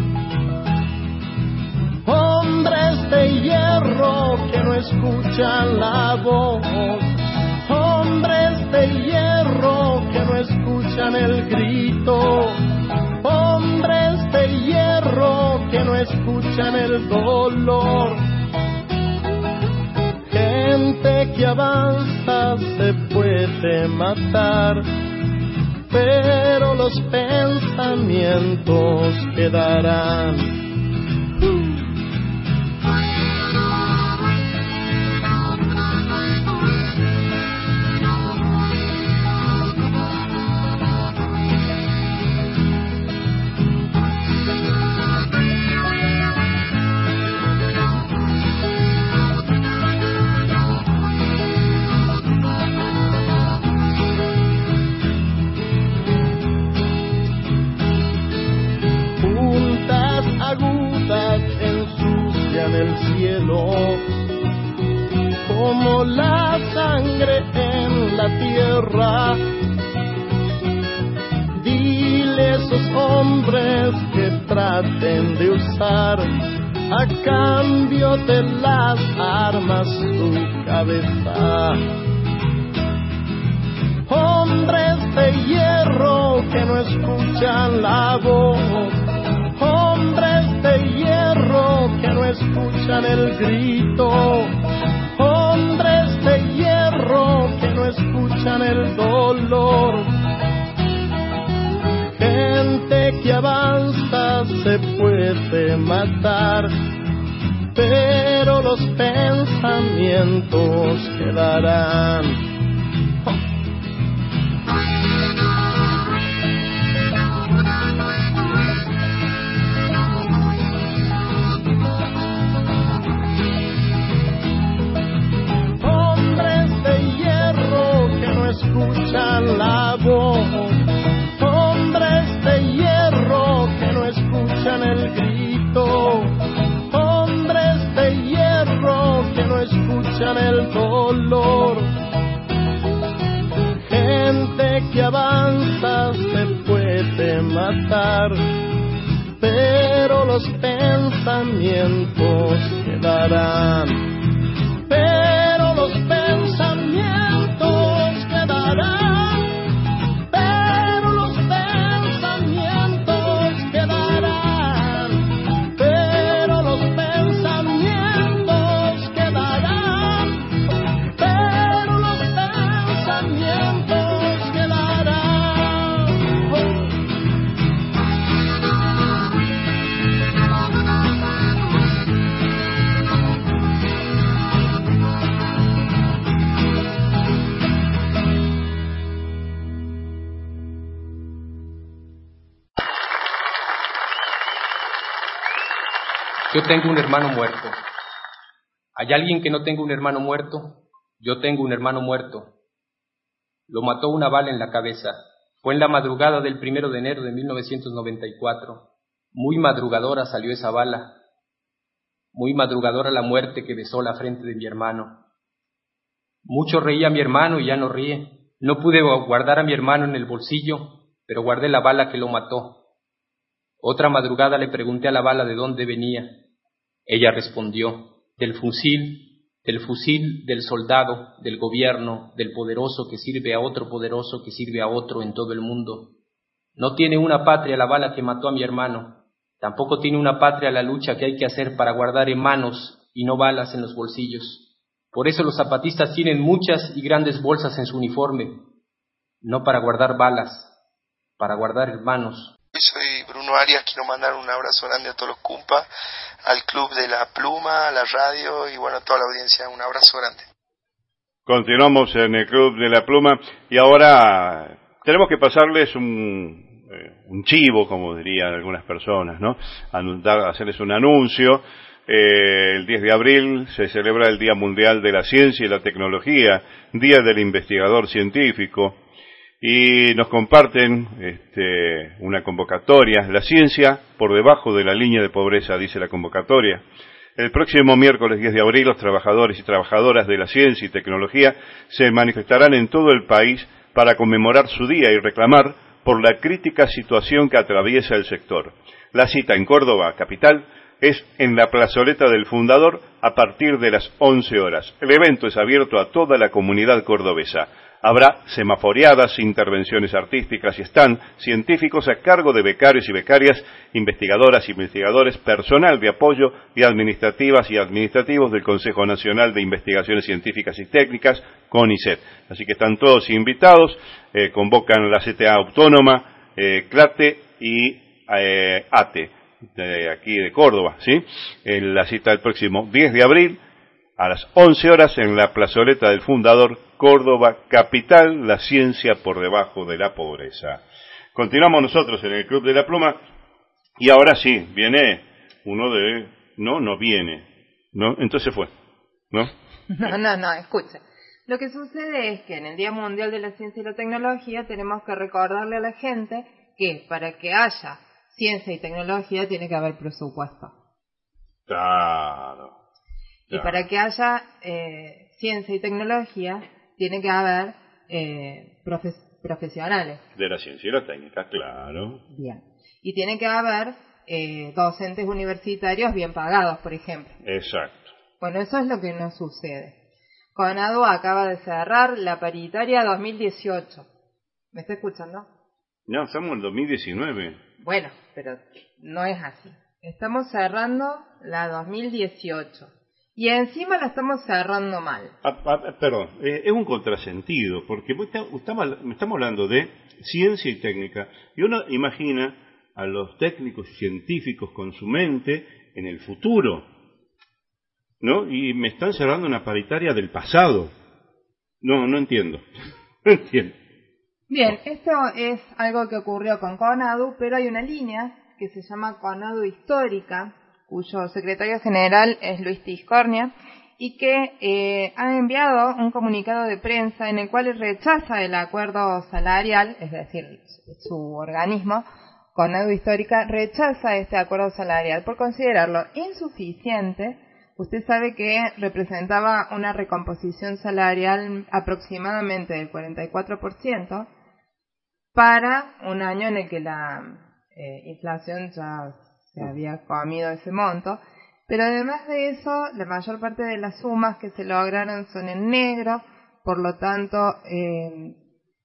Hombres de hierro que no escuchan la voz, hombres de hierro que no escuchan el grito, hombres de hierro que no escuchan el dolor. Gente que avanza se puede matar, pero los pensamientos quedarán. cielo, como la sangre en la tierra. Dile a esos hombres que traten de usar a cambio de las armas su cabeza. Hombres de hierro que no escuchan la voz, hombres de hierro que no escuchan el grito, hombres de hierro que no escuchan el dolor. Gente que avanza se puede matar, pero los pensamientos quedarán. Escuchan la voz, hombres de hierro que no escuchan el grito, hombres de hierro que no escuchan el dolor. Gente que avanza se puede matar, pero los pensamientos quedarán. Pero los pensamientos quedarán, pero los pensamientos quedarán, pero los pensamientos quedarán, pero los pensamientos quedarán. Yo tengo un hermano muerto. ¿Hay alguien que no tenga un hermano muerto? Yo tengo un hermano muerto. Lo mató una bala en la cabeza. Fue en la madrugada del primero de enero de mil novecientos noventa y cuatro. Muy madrugadora salió esa bala. Muy madrugadora la muerte que besó la frente de mi hermano. Mucho reía mi hermano y ya no ríe. No pude guardar a mi hermano en el bolsillo, pero guardé la bala que lo mató. Otra madrugada le pregunté a la bala de dónde venía. Ella respondió, del fusil, del fusil del soldado, del gobierno, del poderoso que sirve a otro poderoso que sirve a otro en todo el mundo. No tiene una patria la bala que mató a mi hermano. Tampoco tiene una patria la lucha que hay que hacer para guardar hermanos y no balas en los bolsillos. Por eso los zapatistas tienen muchas y grandes bolsas en su uniforme. No para guardar balas, para guardar hermanos. Soy Bruno Arias, quiero mandar un abrazo grande a todos los cumpas, al Club de la Pluma, a la radio y bueno, a toda la audiencia, un abrazo grande. Continuamos en el Club de la Pluma y ahora tenemos que pasarles un, eh, un chivo, como dirían algunas personas, ¿no? Dar, hacerles un anuncio. Eh, el diez de abril se celebra el Día Mundial de la Ciencia y la Tecnología, Día del Investigador Científico. Y nos comparten este, una convocatoria, la ciencia por debajo de la línea de pobreza, dice la convocatoria. El próximo miércoles diez de abril los trabajadores y trabajadoras de la ciencia y tecnología se manifestarán en todo el país para conmemorar su día y reclamar por la crítica situación que atraviesa el sector. La cita en Córdoba, capital, es en la plazoleta del Fundador a partir de las once horas. El evento es abierto a toda la comunidad cordobesa. Habrá semaforeadas, intervenciones artísticas y stand científicos a cargo de becarios y becarias, investigadoras y investigadores, personal de apoyo y administrativas y administrativos del Consejo Nacional de Investigaciones Científicas y Técnicas, CONICET. Así que están todos invitados, eh, convocan la C T A Autónoma, eh, CLATE y eh, ATE, de aquí de Córdoba, ¿sí? En la cita del próximo diez de abril, a las once horas en la plazoleta del Fundador, Córdoba, capital, la ciencia por debajo de la pobreza. Continuamos nosotros en el Club de la Pluma y ahora sí, viene uno de... No, no viene, ¿no? Entonces fue, ¿no? No, no, no, escuche. Lo que sucede es que en el Día Mundial de la Ciencia y la Tecnología tenemos que recordarle a la gente que para que haya ciencia y tecnología tiene que haber presupuesto. Claro. Y para que haya eh, ciencia y tecnología, tiene que haber eh, profe profesionales. De la ciencia y la técnica, claro. Bien. Y tiene que haber eh, docentes universitarios bien pagados, por ejemplo. Exacto. Bueno, eso es lo que no sucede. CONADU acaba de cerrar la paritaria dos mil dieciocho. ¿Me está escuchando? No, estamos en el dos mil diecinueve. Bueno, pero no es así. Estamos cerrando la dos mil dieciocho. Y encima la estamos cerrando mal. Ah, ah, perdón, eh, es un contrasentido, porque estamos, estamos hablando de ciencia y técnica, y uno imagina a los técnicos científicos con su mente en el futuro, ¿no? Y me están cerrando una paritaria del pasado. No, no entiendo. No entiendo. Bien, esto es algo que ocurrió con CONADU, pero hay una línea que se llama CONADU Histórica, cuyo secretario general es Luis Tiscornia, y que eh, ha enviado un comunicado de prensa en el cual rechaza el acuerdo salarial, es decir, su organismo, CONADU Histórica, rechaza este acuerdo salarial por considerarlo insuficiente. Usted sabe que representaba una recomposición salarial aproximadamente del cuarenta y cuatro por ciento para un año en el que la eh, inflación ya se había comido ese monto, pero además de eso, la mayor parte de las sumas que se lograron son en negro, por lo tanto, eh,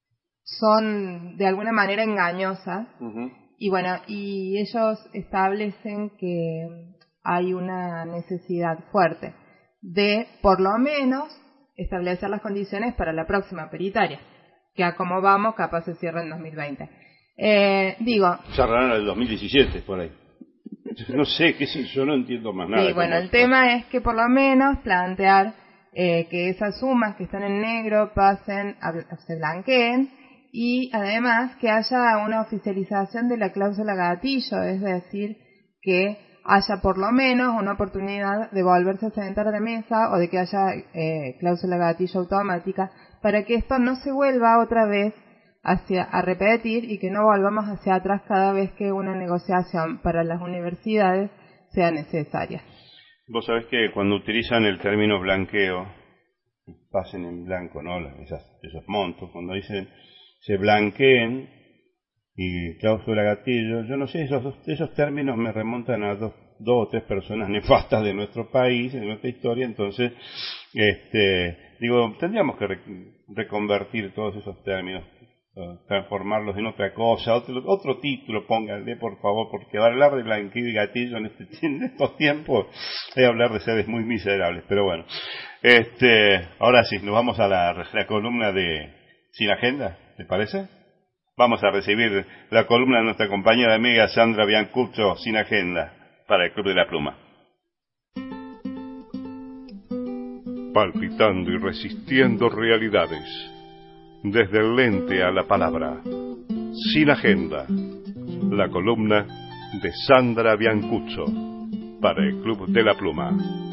son de alguna manera engañosas, uh-huh. y bueno, y ellos establecen que hay una necesidad fuerte de, por lo menos, establecer las condiciones para la próxima paritaria, que a como vamos, capaz se cierra en dos mil veinte. Eh, digo... Cerrarán en el dos mil diecisiete, por ahí. No sé, qué sé, yo no entiendo más nada. Sí, bueno, el tema es que por lo menos plantear eh, que esas sumas que están en negro pasen, a, se blanqueen, y además que haya una oficialización de la cláusula gatillo, es decir, que haya por lo menos una oportunidad de volverse a sentar de mesa o de que haya eh, cláusula gatillo automática para que esto no se vuelva otra vez hacia a repetir y que no volvamos hacia atrás cada vez que una negociación para las universidades sea necesaria. Vos sabés que cuando utilizan el término blanqueo, pasen en blanco, ¿no? Esas, esos montos, cuando dicen se blanqueen y cláusula gatillo, yo no sé, esos, esos términos me remontan a dos, dos o tres personas nefastas de nuestro país, de nuestra historia, entonces, este, digo, tendríamos que re, reconvertir todos esos términos, transformarlos en otra cosa, otro, otro título, pónganle por favor, porque hablar de blanqueo y gatillo en, este, en estos tiempos es hablar de seres muy miserables, pero bueno. Este, ahora sí, nos vamos a la, la columna de Sin Agenda, ¿te parece? Vamos a recibir la columna de nuestra compañera amiga Sandra Biancuccio, Sin Agenda, para el Club de la Pluma. Palpitando y resistiendo realidades. Desde el lente a la palabra. Sin Agenda. La columna de Sandra Biancuccio para el Club de la Pluma.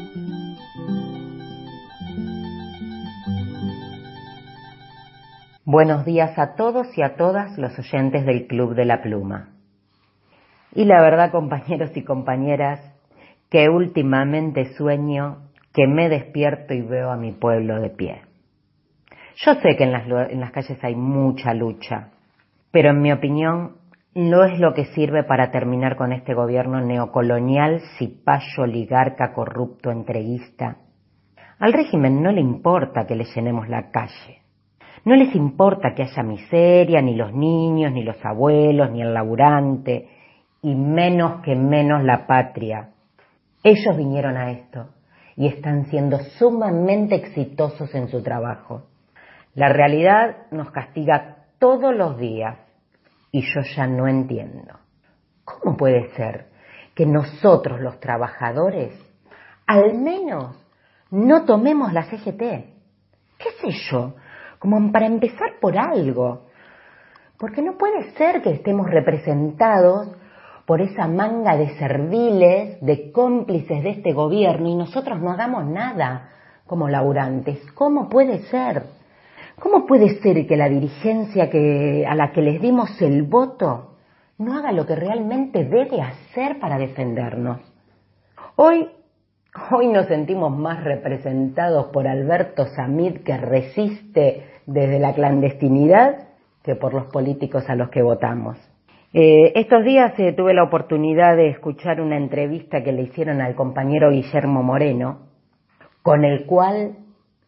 Buenos días a todos y a todas los oyentes del Club de la Pluma. Y la verdad, compañeros y compañeras, que últimamente sueño que me despierto y veo a mi pueblo de pie. Yo sé que en las, en las calles hay mucha lucha, pero en mi opinión no es lo que sirve para terminar con este gobierno neocolonial, cipayo, oligarca, corrupto, entreguista. Al régimen no le importa que le llenemos la calle. No les importa que haya miseria, ni los niños, ni los abuelos, ni el laburante, y menos que menos la patria. Ellos vinieron a esto y están siendo sumamente exitosos en su trabajo. La realidad nos castiga todos los días y yo ya no entiendo. ¿Cómo puede ser que nosotros los trabajadores al menos no tomemos la C G T? ¿Qué sé yo? Como para empezar por algo. Porque no puede ser que estemos representados por esa manga de serviles, de cómplices de este gobierno y nosotros no hagamos nada como laburantes. ¿Cómo puede ser? ¿Cómo puede ser que la dirigencia que, a la que les dimos el voto no haga lo que realmente debe hacer para defendernos? Hoy Hoy nos sentimos más representados por Alberto Samid, que resiste desde la clandestinidad, que por los políticos a los que votamos. Eh, estos días eh, tuve la oportunidad de escuchar una entrevista que le hicieron al compañero Guillermo Moreno, con el cual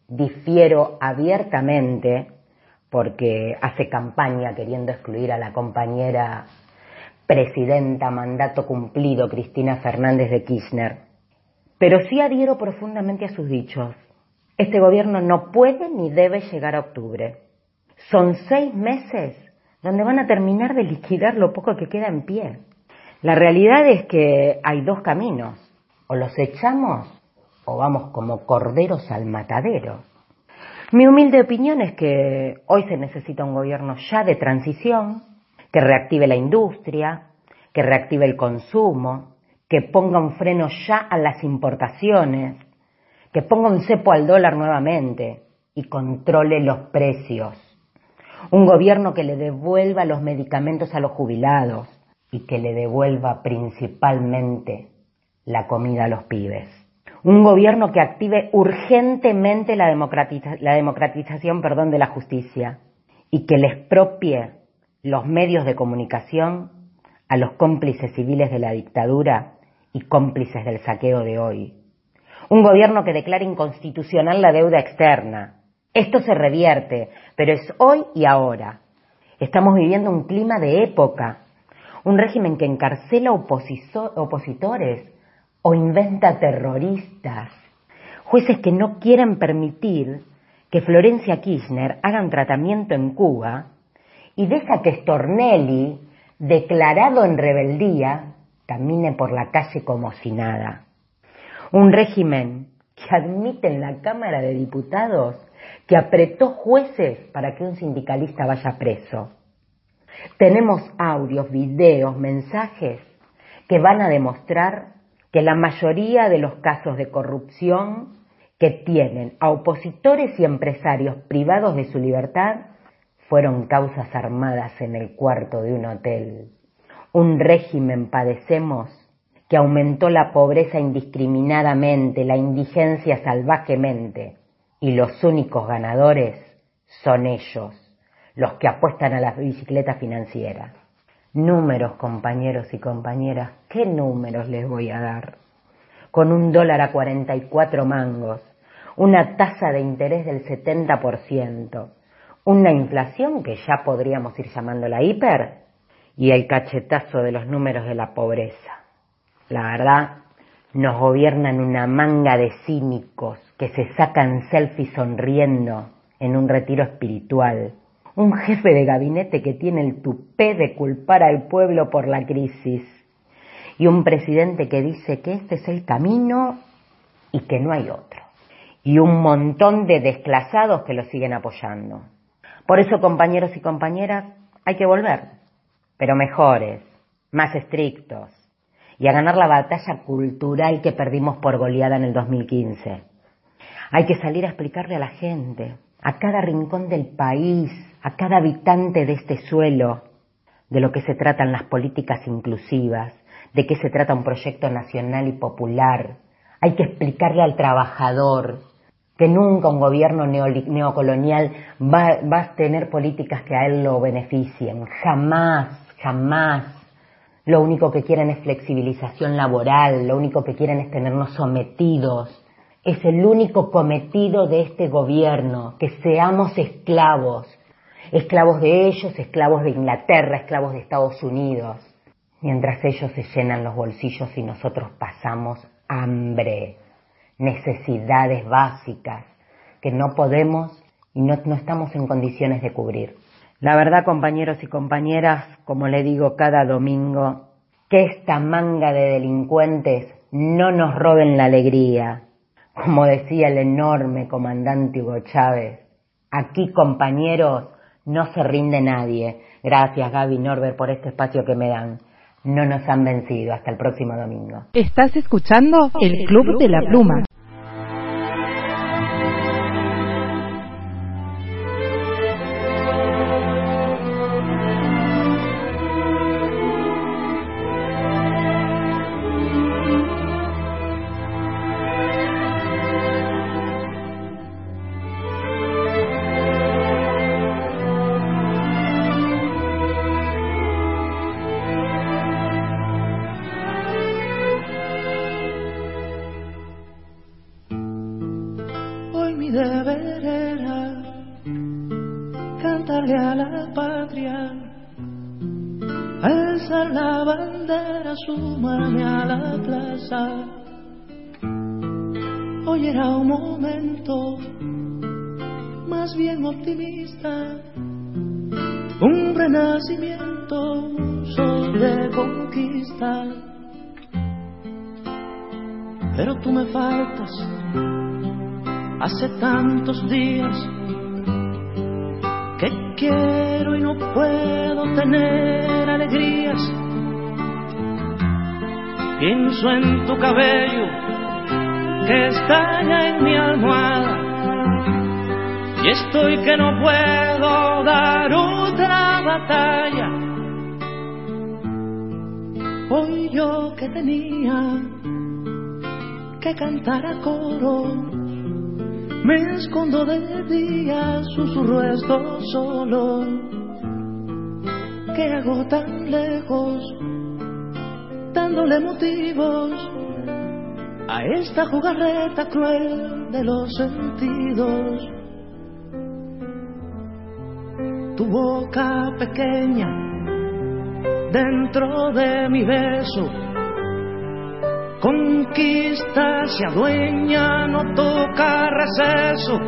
difiero abiertamente, porque hace campaña queriendo excluir a la compañera presidenta mandato cumplido Cristina Fernández de Kirchner. Pero sí adhiero profundamente a sus dichos. Este gobierno no puede ni debe llegar a octubre. Son seis meses donde van a terminar de liquidar lo poco que queda en pie. La realidad es que hay dos caminos. O los echamos o vamos como corderos al matadero. Mi humilde opinión es que hoy se necesita un gobierno ya de transición, que reactive la industria, que reactive el consumo, que ponga un freno ya a las importaciones, que ponga un cepo al dólar nuevamente y controle los precios. Un gobierno que le devuelva los medicamentos a los jubilados y que le devuelva principalmente la comida a los pibes. Un gobierno que active urgentemente la, democratiza, la democratización perdón, de la justicia y que le expropie los medios de comunicación a los cómplices civiles de la dictadura y cómplices del saqueo de hoy. Un gobierno que declare inconstitucional la deuda externa. Esto se revierte, pero es hoy y ahora. Estamos viviendo un clima de época, un régimen que encarcela oposiso- opositores o inventa terroristas, jueces que no quieren permitir que Florencia Kirchner haga un tratamiento en Cuba y deja que Stornelli, declarado en rebeldía, camine por la calle como si nada. Un régimen que admite en la Cámara de Diputados que apretó jueces para que un sindicalista vaya preso. Tenemos audios, videos, mensajes que van a demostrar que la mayoría de los casos de corrupción que tienen a opositores y empresarios privados de su libertad fueron causas armadas en el cuarto de un hotel. Un régimen padecemos que aumentó la pobreza indiscriminadamente, la indigencia salvajemente, y los únicos ganadores son ellos, los que apuestan a las bicicletas financieras. Números, compañeros y compañeras, ¿qué números les voy a dar? Con un dólar a cuarenta y cuatro mangos, una tasa de interés del setenta por ciento, una inflación que ya podríamos ir llamándola hiper, y el cachetazo de los números de la pobreza. La verdad, nos gobiernan una manga de cínicos que se sacan selfies sonriendo en un retiro espiritual. Un jefe de gabinete que tiene el tupé de culpar al pueblo por la crisis. Y un presidente que dice que este es el camino y que no hay otro. Y un montón de desclasados que lo siguen apoyando. Por eso, compañeros y compañeras, hay que volver, pero mejores, más estrictos, y a ganar la batalla cultural que perdimos por goleada en el dos mil quince. Hay que salir a explicarle a la gente, a cada rincón del país, a cada habitante de este suelo, de lo que se tratan las políticas inclusivas, de qué se trata un proyecto nacional y popular. Hay que explicarle al trabajador que nunca un gobierno neocolonial va, va a tener políticas que a él lo beneficien. Jamás, jamás. Lo único que quieren es flexibilización laboral, lo único que quieren es tenernos sometidos. Es el único cometido de este gobierno, que seamos esclavos. Esclavos de ellos, esclavos de Inglaterra, esclavos de Estados Unidos. Mientras ellos se llenan los bolsillos y nosotros pasamos hambre, necesidades básicas que no podemos y no, no estamos en condiciones de cubrir. La verdad, compañeros y compañeras, como le digo cada domingo, que esta manga de delincuentes no nos roben la alegría. Como decía el enorme comandante Hugo Chávez, aquí, compañeros, no se rinde nadie. Gracias, Gaby y Norbert, por este espacio que me dan. No nos han vencido. Hasta el próximo domingo. Estás escuchando El Club de la Pluma. deber era cantarle a la patria, alzar la bandera, sumarme a la plaza. Hoy era un momento más bien optimista, un renacimiento, un sol de conquista. Pero tú me faltas hace tantos días que quiero y no puedo tener alegrías. Pienso en tu cabello que estalla en mi almohada y estoy que no puedo dar otra batalla. Hoy yo que tenía que cantar a coro, me escondo de día, susurro esto solo. ¿Qué hago tan lejos, dándole motivos a esta jugarreta cruel de los sentidos? Tu boca pequeña dentro de mi beso conquista, se adueña, no toca receso.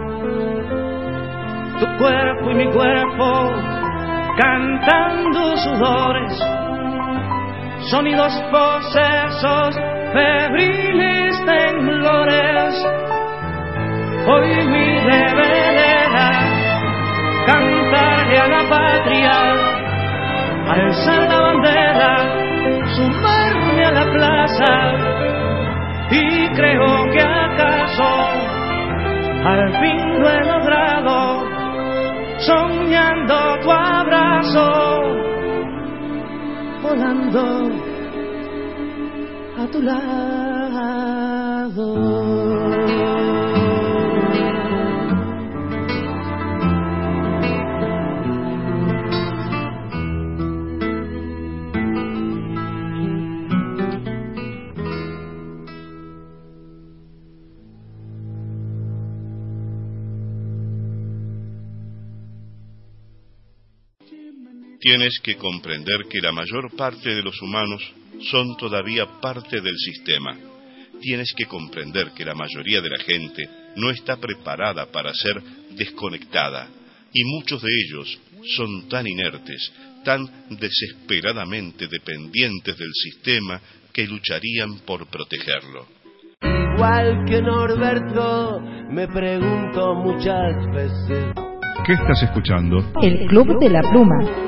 Tu cuerpo y mi cuerpo cantando sudores, sonidos posesos, febriles temblores. Hoy mi deber era cantarle a la patria, alzar la bandera, sumarme a la plaza. Y creo que acaso al fin lo he logrado, soñando tu abrazo, volando a tu lado. Tienes que comprender que la mayor parte de los humanos son todavía parte del sistema. Tienes que comprender que la mayoría de la gente no está preparada para ser desconectada, y muchos de ellos son tan inertes, tan desesperadamente dependientes del sistema, que lucharían por protegerlo. Igual que Norberto, me pregunto muchas veces. ¿Qué estás escuchando? El Club de la Pluma.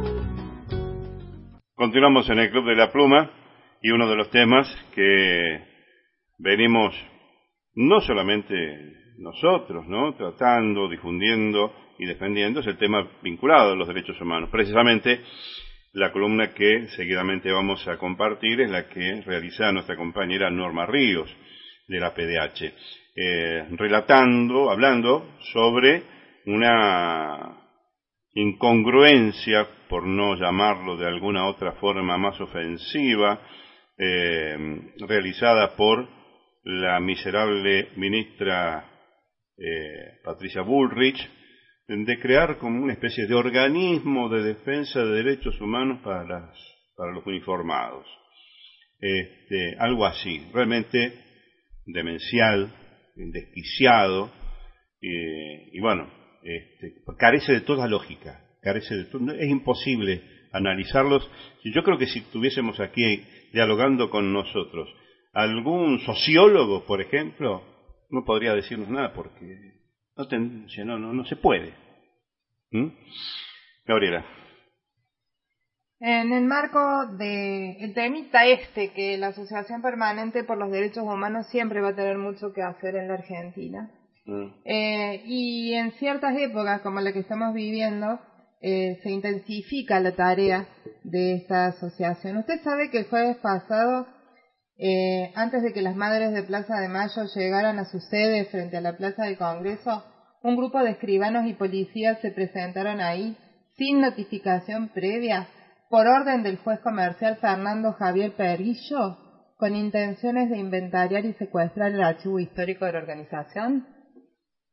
Continuamos en el Club de la Pluma, y uno de los temas que venimos no solamente nosotros, ¿no?, tratando, difundiendo y defendiendo, es el tema vinculado a los derechos humanos. Precisamente la columna que seguidamente vamos a compartir es la que realiza nuestra compañera Norma Ríos, de la P D H, eh, relatando, hablando sobre una incongruencia, por no llamarlo de alguna otra forma más ofensiva, eh, realizada por la miserable ministra eh, Patricia Bullrich, de crear como una especie de organismo de defensa de derechos humanos para, las, para los uniformados. Este, algo así, realmente demencial, desquiciado, eh, y bueno, este, carece de toda lógica, carece de todo, es imposible analizarlos. Yo creo que si tuviésemos aquí dialogando con nosotros algún sociólogo, por ejemplo, no podría decirnos nada porque no, ten, no, no, no se puede. ¿Mm? Gabriela. En el marco del temita este, que la Asociación Permanente por los Derechos Humanos siempre va a tener mucho que hacer en la Argentina, mm. eh, y en ciertas épocas como la que estamos viviendo, eh, se intensifica la tarea de esta asociación. Usted sabe que el jueves pasado, eh, antes de que las madres de Plaza de Mayo llegaran a su sede frente a la Plaza del Congreso, un grupo de escribanos y policías se presentaron ahí sin notificación previa, por orden del juez comercial Fernando Javier Perillo, con intenciones de inventariar y secuestrar el archivo histórico de la organización.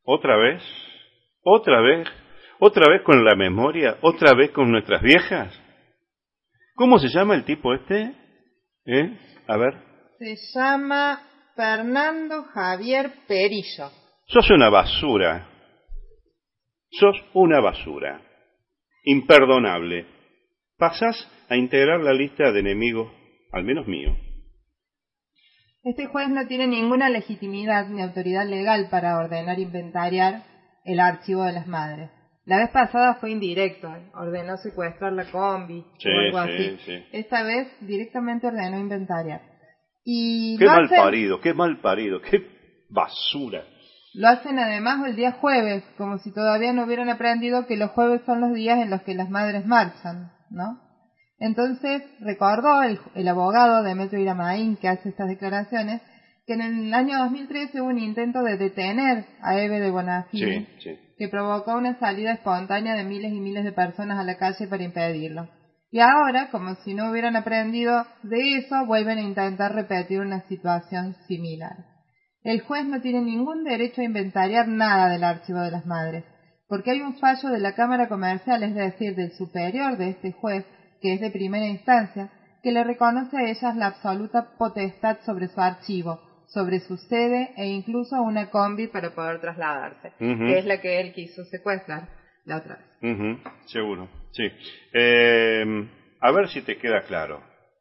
¿Otra vez? ¿Otra vez? ¿Otra vez con la memoria? ¿Otra vez con nuestras viejas? ¿Cómo se llama el tipo este? ¿Eh? A ver. Se llama Fernando Javier Perillo. Sos una basura. Sos una basura. Imperdonable. Pasás a integrar la lista de enemigos, al menos mío. Este juez no tiene ninguna legitimidad ni autoridad legal para ordenar inventariar el archivo de las madres. La vez pasada fue indirecto, ordenó secuestrar la combi sí, o algo sí, así. Sí. Esta vez directamente ordenó inventariar. Y qué lo mal hacen, parido, qué mal parido, qué basura. Lo hacen además el día jueves, como si todavía no hubieran aprendido que los jueves son los días en los que las madres marchan, ¿no? Entonces recordó el, el abogado Demetrio Iramaín, que hace estas declaraciones, que en el año dos mil trece hubo un intento de detener a Eve de Bonafini, sí, sí. que provocó una salida espontánea de miles y miles de personas a la calle para impedirlo. Y ahora, como si no hubieran aprendido de eso, vuelven a intentar repetir una situación similar. El juez no tiene ningún derecho a inventariar nada del archivo de las madres, porque hay un fallo de la Cámara Comercial, es decir, del superior de este juez, que es de primera instancia, que le reconoce a ellas la absoluta potestad sobre su archivo, sobre su sede e incluso una combi para poder trasladarse, uh-huh. que es la que él quiso secuestrar la otra vez. Uh-huh. Seguro, sí. Eh, a ver si te queda claro.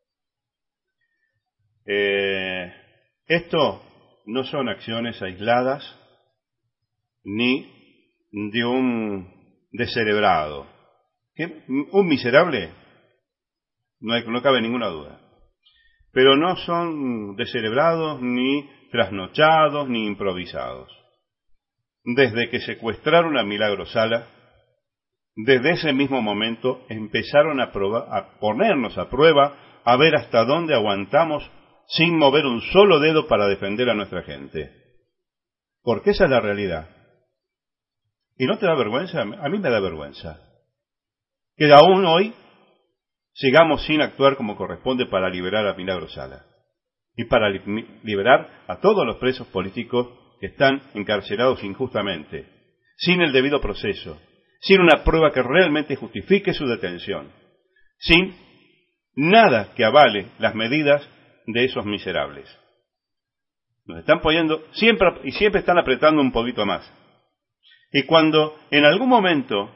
Eh, esto no son acciones aisladas ni de un descerebrado. ¿Qué? ¿Un miserable? No, hay, no cabe ninguna duda. Pero no son descerebrados, ni trasnochados, ni improvisados. Desde que secuestraron a Milagro Sala, desde ese mismo momento empezaron a, probar, a ponernos a prueba, a ver hasta dónde aguantamos sin mover un solo dedo para defender a nuestra gente. Porque esa es la realidad. ¿Y no te da vergüenza? A mí me da vergüenza. Que aún hoy sigamos sin actuar como corresponde para liberar a Milagro Sala y para li- liberar a todos los presos políticos que están encarcelados injustamente, sin el debido proceso, sin una prueba que realmente justifique su detención, sin nada que avale las medidas de esos miserables. Nos están poniendo siempre y siempre están apretando un poquito más. Y cuando en algún momento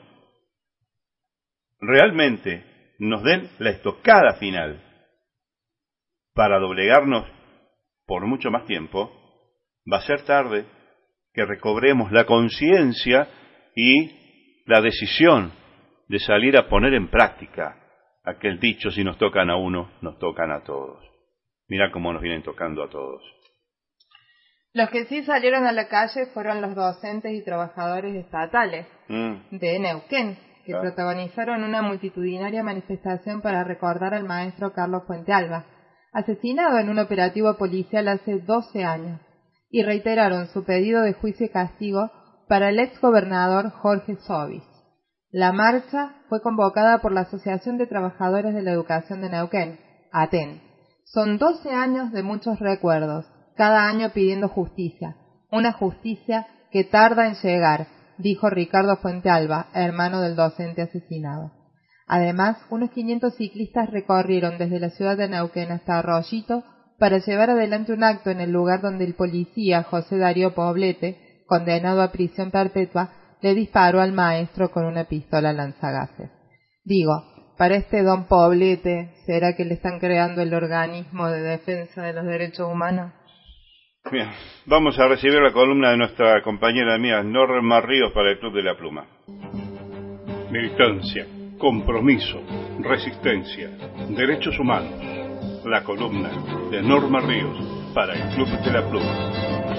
realmente nos den la estocada final para doblegarnos por mucho más tiempo, va a ser tarde que recobremos la conciencia y la decisión de salir a poner en práctica aquel dicho: si nos tocan a uno, nos tocan a todos. Mirá cómo nos vienen tocando a todos. Los que sí salieron a la calle fueron los docentes y trabajadores estatales mm. de Neuquén, que claro. protagonizaron una multitudinaria manifestación para recordar al maestro Carlos Fuentealba, asesinado en un operativo policial hace doce años, y reiteraron su pedido de juicio y castigo para el exgobernador Jorge Sobis. La marcha fue convocada por la Asociación de Trabajadores de la Educación de Neuquén, ATEN. Son doce años de muchos recuerdos, cada año pidiendo justicia, una justicia que tarda en llegar, dijo Ricardo Fuentealba, hermano del docente asesinado. Además, unos quinientos ciclistas recorrieron desde la ciudad de Neuquén hasta Arroyito para llevar adelante un acto en el lugar donde el policía José Darío Poblete, condenado a prisión perpetua, le disparó al maestro con una pistola lanzagases. Digo, para este don Poblete, ¿será que le están creando el organismo de defensa de los derechos humanos? Bien, vamos a recibir la columna de nuestra compañera mía, Norma Ríos, para el Club de la Pluma. Militancia, compromiso, resistencia, derechos humanos. La columna de Norma Ríos para el Club de la Pluma.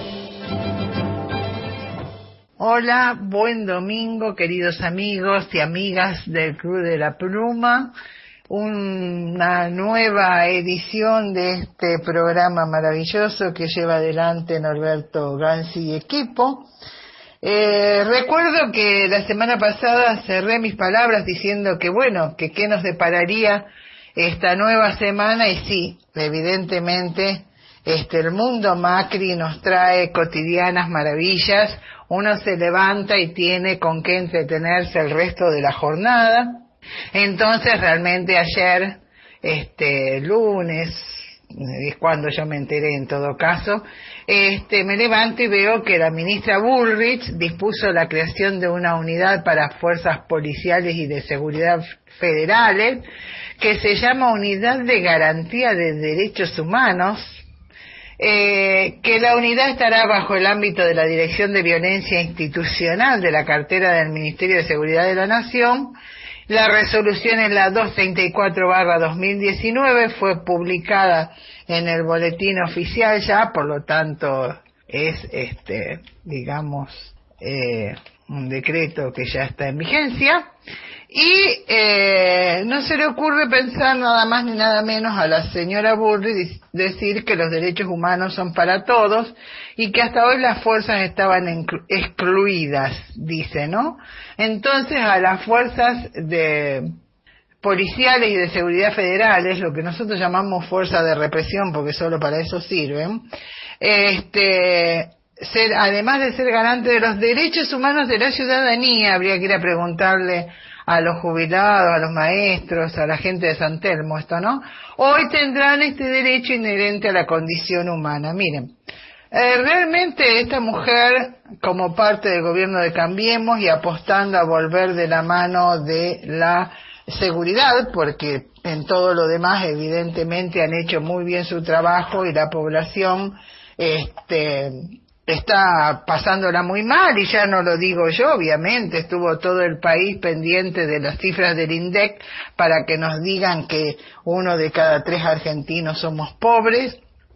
Hola, buen domingo, queridos amigos y amigas del Club de la Pluma. Una nueva edición de este programa maravilloso que lleva adelante Norberto Gansi y equipo. Eh, recuerdo que la semana pasada cerré mis palabras diciendo que bueno, que qué nos depararía esta nueva semana, y sí, evidentemente este, el mundo Macri nos trae cotidianas maravillas, uno se levanta y tiene con qué entretenerse el resto de la jornada. Entonces realmente ayer, este, lunes, es cuando yo me enteré en todo caso, este, me levanto y veo que la ministra Bullrich dispuso la creación de una unidad para fuerzas policiales y de seguridad federales, que se llama Unidad de Garantía de Derechos Humanos, eh, que la unidad estará bajo el ámbito de la Dirección de Violencia Institucional de la cartera del Ministerio de Seguridad de la Nación. La resolución es la doscientos treinta y cuatro barra dos mil diecinueve, fue publicada en el boletín oficial ya, por lo tanto es, este, digamos, eh, un decreto que ya está en vigencia. Y eh, no se le ocurre pensar nada más ni nada menos a la señora Bullrich decir que los derechos humanos son para todos y que hasta hoy las fuerzas estaban excluidas, dice, ¿no? Entonces a las fuerzas de policiales y de seguridad federales, lo que nosotros llamamos fuerza de represión porque solo para eso sirven, este... Ser, además de ser garante de los derechos humanos de la ciudadanía, habría que ir a preguntarle a los jubilados, a los maestros, a la gente de San Telmo esto, ¿no? Hoy tendrán este derecho inherente a la condición humana. Miren, eh, realmente esta mujer, como parte del gobierno de Cambiemos y apostando a volver de la mano de la seguridad, porque en todo lo demás evidentemente han hecho muy bien su trabajo y la población, este... está pasándola muy mal, y ya no lo digo yo, obviamente, estuvo todo el país pendiente de las cifras del INDEC para que nos digan que uno de cada tres argentinos somos pobres,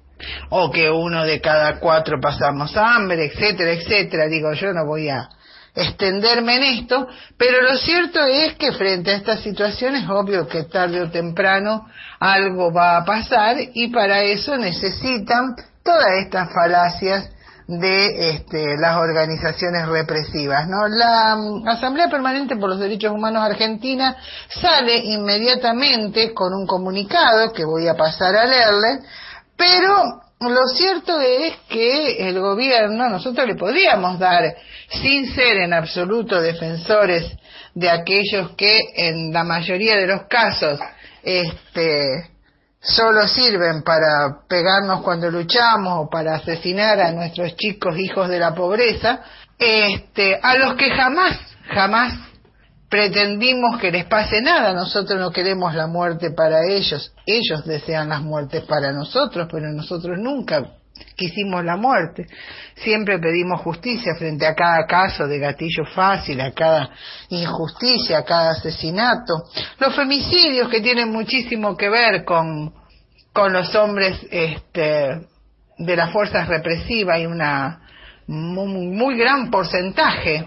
o que uno de cada cuatro pasamos hambre, etcétera, etcétera. Digo, yo no voy a extenderme en esto, pero lo cierto es que frente a esta situación es obvio que tarde o temprano algo va a pasar, y para eso necesitan todas estas falacias de este, las organizaciones represivas, ¿no? La um, Asamblea Permanente por los Derechos Humanos Argentina sale inmediatamente con un comunicado que voy a pasar a leerle, pero lo cierto es que el gobierno, nosotros le podríamos dar, sin ser en absoluto defensores de aquellos que en la mayoría de los casos este solo sirven para pegarnos cuando luchamos o para asesinar a nuestros chicos hijos de la pobreza, este, a los que jamás, jamás pretendimos que les pase nada. Nosotros no queremos la muerte para ellos, ellos desean las muertes para nosotros, pero nosotros nunca quisimos la muerte. Siempre pedimos justicia frente a cada caso de gatillo fácil, a cada injusticia, a cada asesinato. Los femicidios, que tienen muchísimo que ver con, con los hombres este, de las fuerzas represivas, y una muy, muy gran porcentaje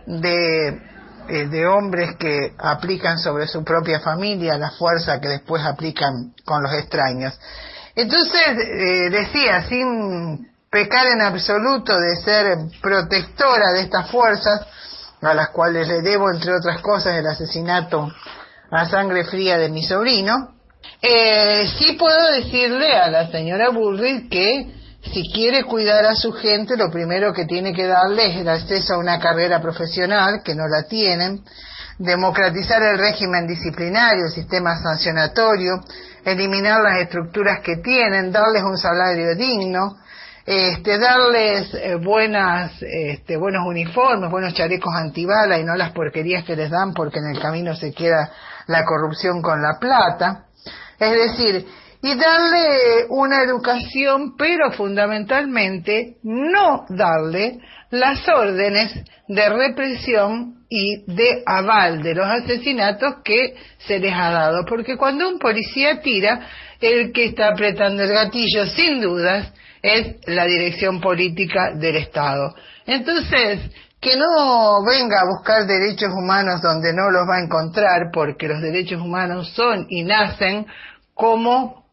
de, eh, de hombres que aplican sobre su propia familia la fuerza que después aplican con los extraños. Entonces, eh, decía, sin pecar en absoluto de ser protectora de estas fuerzas, a las cuales le debo, entre otras cosas, el asesinato a sangre fría de mi sobrino, eh, sí puedo decirle a la señora Bullrich que si quiere cuidar a su gente, lo primero que tiene que darle es el acceso a una carrera profesional, que no la tienen, democratizar el régimen disciplinario, el sistema sancionatorio, eliminar las estructuras que tienen, darles un salario digno, este, darles eh, buenas, este, buenos uniformes, buenos chalecos antibala y no las porquerías que les dan porque en el camino se queda la corrupción con la plata. Es decir, y darle una educación, pero fundamentalmente no darle las órdenes de represión y de aval de los asesinatos que se les ha dado, porque cuando un policía tira, el que está apretando el gatillo sin dudas es la dirección política del Estado. Entonces, que no venga a buscar derechos humanos donde no los va a encontrar, porque los derechos humanos son y nacen como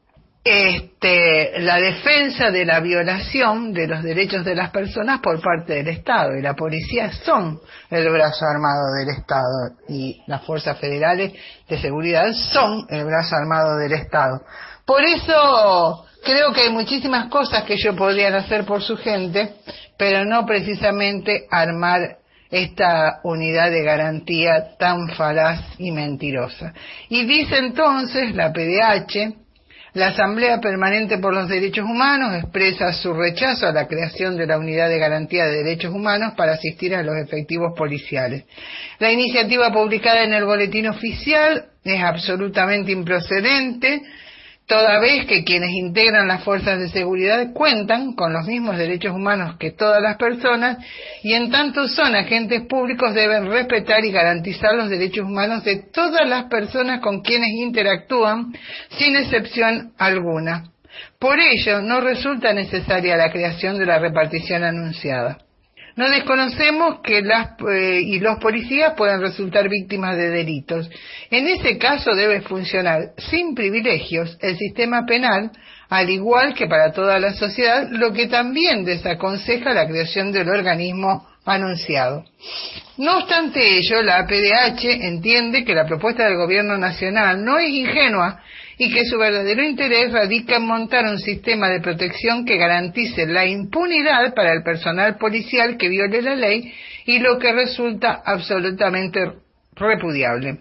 Este, la defensa de la violación de los derechos de las personas por parte del Estado, y la policía son el brazo armado del Estado y las fuerzas federales de seguridad son el brazo armado del Estado. Por eso Creo que hay muchísimas cosas que ellos podrían hacer por su gente, pero no precisamente armar esta unidad de garantía tan falaz y mentirosa. Y dice entonces la P D H: la Asamblea Permanente por los Derechos Humanos expresa su rechazo a la creación de la Unidad de Garantía de Derechos Humanos para asistir a los efectivos policiales. La iniciativa publicada en el Boletín Oficial es absolutamente improcedente, toda vez que quienes integran las fuerzas de seguridad cuentan con los mismos derechos humanos que todas las personas, y en tanto son agentes públicos deben respetar y garantizar los derechos humanos de todas las personas con quienes interactúan, sin excepción alguna. Por ello, no resulta necesaria la creación de la repartición anunciada. No desconocemos que las eh, y los policías pueden resultar víctimas de delitos. En ese caso debe funcionar sin privilegios el sistema penal, al igual que para toda la sociedad, lo que también desaconseja la creación del organismo anunciado. No obstante ello, la P D H entiende que la propuesta del Gobierno Nacional no es ingenua y que su verdadero interés radica en montar un sistema de protección que garantice la impunidad para el personal policial que viole la ley, y lo que resulta absolutamente repudiable.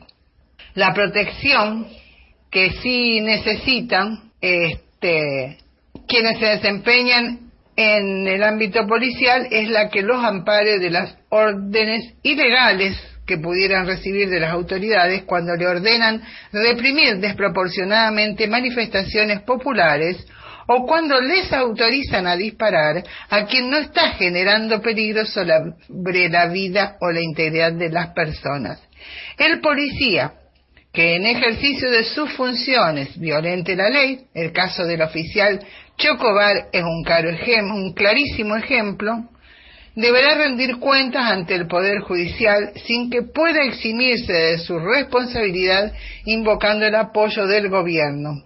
La protección que sí necesitan este, quienes se desempeñan en el ámbito policial es la que los ampare de las órdenes ilegales que pudieran recibir de las autoridades cuando le ordenan reprimir desproporcionadamente manifestaciones populares, o cuando les autorizan a disparar a quien no está generando peligro sobre la vida o la integridad de las personas. El policía que en ejercicio de sus funciones violente la ley, el caso del oficial Chocobar es un, claro ejemplo, un clarísimo ejemplo, deberá rendir cuentas ante el Poder Judicial sin que pueda eximirse de su responsabilidad invocando el apoyo del gobierno.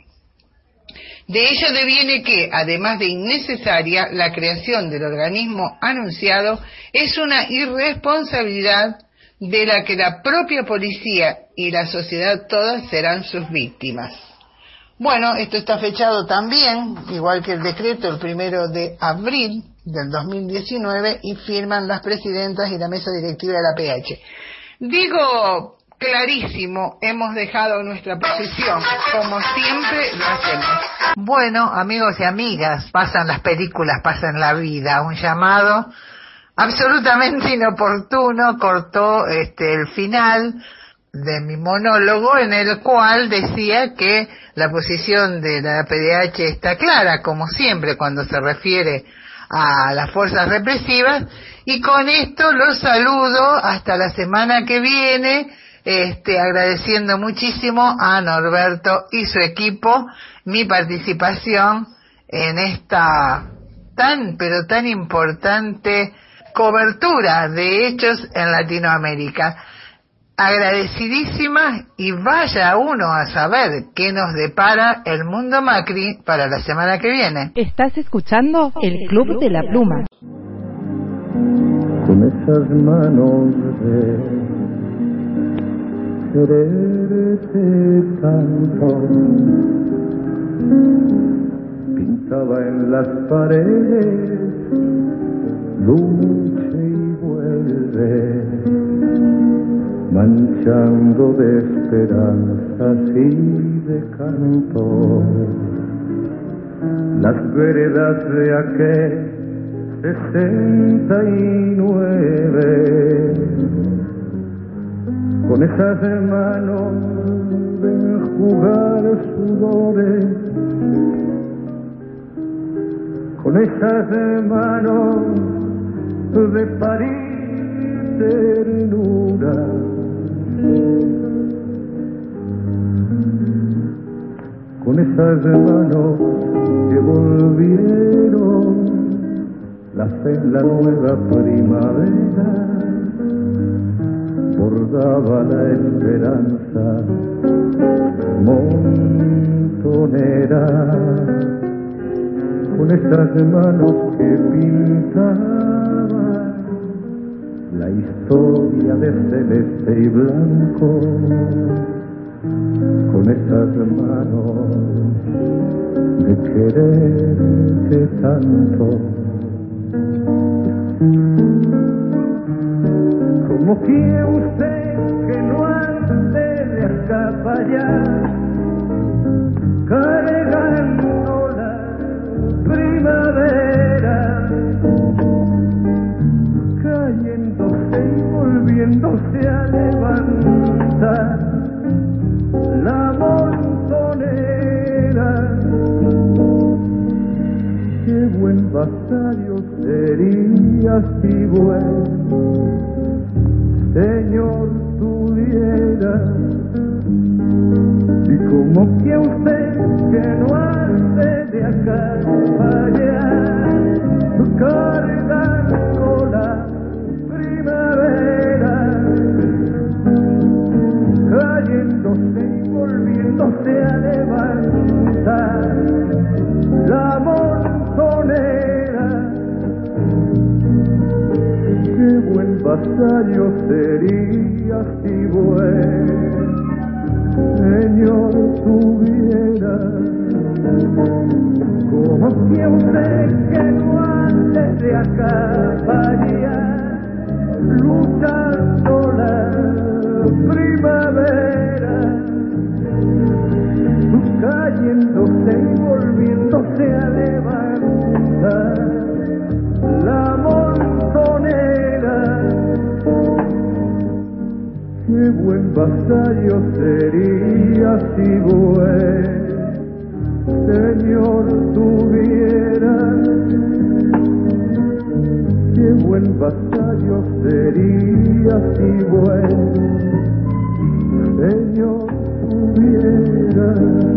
De ello deviene que, además de innecesaria, la creación del organismo anunciado es una irresponsabilidad de la que la propia policía y la sociedad todas serán sus víctimas. Bueno, esto está fechado también, igual que el decreto, el primero de abril del dos mil diecinueve, y firman las presidentas y la mesa directiva de la P H. Digo clarísimo, hemos dejado nuestra posición, como siempre lo hacemos. Bueno, amigos y amigas, pasan las películas, pasan la vida. Un llamado absolutamente inoportuno cortó este el final de mi monólogo, en el cual decía que la posición de la P D H está clara, como siempre, cuando se refiere a las fuerzas represivas, y con esto los saludo hasta la semana que viene, este, agradeciendo muchísimo a Norberto y su equipo mi participación en esta tan, pero tan importante cobertura de hechos en Latinoamérica. Agradecidísima, y vaya uno a saber qué nos depara el mundo Macri para la semana que viene. Estás escuchando el Club de la Pluma. Con esas manos de quererte tanto, pintaba en las paredes lucha y vuelve, manchando de esperanzas y de canto las veredas de aquel sesenta y nueve, con esas manos de enjugar sudores, con esas manos de parir ternura, con esas manos que volvieron la fe en la nueva primavera, bordaba la esperanza montonera, con esas manos que pintaban la historia de celeste y blanco con esas manos de quererte tanto. Como quiere usted que no ande de acá para allá, cargando la primavera, cayéndose y volviéndose a levantar la montonera. Qué buen vasallo sería si buen señor tuviera, y como que usted que no hace de acá para allá, cargando la primavera, cayéndose y volviéndose a levantar la montonera. Qué buen vasallo sería si buen señor tuviera, como que usted que no ande de acá para allá, luchando la primavera, cayéndose y volviéndose a levantar la montonera. Qué buen vasallo sería si buen señor tuviera, qué buen vasallo sería si buen señor tuviera.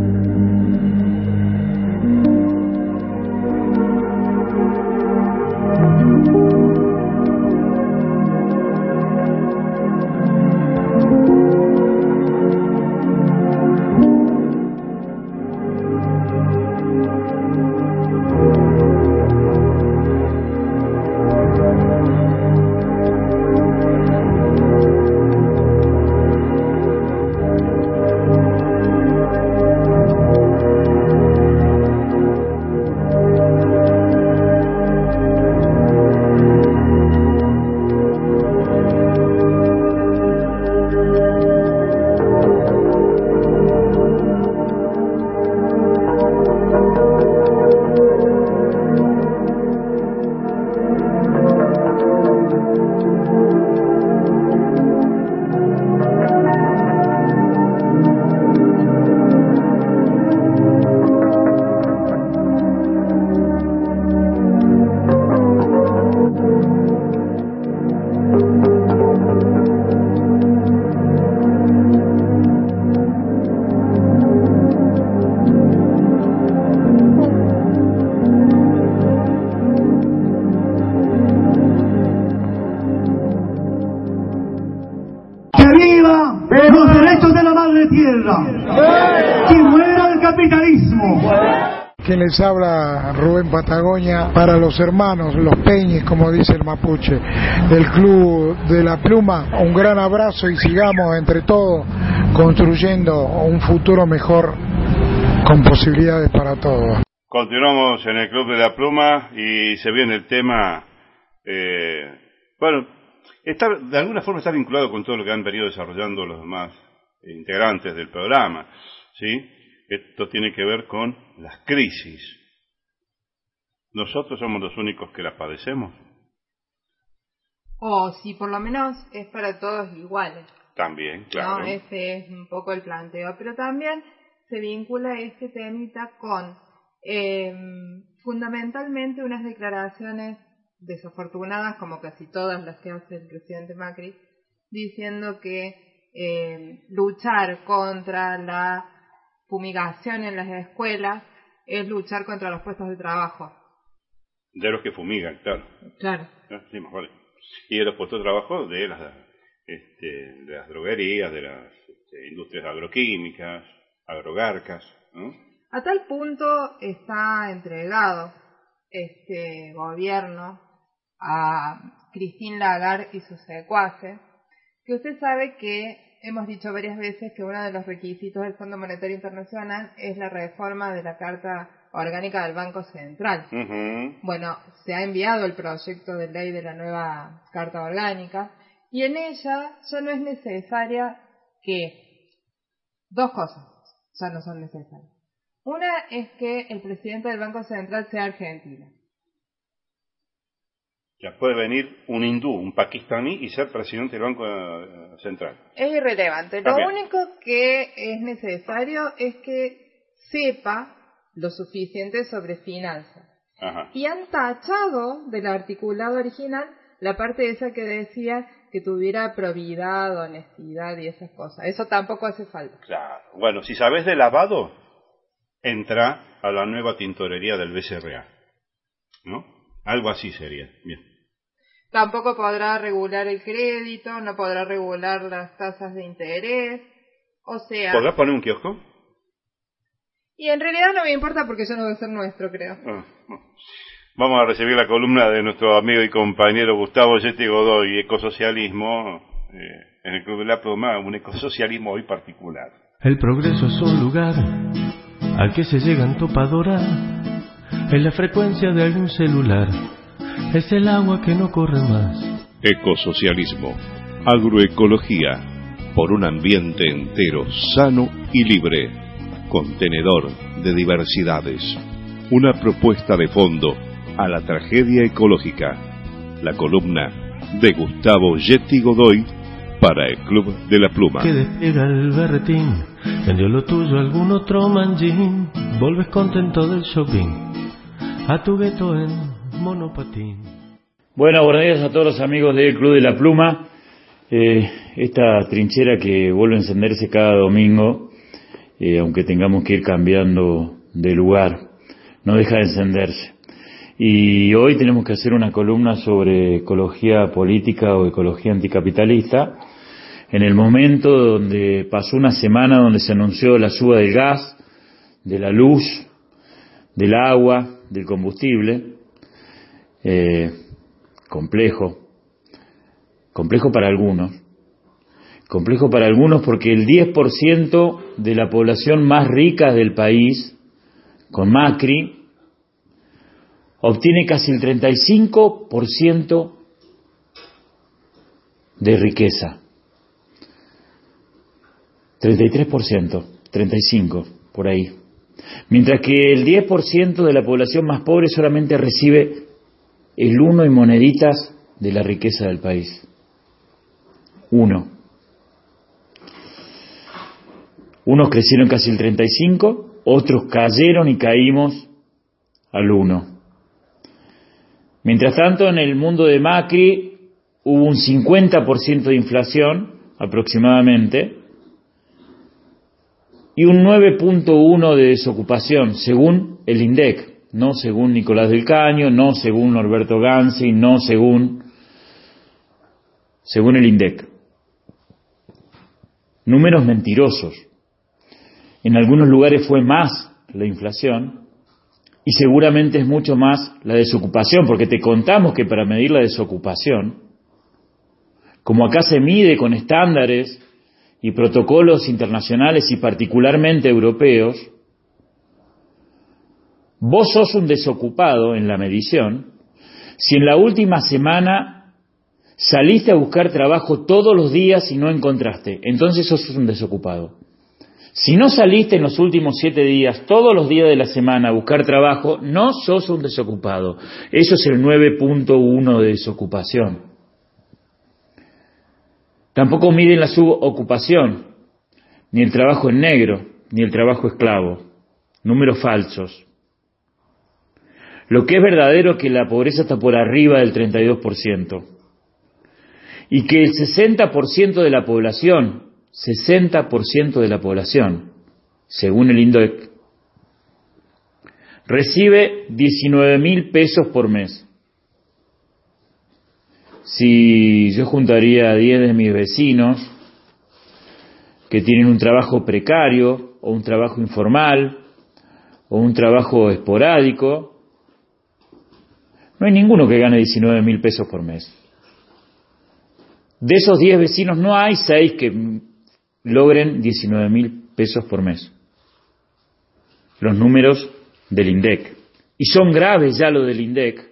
Quien les habla, Rubén Patagonia, para los hermanos, los Peñes, como dice el mapuche, del Club de la Pluma. Un gran abrazo y sigamos entre todos construyendo un futuro mejor con posibilidades para todos. Continuamos en el Club de la Pluma y se viene el tema, eh, bueno, está, de alguna forma está vinculado con todo lo que han venido desarrollando los demás integrantes del programa, ¿sí? Esto tiene que ver con las crisis. ¿Nosotros somos los únicos que las padecemos? O si por lo menos es para todos iguales. También, claro. ¿No? Ese es un poco el planteo. Pero también se vincula este temita con eh, fundamentalmente unas declaraciones desafortunadas, como casi todas las que hace el presidente Macri, diciendo que eh, luchar contra la fumigación en las escuelas es luchar contra los puestos de trabajo. De los que fumigan, claro. Claro. Sí, más vale. Y de los puestos de trabajo de las, este, de las droguerías, de las este, industrias agroquímicas, agrogarcas, ¿no? A tal punto está entregado este gobierno a Christine Lagarde y sus secuaces, que usted sabe que hemos dicho varias veces que uno de los requisitos del Fondo Monetario Internacional es la reforma de la Carta Orgánica del Banco Central. Uh-huh. Bueno, se ha enviado el proyecto de ley de la nueva Carta Orgánica y en ella ya no es necesaria que dos cosas ya no son necesarias. Una es que el presidente del Banco Central sea argentino. Ya puede venir un hindú, un pakistaní y ser presidente del Banco eh, Central. Es irrelevante. Lo También. único que es necesario es que sepa lo suficiente sobre finanzas. Ajá. Y han tachado del articulado original la parte esa que decía que tuviera probidad, honestidad y esas cosas. Eso tampoco hace falta. Claro. Bueno, si sabes de lavado, entra a la nueva tintorería del B C R A. ¿No? Algo así sería. Bien. Tampoco podrá regular el crédito, no podrá regular las tasas de interés, o sea... ¿Podrá poner un kiosco? Y en realidad no me importa porque eso no va a ser nuestro, creo. Ah, vamos a recibir la columna de nuestro amigo y compañero Gustavo Yeti Godoy, Ecosocialismo, eh, en el Club de la Pluma, un ecosocialismo hoy particular. El progreso es un lugar al que se llega en topadora, en la frecuencia de algún celular. Es el agua que no corre más. Ecosocialismo, agroecología, por un ambiente entero, sano y libre, contenedor de diversidades. Una propuesta de fondo a la tragedia ecológica. La columna de Gustavo Yeti Godoy para el Club de la Pluma. Que despliega el berretín, vendió lo tuyo algún otro manjín, volves contento del shopping, a tu gueto en monopatín. Bueno, buenos días a todos los amigos del Club de la Pluma. Eh, esta trinchera que vuelve a encenderse cada domingo, eh, aunque tengamos que ir cambiando de lugar, no deja de encenderse. Y hoy tenemos que hacer una columna sobre ecología política o ecología anticapitalista, en el momento donde pasó una semana donde se anunció la suba del gas, de la luz, del agua, del combustible. Eh, complejo, complejo para algunos, complejo para algunos porque el diez por ciento de la población más rica del país, con Macri, obtiene casi el treinta y cinco por ciento de riqueza. treinta y tres por ciento, treinta y cinco por ciento, por ahí. Mientras que el diez por ciento de la población más pobre solamente recibe el uno y moneditas de la riqueza del país. Uno. Unos crecieron casi el treinta y cinco, otros cayeron y caímos al uno. Mientras tanto, en el mundo de Macri hubo un cincuenta por ciento de inflación, aproximadamente, y un nueve punto uno de desocupación, según el INDEC. No según Nicolás del Caño, no según Norberto Ganzi, no según, según el INDEC. Números mentirosos. En algunos lugares fue más la inflación y seguramente es mucho más la desocupación, porque te contamos que para medir la desocupación, como acá se mide con estándares y protocolos internacionales y particularmente europeos, vos sos un desocupado en la medición si en la última semana saliste a buscar trabajo todos los días y no encontraste. Entonces sos un desocupado. Si no saliste en los últimos siete días, todos los días de la semana a buscar trabajo, no sos un desocupado. Eso es el nueve punto uno de desocupación. Tampoco miden la subocupación, ni el trabajo en negro, ni el trabajo esclavo. Números falsos. Lo que es verdadero es que la pobreza está por arriba del treinta y dos por ciento. Y que el sesenta por ciento de la población, sesenta por ciento de la población, según el INDEC, recibe diecinueve mil pesos por mes. Si yo juntaría a diez de mis vecinos que tienen un trabajo precario, o un trabajo informal, o un trabajo esporádico, no hay ninguno que gane diecinueve mil pesos por mes. De esos diez vecinos no hay seis que logren diecinueve mil pesos por mes. Los números del INDEC. Y son graves ya lo del INDEC,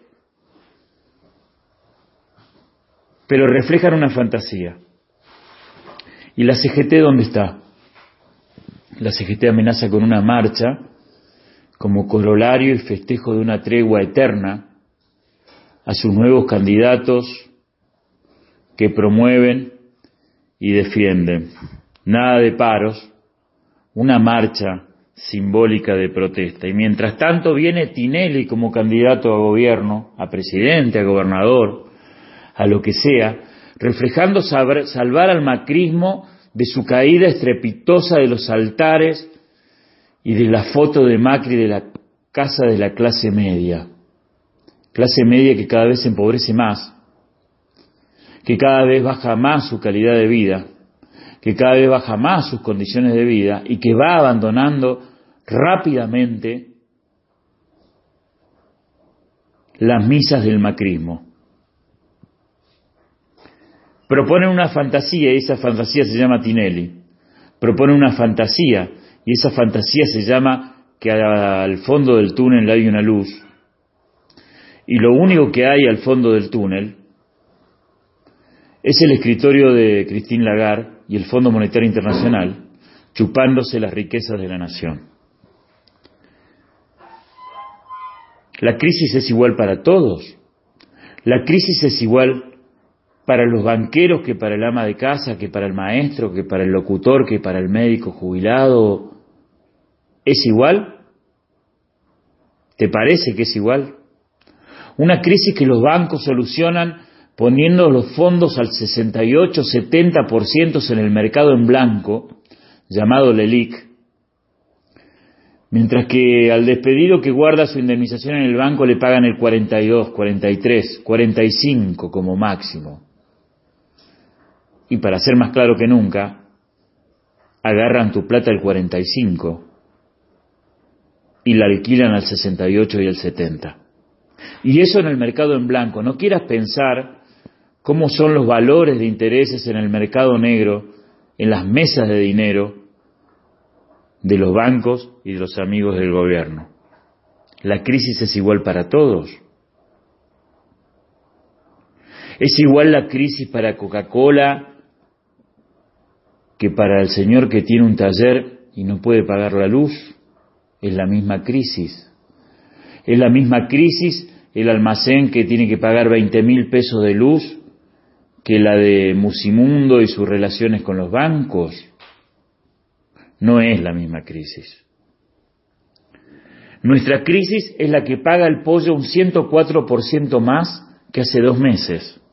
pero reflejan una fantasía. ¿Y la C G T dónde está? La C G T amenaza con una marcha como corolario y festejo de una tregua eterna a sus nuevos candidatos que promueven y defienden. Nada de paros, una marcha simbólica de protesta. Y mientras tanto viene Tinelli como candidato a gobierno, a presidente, a gobernador, a lo que sea, reflejando salvar al macrismo de su caída estrepitosa de los altares y de la foto de Macri de la casa de la clase media. Clase media que cada vez se empobrece más, que cada vez baja más su calidad de vida, que cada vez baja más sus condiciones de vida y que va abandonando rápidamente las misas del macrismo. Proponen una fantasía y esa fantasía se llama Tinelli. Proponen una fantasía y esa fantasía se llama que al fondo del túnel hay una luz. Y lo único que hay al fondo del túnel es el escritorio de Christine Lagarde y el Fondo Monetario Internacional chupándose las riquezas de la nación. La crisis es igual para todos. La crisis es igual para los banqueros que para el ama de casa, que para el maestro, que para el locutor, que para el médico jubilado. ¿Es igual? ¿Te parece que es igual? Una crisis que los bancos solucionan poniendo los fondos al sesenta y ocho a setenta por ciento en el mercado en blanco, llamado LELIC, mientras que al despedido que guarda su indemnización en el banco le pagan el cuarenta y dos, cuarenta y tres, cuarenta y cinco como máximo. Y para ser más claro que nunca, agarran tu plata el cuarenta y cinco y la alquilan al sesenta y ocho y el setenta. Y eso en el mercado en blanco. No quieras pensar cómo son los valores de intereses en el mercado negro, en las mesas de dinero de los bancos y de los amigos del gobierno. La crisis es igual para todos. Es igual la crisis para Coca-Cola que para el señor que tiene un taller y no puede pagar la luz. Es la misma crisis. Es la misma crisis el almacén que tiene que pagar veinte mil pesos de luz que la de Musimundo y sus relaciones con los bancos. No es la misma crisis. Nuestra crisis es la que paga el pollo un ciento cuatro por ciento más que hace dos meses.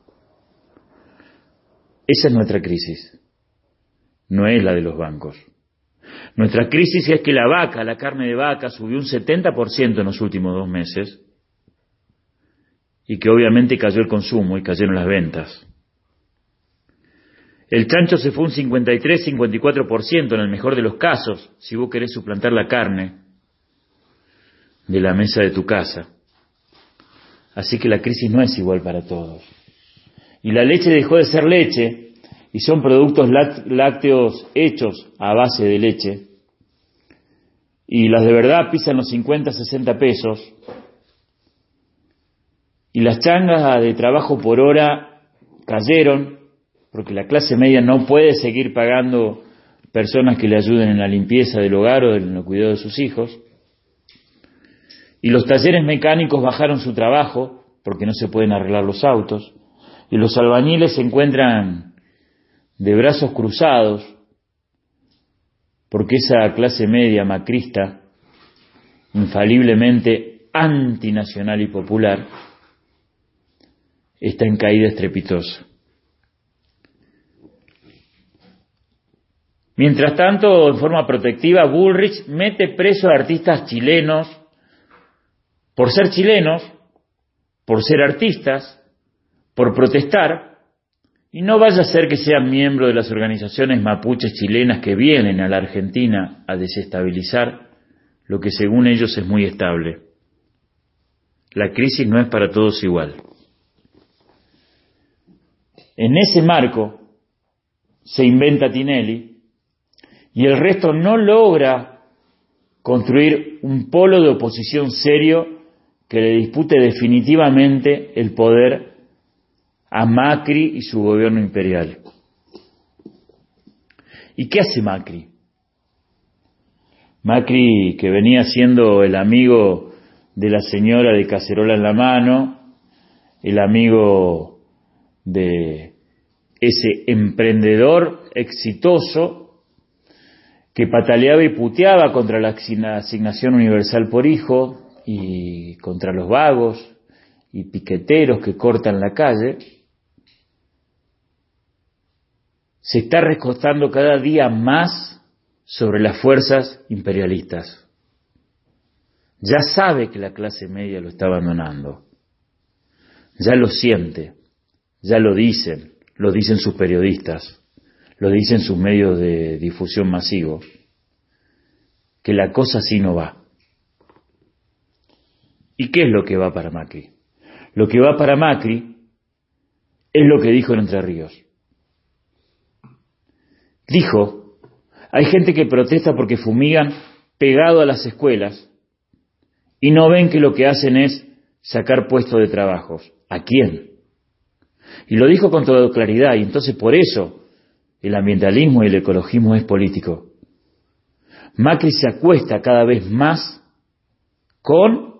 Esa es nuestra crisis. No es la de los bancos. Nuestra crisis es que la vaca, la carne de vaca, subió un setenta por ciento en los últimos dos meses y que obviamente cayó el consumo y cayeron las ventas. El chancho se fue un cincuenta y tres a cincuenta y cuatro por ciento en el mejor de los casos, si vos querés suplantar la carne de la mesa de tu casa. Así que la crisis no es igual para todos. Y la leche dejó de ser leche y son productos lácteos hechos a base de leche. Y las de verdad pisan los cincuenta, sesenta pesos. Y las changas de trabajo por hora cayeron porque la clase media no puede seguir pagando personas que le ayuden en la limpieza del hogar o en el cuidado de sus hijos. Y los talleres mecánicos bajaron su trabajo porque no se pueden arreglar los autos. Y los albañiles se encuentran de brazos cruzados porque esa clase media macrista, infaliblemente antinacional y popular, está en caída estrepitosa. Mientras tanto, en forma protectiva, Bullrich mete preso a artistas chilenos por ser chilenos, por ser artistas, por protestar, y no vaya a ser que sean miembros de las organizaciones mapuches chilenas que vienen a la Argentina a desestabilizar lo que según ellos es muy estable. La crisis no es para todos igual. En ese marco se inventa Tinelli y el resto no logra construir un polo de oposición serio que le dispute definitivamente el poder a Macri y su gobierno imperial. ¿Y qué hace Macri? Macri, que venía siendo el amigo de la señora de cacerola en la mano, el amigo de ese emprendedor exitoso que pataleaba y puteaba contra la asignación universal por hijo y contra los vagos y piqueteros que cortan la calle, se está recostando cada día más sobre las fuerzas imperialistas. Ya sabe que la clase media lo está abandonando. Ya lo siente, ya lo dicen, lo dicen sus periodistas, lo dicen sus medios de difusión masivos, que la cosa así no va. ¿Y qué es lo que va para Macri? Lo que va para Macri es lo que dijo en Entre Ríos. Dijo, hay gente que protesta porque fumigan pegado a las escuelas y no ven que lo que hacen es sacar puestos de trabajos. ¿A quién? Y lo dijo con toda claridad, y entonces por eso el ambientalismo y el ecologismo es político. Macri se acuesta cada vez más con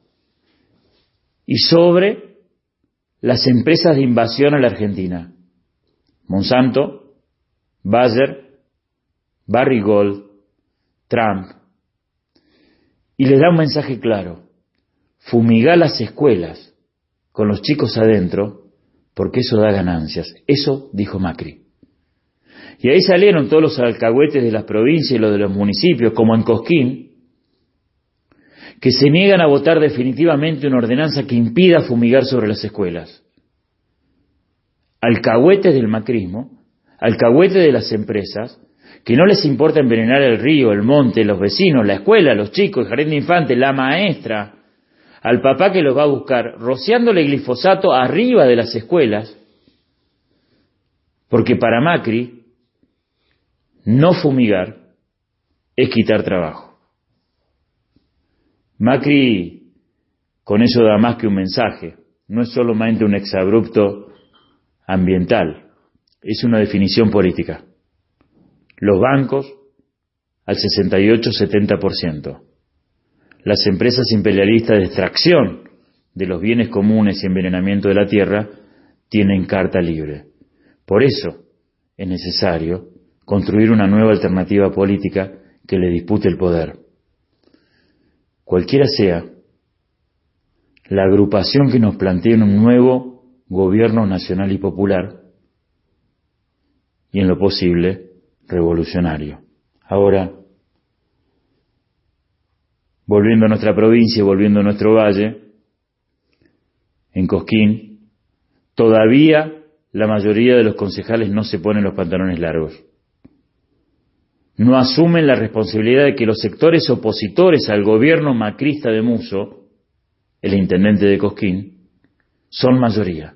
y sobre las empresas de invasión a la Argentina. Monsanto, Bayer, Barrick Gold, Trump. Y les da un mensaje claro: fumigar las escuelas con los chicos adentro, porque eso da ganancias. Eso dijo Macri. Y ahí salieron todos los alcahuetes de las provincias y los de los municipios, como en Cosquín, que se niegan a votar definitivamente una ordenanza que impida fumigar sobre las escuelas. Alcahuetes del macrismo, alcahuetes de las empresas, que no les importa envenenar el río, el monte, los vecinos, la escuela, los chicos, el jardín de infantes, la maestra, al papá que los va a buscar, rociándole glifosato arriba de las escuelas, porque para Macri no fumigar es quitar trabajo. Macri con eso da más que un mensaje, no es solamente un exabrupto ambiental, es una definición política. Los bancos al sesenta y ocho a setenta por ciento. Las empresas imperialistas de extracción de los bienes comunes y envenenamiento de la tierra tienen carta libre. Por eso es necesario construir una nueva alternativa política que le dispute el poder. Cualquiera sea la agrupación que nos plantee un nuevo gobierno nacional y popular, y en lo posible revolucionario. Ahora, volviendo a nuestra provincia y volviendo a nuestro valle, en Cosquín, todavía la mayoría de los concejales no se ponen los pantalones largos. No asumen la responsabilidad de que los sectores opositores al gobierno macrista de Musso, el intendente de Cosquín, son mayoría.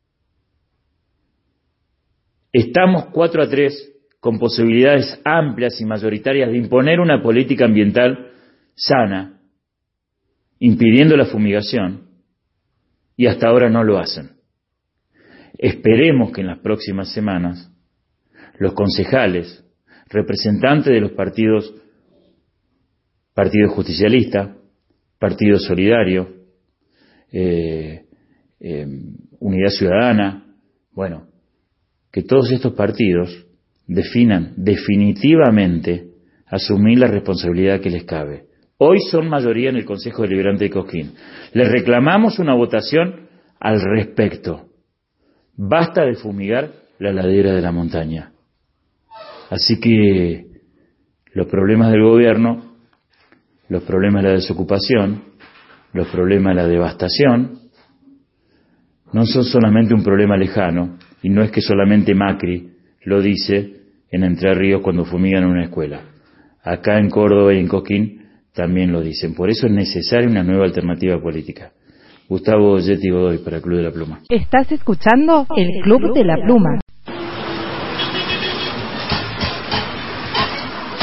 Estamos cuatro a tres con posibilidades amplias y mayoritarias de imponer una política ambiental sana, impidiendo la fumigación, y hasta ahora no lo hacen. Esperemos que en las próximas semanas los concejales, representantes de los partidos, Partido Justicialista, Partido Solidario, eh, eh, Unidad Ciudadana, bueno, que todos estos partidos definan definitivamente asumir la responsabilidad que les cabe. Hoy son mayoría en el Consejo Deliberante de Cosquín. Les reclamamos una votación al respecto. Basta de fumigar la ladera de la montaña. Así que los problemas del gobierno, los problemas de la desocupación, los problemas de la devastación, no son solamente un problema lejano, y no es que solamente Macri lo dice en Entre Ríos cuando fumigan en una escuela. Acá en Córdoba y en Cosquín también lo dicen. Por eso es necesaria una nueva alternativa política. Gustavo Yeti Godoy para el Club de la Pluma. Estás escuchando el Club de la Pluma.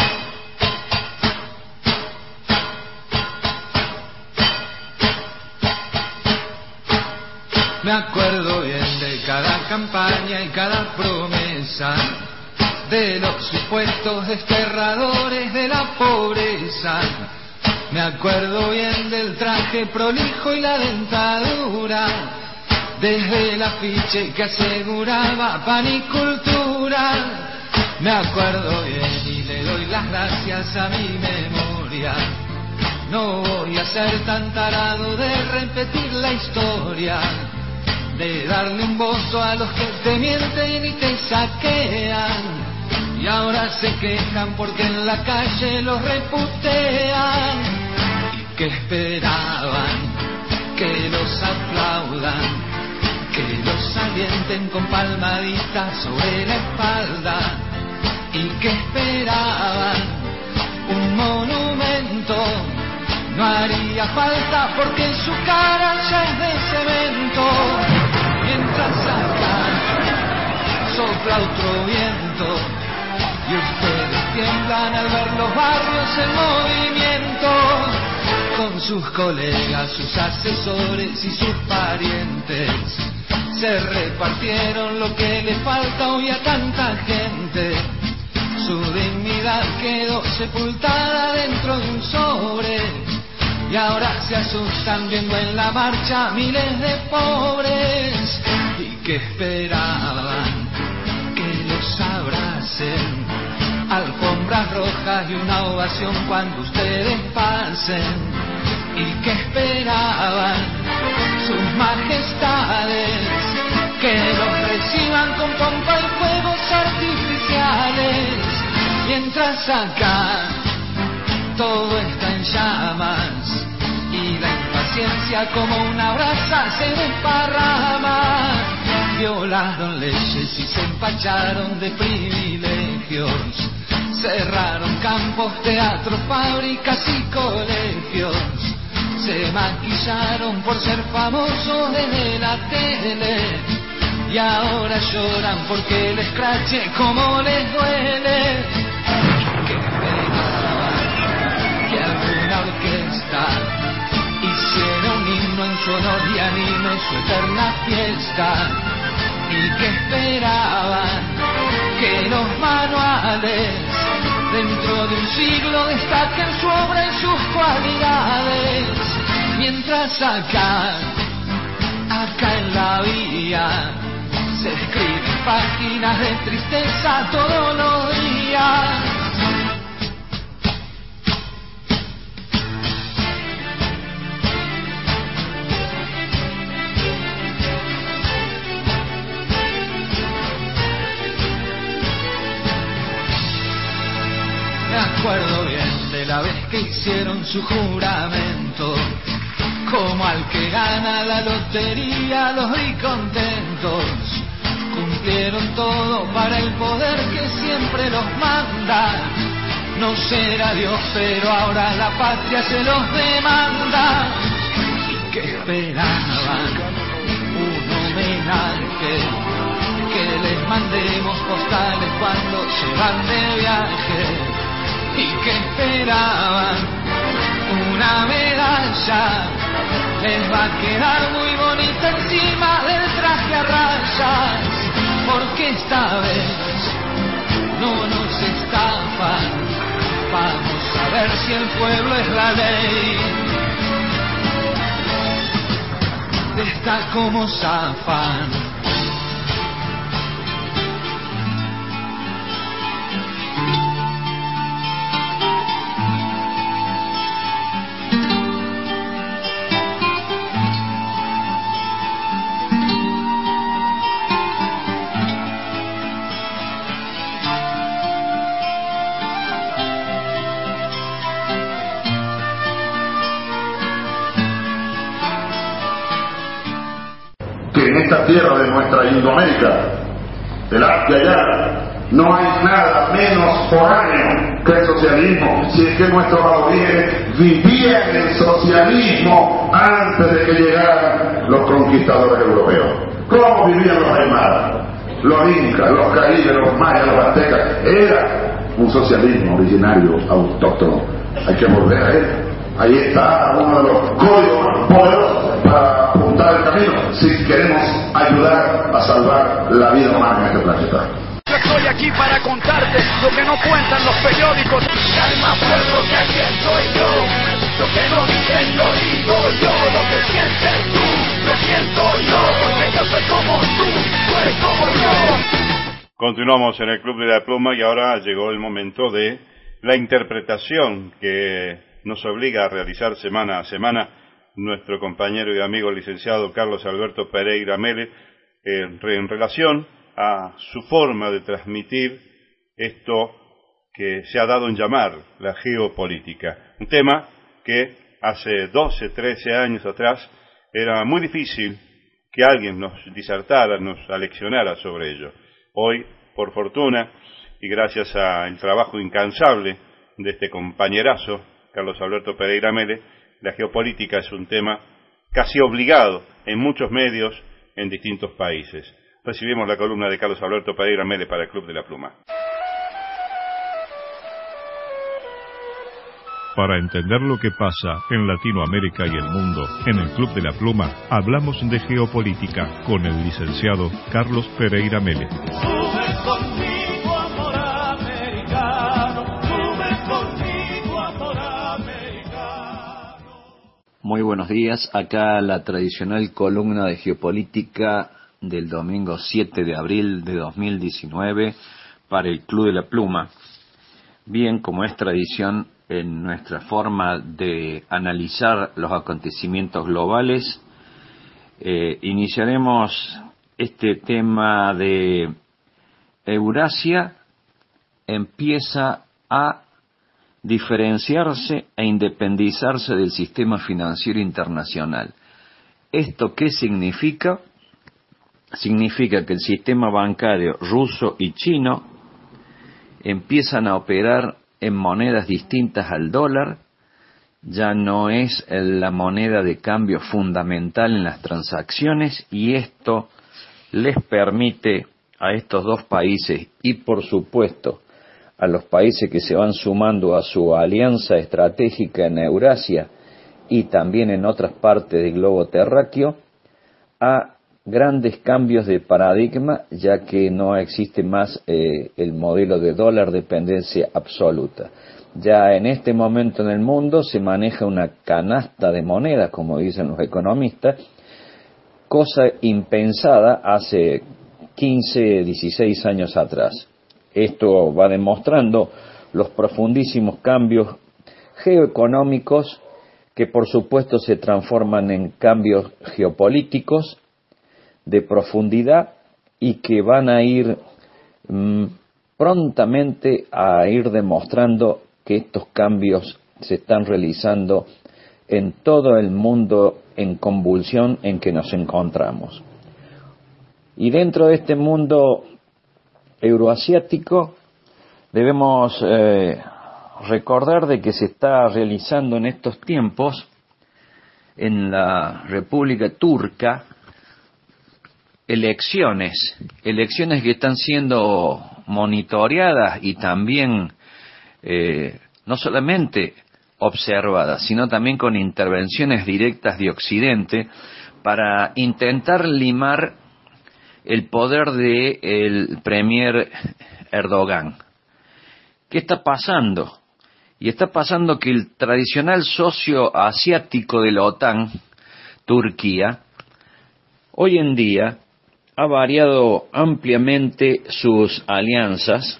Me acuerdo bien de cada campaña y cada promesa, de los supuestos desterradores de la pobreza. Me acuerdo bien del traje prolijo y la dentadura, desde el afiche que aseguraba pan y cultura. Me acuerdo bien y le doy las gracias a mi memoria. No voy a ser tan tarado de repetir la historia, de darle un voto a los que te mienten y te saquean. Y ahora se quejan porque en la calle los reputean. ¿Y qué esperaban? Que los aplaudan, que los alienten con palmaditas sobre la espalda. ¿Y qué esperaban? Un monumento no haría falta porque su cara ya es de cemento. Mientras acá sopla otro viento y ustedes tiemblan al ver los barrios en movimiento, con sus colegas, sus asesores y sus parientes. Se repartieron lo que le falta hoy a tanta gente. Su dignidad quedó sepultada dentro de un sobre, y ahora se asustan viendo en la marcha miles de pobres. ¿Y qué esperaban? Que los abracen, alfombras rojas y una ovación cuando ustedes pasen. ¿Y qué esperaban? Sus majestades, que los reciban con pompa y fuegos artificiales. Mientras acá todo está en llamas y la impaciencia como una brasa se desparrama. Violaron leyes y se empacharon de privilegios, cerraron campos, teatros, fábricas y colegios. Se maquillaron por ser famosos desde la tele, y ahora lloran porque el escrache como les duele. ¿Y qué esperaban? Que alguna orquesta hiciera un himno en su honor y anime su eterna fiesta. ¿Y qué esperaban? Que los manuales dentro de un siglo destaquen su obra y sus cualidades. Mientras acá, acá en la vía, se escriben páginas de tristeza todos los días. Me acuerdo bien de la vez que hicieron su juramento, como al que gana la lotería los vi contentos. Cumplieron todo para el poder que siempre los manda. No será Dios, pero ahora la patria se los demanda. ¿Y qué esperaban? Un homenaje, que les mandemos postales cuando se van de viaje. ¿Y qué esperaban? Una medalla, les va a quedar muy bonita encima del traje a rayas, porque esta vez no nos estafan. Vamos a ver si el pueblo es la ley. Está como zafan. Tierra de nuestra Indoamérica, del Asia allá, no hay nada menos foráneo que el socialismo, si es que nuestros aborígenes vivían el socialismo antes de que llegaran los conquistadores europeos. ¿Cómo vivían los aymaras, los incas, los caribes, los mayas, los aztecas? Era un socialismo originario, autóctono. Hay que volver a él. Ahí está uno de los códigos más poderosos para mostrar el camino si queremos ayudar a salvar la vida humana en este planeta. Yo estoy aquí para contarte lo que no cuentan los periódicos. Calma, pueblo, que aquí estoy yo. Lo que no dicen lo digo yo. Lo que sientes tú, lo siento yo. Porque yo soy como tú, tú eres como yo. Continuamos en el Club de la Pluma y ahora llegó el momento de la interpretación que nos obliga a realizar semana a semana nuestro compañero y amigo licenciado Carlos Alberto Pereira Mele eh, en relación a su forma de transmitir esto que se ha dado en llamar la geopolítica. Un tema que hace doce, trece años atrás era muy difícil que alguien nos disertara, nos aleccionara sobre ello. Hoy, por fortuna, y gracias al trabajo incansable de este compañerazo, Carlos Alberto Pereira Mele, la geopolítica es un tema casi obligado en muchos medios en distintos países. Recibimos la columna de Carlos Alberto Pereira Mele para el Club de la Pluma. Para entender lo que pasa en Latinoamérica y el mundo, en el Club de la Pluma hablamos de geopolítica con el licenciado Carlos Pereira Mele. Sube conmigo, amor americano, sube conmigo, amor americano. Muy buenos días, acá la tradicional columna de geopolítica del domingo siete de abril de dos mil diecinueve para el Club de la Pluma. Bien, como es tradición en nuestra forma de analizar los acontecimientos globales, eh, iniciaremos este tema de Eurasia empieza a diferenciarse e independizarse del sistema financiero internacional. ¿Esto qué significa? Significa que el sistema bancario ruso y chino empiezan a operar en monedas distintas al dólar, ya no es la moneda de cambio fundamental en las transacciones y esto les permite a estos dos países y por supuesto a los países que se van sumando a su alianza estratégica en Eurasia y también en otras partes del globo terráqueo a grandes cambios de paradigma, ya que no existe más eh, el modelo de dólar dependencia absoluta. Ya en este momento en el mundo se maneja una canasta de monedas, como dicen los economistas, cosa impensada hace quince, dieciséis años atrás. Esto va demostrando los profundísimos cambios geoeconómicos que por supuesto se transforman en cambios geopolíticos de profundidad y que van a ir mmm, prontamente a ir demostrando que estos cambios se están realizando en todo el mundo en convulsión en que nos encontramos. Y dentro de este mundo euroasiático debemos eh, recordar de que se está realizando en estos tiempos en la República Turca elecciones, elecciones que están siendo monitoreadas y también eh, no solamente observadas, sino también con intervenciones directas de Occidente para intentar limar el poder del premier Erdogan. ¿Qué está pasando? Y está pasando que el tradicional socio asiático de la OTAN, Turquía, hoy en día ha variado ampliamente sus alianzas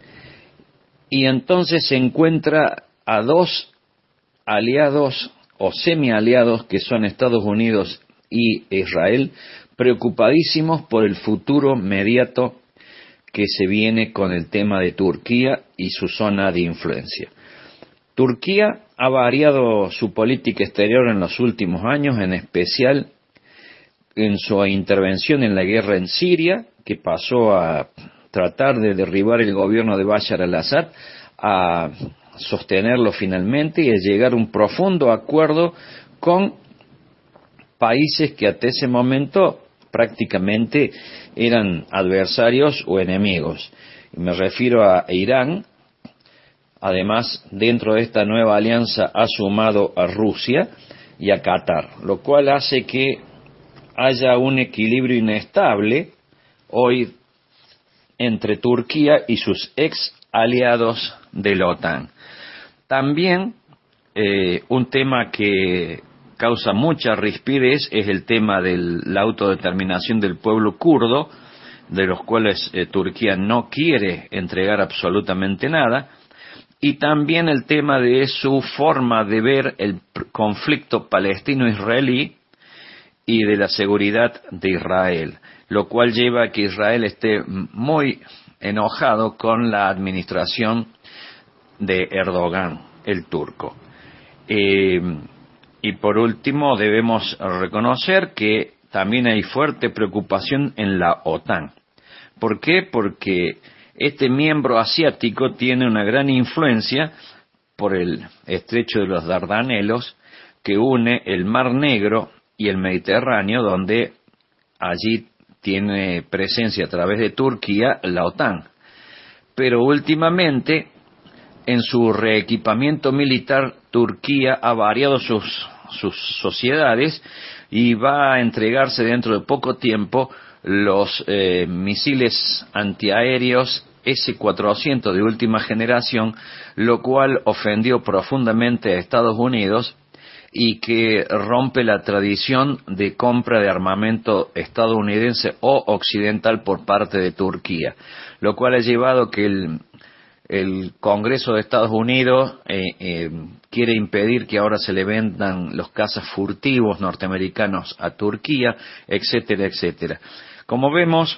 y entonces se encuentra a dos aliados o semi-aliados que son Estados Unidos y Israel, preocupadísimos por el futuro inmediato que se viene con el tema de Turquía y su zona de influencia. Turquía ha variado su política exterior en los últimos años, en especial en su intervención en la guerra en Siria, que pasó a tratar de derribar el gobierno de Bashar al-Assad, a sostenerlo finalmente y a llegar a un profundo acuerdo con países que hasta ese momento prácticamente eran adversarios o enemigos. Me refiero a Irán. Además, dentro de esta nueva alianza ha sumado a Rusia y a Qatar, lo cual hace que haya un equilibrio inestable hoy entre Turquía y sus ex aliados de la OTAN. También eh, un tema que causa mucha rispidez es el tema de la autodeterminación del pueblo kurdo, de los cuales eh, Turquía no quiere entregar absolutamente nada, y también el tema de su forma de ver el conflicto palestino-israelí y de la seguridad de Israel, lo cual lleva a que Israel esté muy enojado con la administración de Erdogan, el turco. Eh, y por último, debemos reconocer que también hay fuerte preocupación en la OTAN. ¿Por qué? Porque este miembro asiático tiene una gran influencia por el estrecho de los Dardanelos, que une el Mar Negro y el Mediterráneo, donde allí tiene presencia a través de Turquía la OTAN. Pero últimamente, en su reequipamiento militar, Turquía ha variado sus, sus sociedades y va a entregarse dentro de poco tiempo los eh, misiles antiaéreos ese cuatrocientos de última generación, lo cual ofendió profundamente a Estados Unidos y que rompe la tradición de compra de armamento estadounidense o occidental por parte de Turquía, lo cual ha llevado que el, el Congreso de Estados Unidos eh, eh, quiere impedir que ahora se le vendan los cazas furtivos norteamericanos a Turquía, etcétera, etcétera. Como vemos,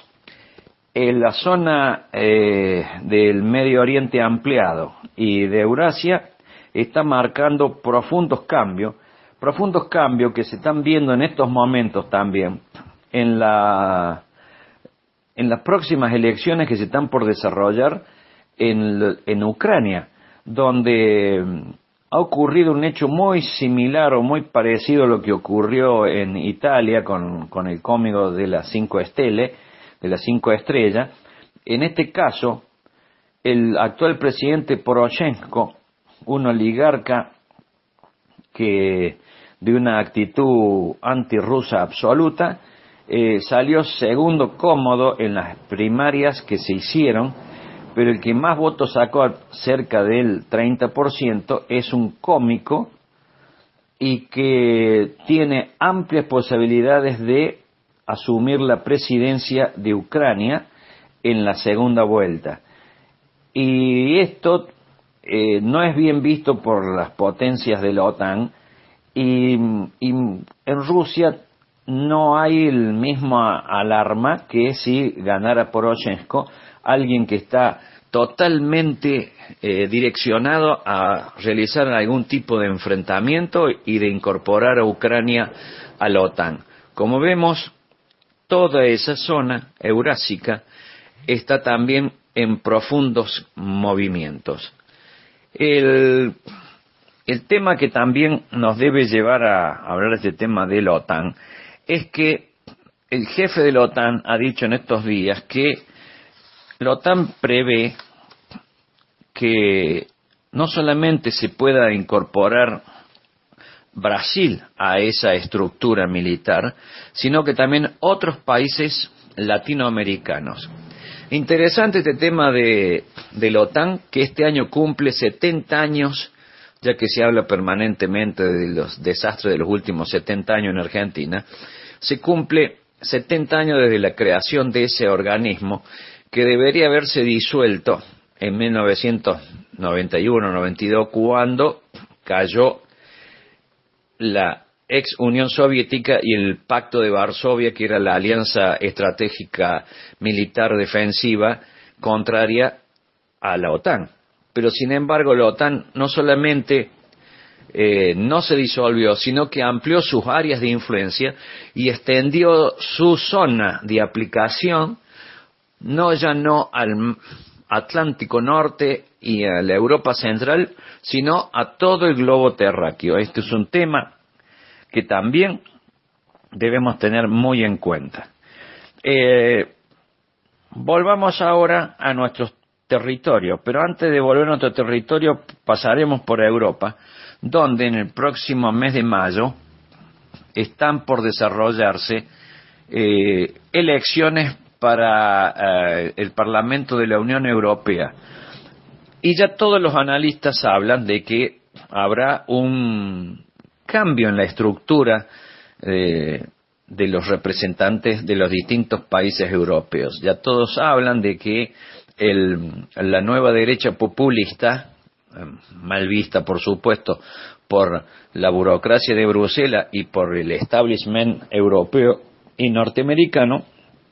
en la zona eh, del Medio Oriente ampliado y de Eurasia está marcando profundos cambios, profundos cambios que se están viendo en estos momentos también en la en las próximas elecciones que se están por desarrollar en, en Ucrania, donde ha ocurrido un hecho muy similar o muy parecido a lo que ocurrió en Italia con, con el cómico de las cinco estelas, de las cinco estrellas. En este caso, el actual presidente Poroshenko, un oligarca que de una actitud antirrusa absoluta, eh, salió segundo cómodo en las primarias que se hicieron, pero el que más votos sacó, cerca del treinta por ciento, es un cómico y que tiene amplias posibilidades de asumir la presidencia de Ucrania en la segunda vuelta. Y esto eh, no es bien visto por las potencias de la OTAN, y, y en Rusia no hay el mismo alarma que si ganara Poroshenko, alguien que está totalmente eh, direccionado a realizar algún tipo de enfrentamiento y de incorporar a Ucrania a la OTAN. Como vemos, toda esa zona eurásica está también en profundos movimientos. El, el tema que también nos debe llevar a hablar de este tema de la OTAN es que el jefe de la OTAN ha dicho en estos días que la OTAN prevé que no solamente se pueda incorporar Brasil a esa estructura militar, sino que también otros países latinoamericanos. Interesante este tema de, de la OTAN, que este año cumple setenta años, ya que se habla permanentemente de los desastres de los últimos setenta años en Argentina. Se cumple setenta años desde la creación de ese organismo, que debería haberse disuelto en mil novecientos noventa y uno noventa y dos, cuando cayó la ex Unión Soviética y el Pacto de Varsovia, que era la alianza estratégica militar defensiva contraria a la OTAN. Pero sin embargo la OTAN no solamente eh, no se disolvió, sino que amplió sus áreas de influencia y extendió su zona de aplicación, no ya no al Atlántico Norte y a la Europa Central, sino a todo el globo terráqueo. Este es un tema que también debemos tener muy en cuenta. Eh, volvamos ahora a nuestros territorios, pero antes de volver a nuestro territorio pasaremos por Europa, donde en el próximo mes de mayo están por desarrollarse eh, elecciones para eh, el Parlamento de la Unión Europea. Y ya todos los analistas hablan de que habrá un cambio en la estructura eh, de los representantes de los distintos países europeos. Ya todos hablan de que el, la nueva derecha populista, eh, mal vista por supuesto por la burocracia de Bruselas y por el establishment europeo y norteamericano,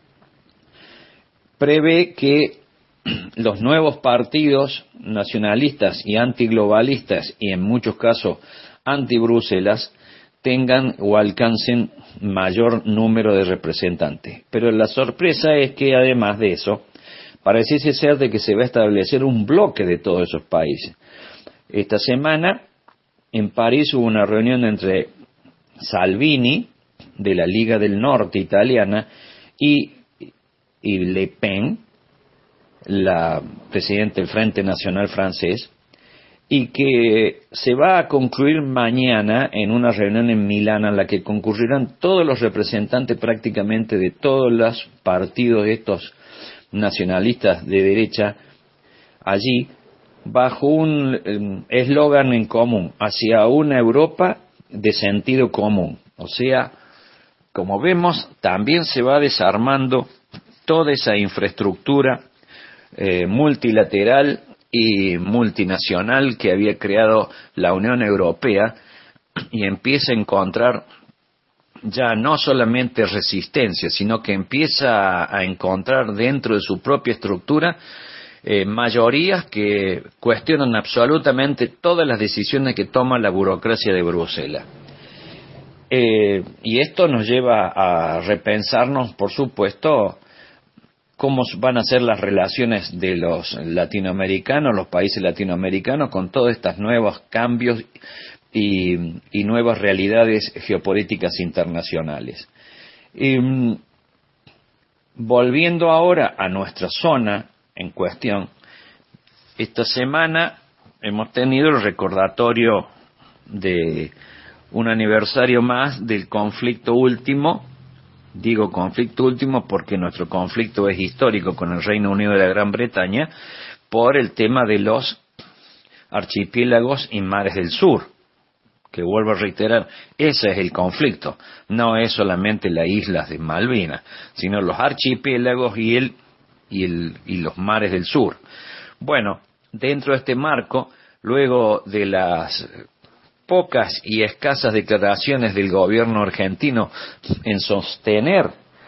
prevé que los nuevos partidos nacionalistas y antiglobalistas y en muchos casos anti-Bruselas tengan o alcancen mayor número de representantes. Pero la sorpresa es que además de eso, pareciese ser de que se va a establecer un bloque de todos esos países. Esta semana en París hubo una reunión entre Salvini, de la Liga del Norte italiana, y, y Le Pen, la presidenta del Frente Nacional francés, y que se va a concluir mañana en una reunión en Milán a la que concurrirán todos los representantes prácticamente de todos los partidos de estos nacionalistas de derecha allí, bajo un eslogan en común, hacia una Europa de sentido común. O sea, como vemos, también se va desarmando toda esa infraestructura eh, multilateral y multinacional que había creado la Unión Europea, y empieza a encontrar ya no solamente resistencia, sino que empieza a encontrar dentro de su propia estructura eh, mayorías que cuestionan absolutamente todas las decisiones que toma la burocracia de Bruselas. Eh, y esto nos lleva a repensarnos, por supuesto, cómo van a ser las relaciones de los latinoamericanos, los países latinoamericanos, con todos estos nuevos cambios y, y nuevas realidades geopolíticas internacionales. Y, volviendo ahora a nuestra zona en cuestión, esta semana hemos tenido el recordatorio de un aniversario más del conflicto último. Digo conflicto último porque nuestro conflicto es histórico con el Reino Unido de la Gran Bretaña por el tema de los archipiélagos y mares del sur, que vuelvo a reiterar, ese es el conflicto, no es solamente las islas de Malvinas, sino los archipiélagos y, el, y, el, y los mares del sur. Bueno, dentro de este marco, luego de las pocas y escasas declaraciones del gobierno argentino en sostener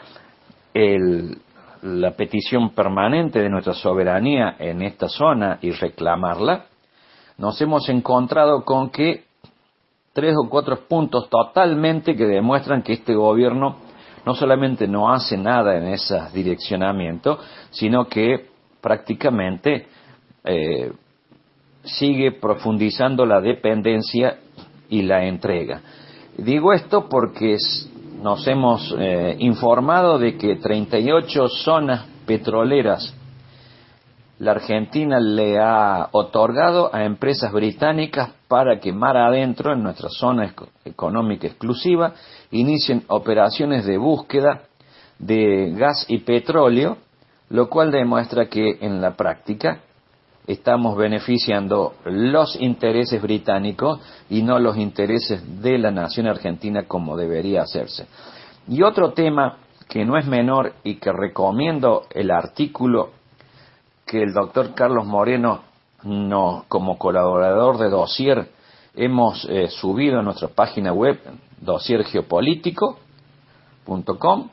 el, la petición permanente de nuestra soberanía en esta zona y reclamarla, nos hemos encontrado con que tres o cuatro puntos totalmente que demuestran que este gobierno no solamente no hace nada en ese direccionamiento, sino que prácticamente eh, sigue profundizando la dependencia y la entrega. Digo esto porque nos hemos eh, informado de que treinta y ocho zonas petroleras la Argentina le ha otorgado a empresas británicas para que mar adentro, en nuestra zona económica exclusiva, inicien operaciones de búsqueda de gas y petróleo, lo cual demuestra que en la práctica estamos beneficiando los intereses británicos y no los intereses de la nación argentina como debería hacerse. Y otro tema que no es menor y que recomiendo el artículo que el doctor Carlos Moreno, no, como colaborador de Dossier, hemos eh, subido a nuestra página web, dossier geopolítico punto com,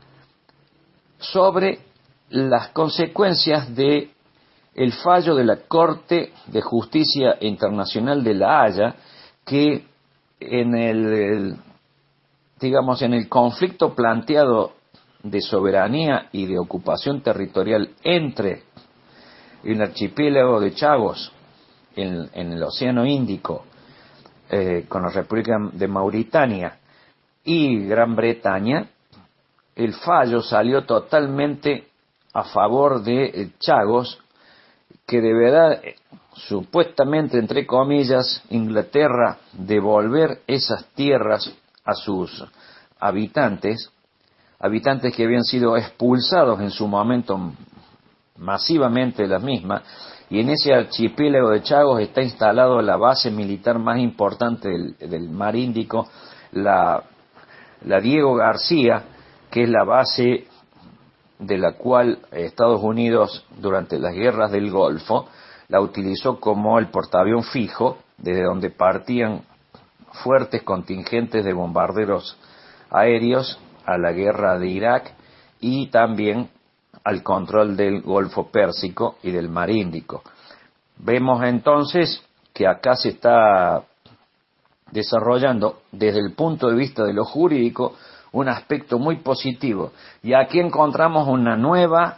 sobre las consecuencias de el fallo de la Corte de Justicia Internacional de La Haya, que en el, el digamos en el conflicto planteado de soberanía y de ocupación territorial entre el archipiélago de Chagos en, en el Océano Índico eh, con la República de Mauritania y Gran Bretaña, el fallo salió totalmente a favor de Chagos, que deberá, supuestamente, entre comillas, Inglaterra devolver esas tierras a sus habitantes, habitantes que habían sido expulsados en su momento masivamente de las mismas, y en ese archipiélago de Chagos está instalado la base militar más importante del, del Mar Índico, la, la Diego García, que es la base de la cual Estados Unidos durante las guerras del Golfo la utilizó como el portaavión fijo, desde donde partían fuertes contingentes de bombarderos aéreos a la guerra de Irak y también al control del Golfo Pérsico y del Mar Índico. Vemos entonces que acá se está desarrollando desde el punto de vista de lo jurídico un aspecto muy positivo, y aquí encontramos una nueva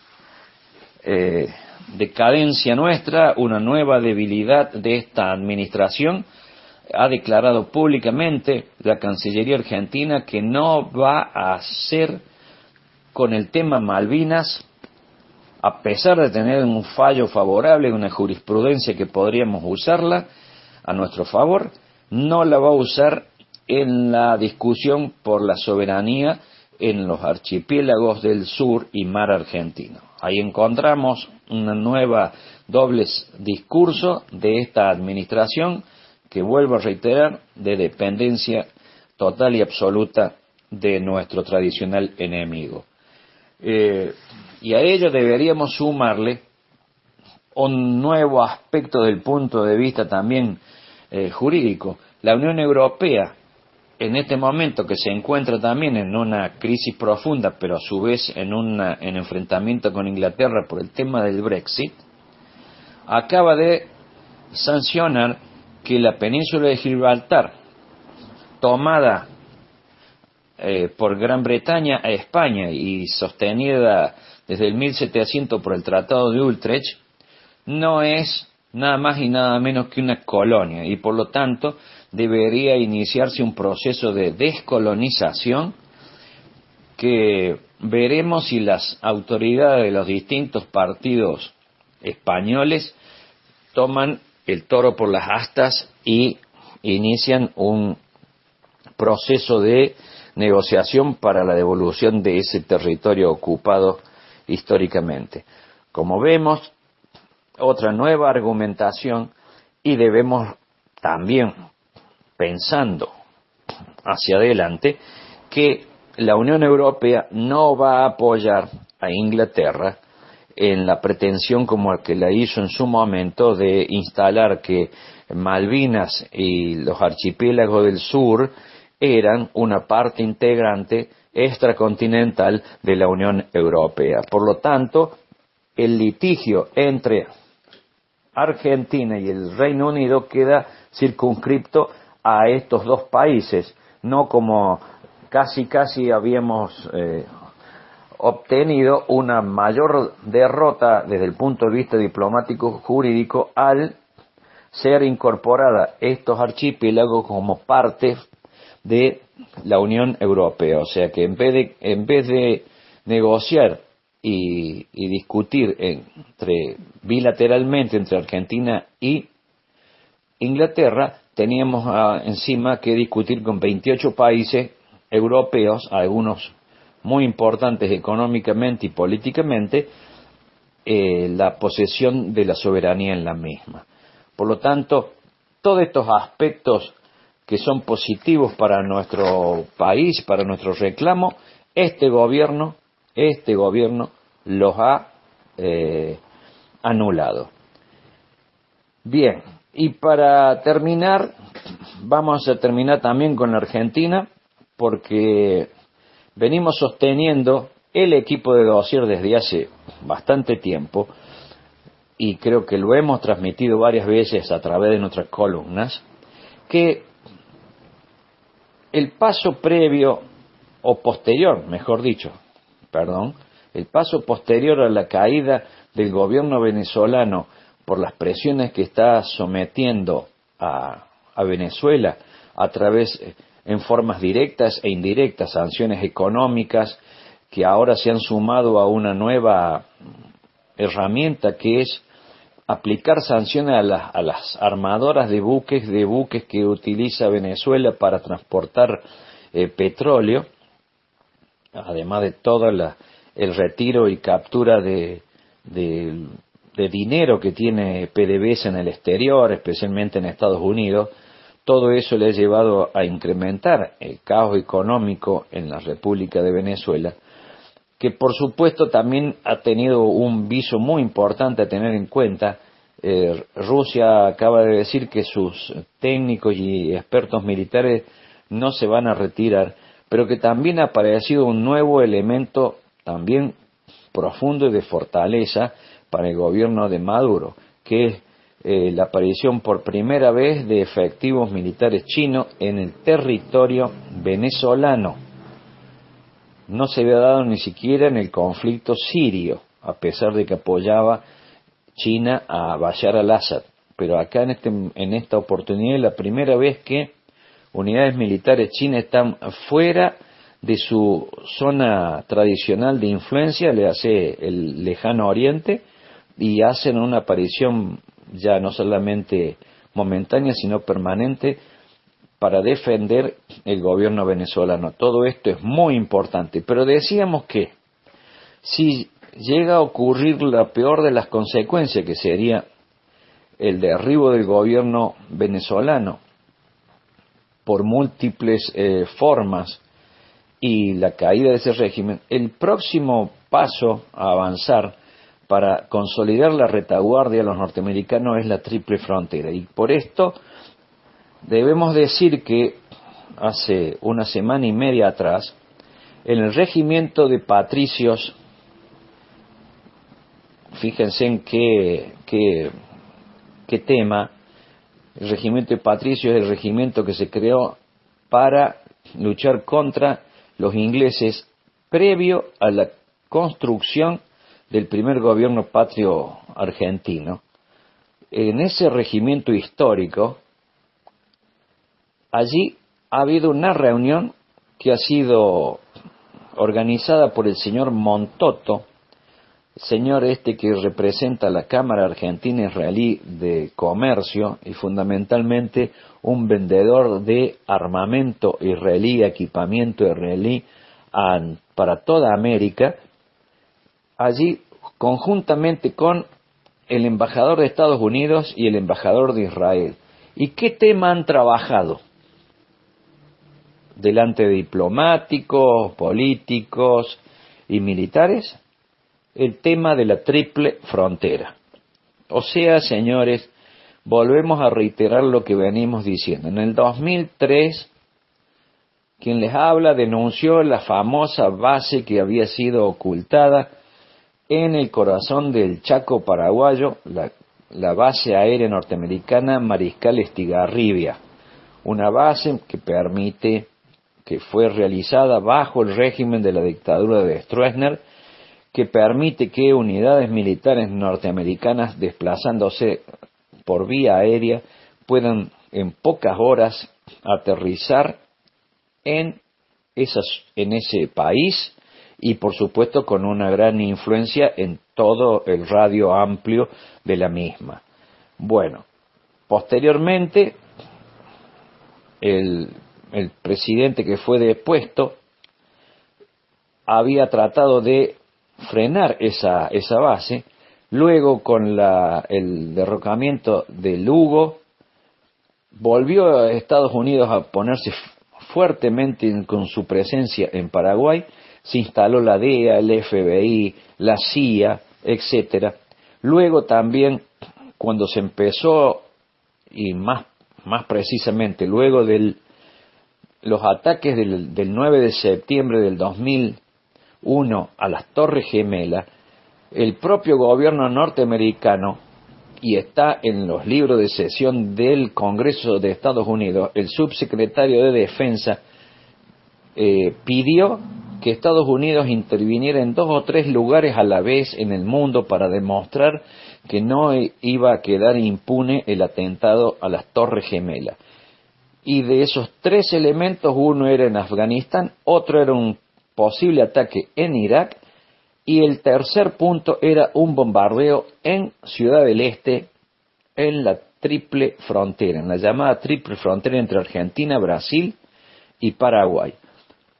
eh, decadencia nuestra, una nueva debilidad de esta administración. Ha declarado públicamente la Cancillería Argentina que no va a hacer con el tema Malvinas, a pesar de tener un fallo favorable, una jurisprudencia que podríamos usarla a nuestro favor, no la va a usar en la discusión por la soberanía en los archipiélagos del sur y mar argentino. Ahí encontramos una nueva doble discurso de esta administración que, vuelvo a reiterar, de dependencia total y absoluta de nuestro tradicional enemigo. Eh, y a ello deberíamos sumarle un nuevo aspecto del punto de vista también eh, jurídico. La Unión Europea, en este momento que se encuentra también en una crisis profunda, pero a su vez en un en enfrentamiento con Inglaterra por el tema del Brexit, acaba de sancionar que la península de Gibraltar, tomada eh, por Gran Bretaña a España y sostenida desde el mil setecientos por el Tratado de Utrecht, no es nada más y nada menos que una colonia, y por lo tanto debería iniciarse un proceso de descolonización que veremos si las autoridades de los distintos partidos españoles toman el toro por las astas y inician un proceso de negociación para la devolución de ese territorio ocupado históricamente. Como vemos, otra nueva argumentación, y debemos también, pensando hacia adelante, que la Unión Europea no va a apoyar a Inglaterra en la pretensión como la que la hizo en su momento de instalar que Malvinas y los archipiélagos del sur eran una parte integrante extracontinental de la Unión Europea. Por lo tanto, el litigio entre Argentina y el Reino Unido queda circunscripto a estos dos países, no como casi casi habíamos eh, obtenido una mayor derrota desde el punto de vista diplomático jurídico al ser incorporada estos archipiélagos como parte de la Unión Europea. O sea que en vez de, en vez de negociar y, y discutir entre bilateralmente entre Argentina y Inglaterra, teníamos ah, encima que discutir con veintiocho países europeos, algunos muy importantes económicamente y políticamente, eh, la posesión de la soberanía en la misma. Por lo tanto, todos estos aspectos que son positivos para nuestro país, para nuestro reclamo, este gobierno, este gobierno los ha eh, anulado. Bien, y para terminar, vamos a terminar también con la Argentina, porque venimos sosteniendo el equipo de dossier desde hace bastante tiempo, y creo que lo hemos transmitido varias veces a través de nuestras columnas, que el paso previo, o posterior, mejor dicho, perdón, el paso posterior a la caída del gobierno venezolano por las presiones que está sometiendo a, a Venezuela a través, en formas directas e indirectas, sanciones económicas que ahora se han sumado a una nueva herramienta que es aplicar sanciones a las, a las armadoras de buques, de buques que utiliza Venezuela para transportar eh, petróleo. además de todo la, el retiro y captura de, de, de dinero que tiene P D V S A en el exterior, especialmente en Estados Unidos, todo eso le ha llevado a incrementar el caos económico en la República de Venezuela, que por supuesto también ha tenido un viso muy importante a tener en cuenta. Eh, Rusia acaba de decir que sus técnicos y expertos militares no se van a retirar, pero que también ha aparecido un nuevo elemento también profundo y de fortaleza para el gobierno de Maduro, que es eh, la aparición por primera vez de efectivos militares chinos en el territorio venezolano. No se había dado ni siquiera en el conflicto sirio, a pesar de que apoyaba China a Bashar al-Assad, pero acá en, este, en esta oportunidad es la primera vez que unidades militares chinas están fuera de su zona tradicional de influencia, le hace el lejano oriente, y hacen una aparición ya no solamente momentánea, sino permanente, para defender el gobierno venezolano. Todo esto es muy importante, pero decíamos que si llega a ocurrir la peor de las consecuencias, que sería el derribo del gobierno venezolano por múltiples eh, formas y la caída de ese régimen, el próximo paso a avanzar para consolidar la retaguardia a los norteamericanos es la triple frontera. Y por esto debemos decir que hace una semana y media atrás, en el regimiento de patricios, fíjense en qué, qué, qué tema, el regimiento de patricios es el regimiento que se creó para luchar contra los ingleses previo a la construcción del primer gobierno patrio argentino. En ese regimiento histórico, allí ha habido una reunión que ha sido organizada por el señor Montoto, señor este que representa la Cámara Argentina Israelí de Comercio y fundamentalmente un vendedor de armamento israelí, equipamiento israelí a, para toda América, allí conjuntamente con el embajador de Estados Unidos y el embajador de Israel. ¿Y qué tema han trabajado? Delante de diplomáticos, políticos y militares, el tema de la triple frontera. O sea, señores, volvemos a reiterar lo que venimos diciendo. En el dos mil tres, quien les habla denunció la famosa base que había sido ocultada en el corazón del Chaco paraguayo, la, la base aérea norteamericana Mariscal Estigarribia, una base que permite, que fue realizada bajo el régimen de la dictadura de Stroessner, que permite que unidades militares norteamericanas desplazándose por vía aérea puedan en pocas horas aterrizar en, esas, en ese país y por supuesto con una gran influencia en todo el radio amplio de la misma. Bueno, posteriormente el, el presidente que fue depuesto había tratado de frenar esa, esa base. Luego, con la, el derrocamiento de Lugo, volvió a Estados Unidos a ponerse fuertemente en, con su presencia en Paraguay. Se instaló la D E A, el F B I, la C I A, etcétera. Luego también, cuando se empezó, y más, más precisamente luego de los ataques del, del nueve de septiembre del dos mil uno a las Torres Gemelas, el propio gobierno norteamericano, y está en los libros de sesión del Congreso de Estados Unidos, el subsecretario de Defensa eh, pidió que Estados Unidos interviniera en dos o tres lugares a la vez en el mundo para demostrar que no iba a quedar impune el atentado a las Torres Gemelas. Y de esos tres elementos, uno era en Afganistán, otro era un posible ataque en Irak, y el tercer punto era un bombardeo en Ciudad del Este, en la triple frontera, en la llamada triple frontera entre Argentina, Brasil y Paraguay.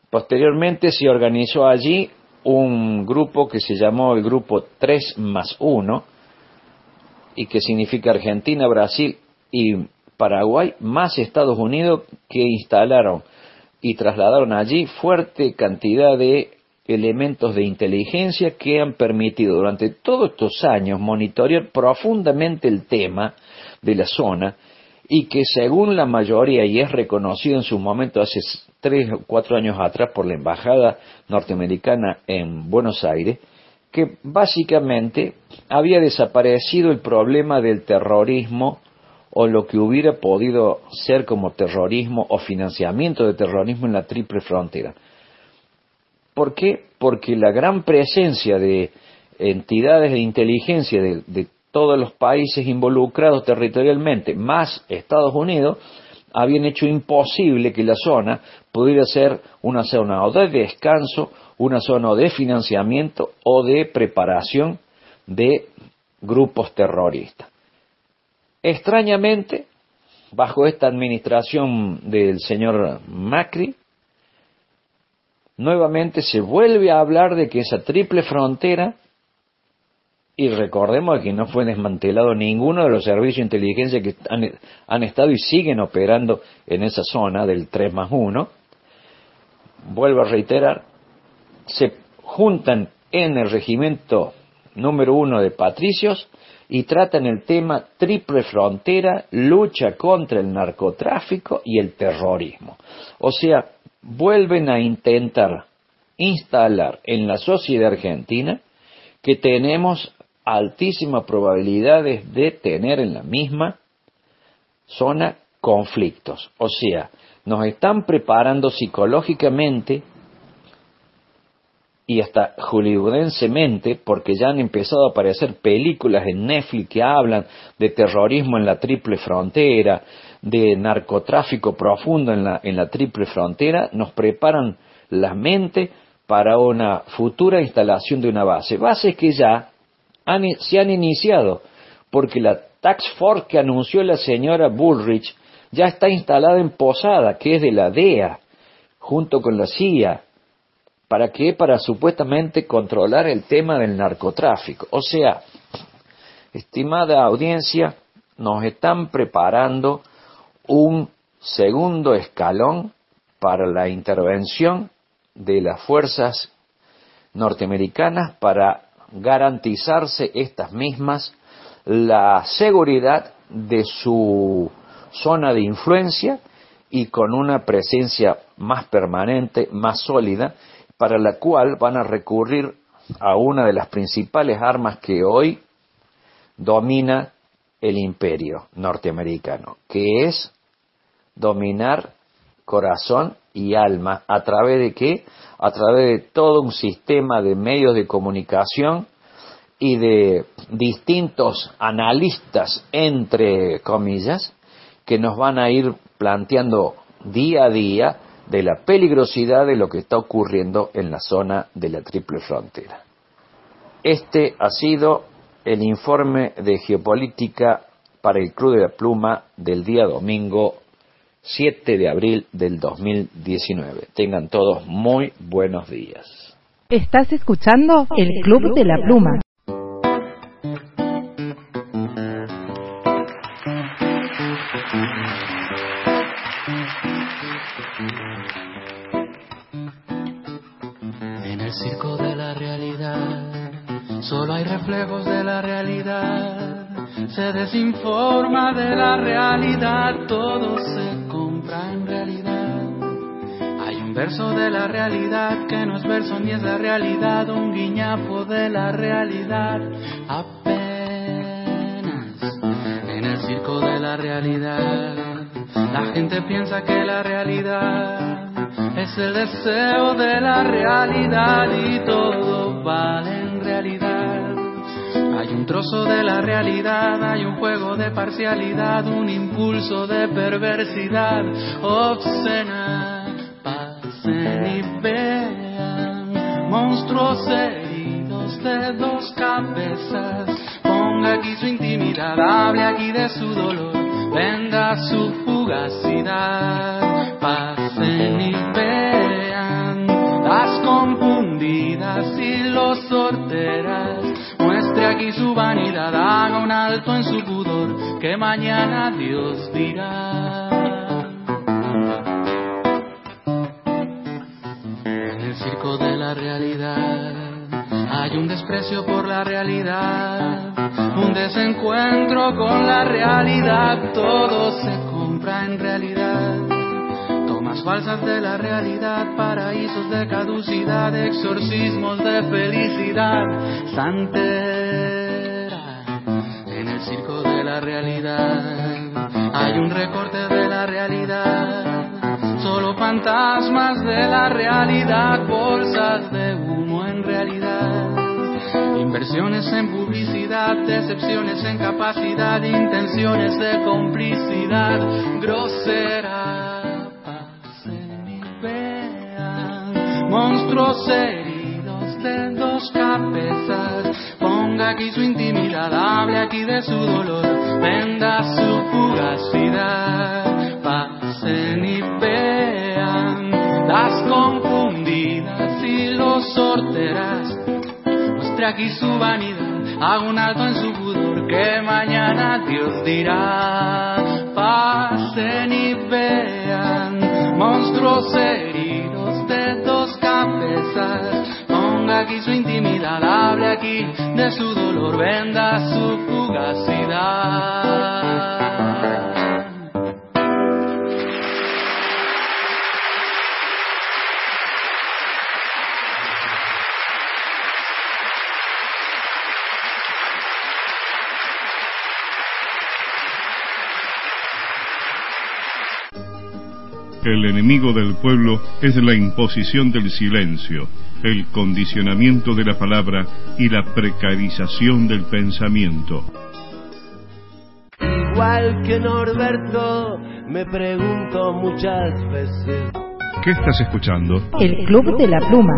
Posteriormente se organizó allí un grupo que se llamó el Grupo tres más uno, y que significa Argentina, Brasil y Paraguay, más Estados Unidos, que instalaron y trasladaron allí fuerte cantidad de elementos de inteligencia que han permitido durante todos estos años monitorear profundamente el tema de la zona, y que según la mayoría, y es reconocido en su momento hace tres o cuatro años atrás por la Embajada norteamericana en Buenos Aires, que básicamente había desaparecido el problema del terrorismo o lo que hubiera podido ser como terrorismo o financiamiento de terrorismo en la triple frontera. ¿Por qué? Porque la gran presencia de entidades de inteligencia de, de todos los países involucrados territorialmente, más Estados Unidos, habían hecho imposible que la zona pudiera ser una zona o de descanso, una zona de financiamiento o de preparación de grupos terroristas. Extrañamente, bajo esta administración del señor Macri, nuevamente se vuelve a hablar de que esa triple frontera, y recordemos que no fue desmantelado ninguno de los servicios de inteligencia que han, han estado y siguen operando en esa zona del tres más uno, vuelvo a reiterar, se juntan en el regimiento número uno de Patricios y tratan el tema triple frontera, lucha contra el narcotráfico y el terrorismo. O sea, vuelven a intentar instalar en la sociedad argentina que tenemos altísimas probabilidades de tener en la misma zona conflictos. O sea, nos están preparando psicológicamente y hasta hollywoodensemente, porque ya han empezado a aparecer películas en Netflix que hablan de terrorismo en la triple frontera, de narcotráfico profundo en la, en la triple frontera, nos preparan la mente para una futura instalación de una base. Bases que ya han, se han iniciado, porque la Task Force que anunció la señora Bullrich ya está instalada en Posada, que es de la D E A, junto con la C I A. ¿Para qué? Para supuestamente controlar el tema del narcotráfico. O sea, estimada audiencia, nos están preparando un segundo escalón para la intervención de las fuerzas norteamericanas para garantizarse estas mismas la seguridad de su zona de influencia y con una presencia más permanente, más sólida, para la cual van a recurrir a una de las principales armas que hoy domina el imperio norteamericano, que es dominar corazón y alma. ¿A través de qué? A través de todo un sistema de medios de comunicación y de distintos analistas, entre comillas, que nos van a ir planteando día a día de la peligrosidad de lo que está ocurriendo en la zona de la triple frontera. Este ha sido el informe de geopolítica para el Club de la Pluma del día domingo siete de abril del dos mil diecinueve. Tengan todos muy buenos días. Estás escuchando el Club de la Pluma. En el circo de la realidad solo hay reflejos de la realidad. Se desinforma de la realidad, todo se compra en realidad. Hay un verso de la realidad que no es verso ni es la realidad, un guiñapo de la realidad. Apenas en el circo de la realidad la gente piensa que la realidad es el deseo de la realidad y todo vale en realidad. Hay un trozo de la realidad, hay un juego de parcialidad, un impulso de perversidad obscena. Pasen y vean monstruos heridos de dos cabezas. Ponga aquí su intimidad, hable aquí de su dolor, venda su fugacidad. Pasen y vean los sorteras. Muestre aquí su vanidad, haga un alto en su pudor, que mañana Dios dirá. En el circo de la realidad hay un desprecio por la realidad, un desencuentro con la realidad, todo se compra en realidad. Tomas falsas de la realidad, paraísos de caducidad, exorcismos de felicidad santera. En el circo de la realidad hay un recorte de la realidad, solo fantasmas de la realidad, bolsas de humo en realidad. Inversiones en publicidad, decepciones en capacidad, intenciones de complicidad grosera. Pasen y vean monstruos heridos de dos cabezas. Ponga aquí su intimidad, hable aquí de su dolor, venda su fugacidad. Pasen y vean las confundidas y los sorteras. Muestre aquí su vanidad, haga un alto en su pudor, que mañana Dios dirá. Pasen y vean monstruos heridos de dos cabezas. Ponga aquí su intimidad, hable aquí de su dolor, venda su fugacidad. El enemigo del pueblo es la imposición del silencio, el condicionamiento de la palabra y la precarización del pensamiento. Igual que Norberto, me pregunto muchas veces. ¿Qué estás escuchando? El Club de la Pluma.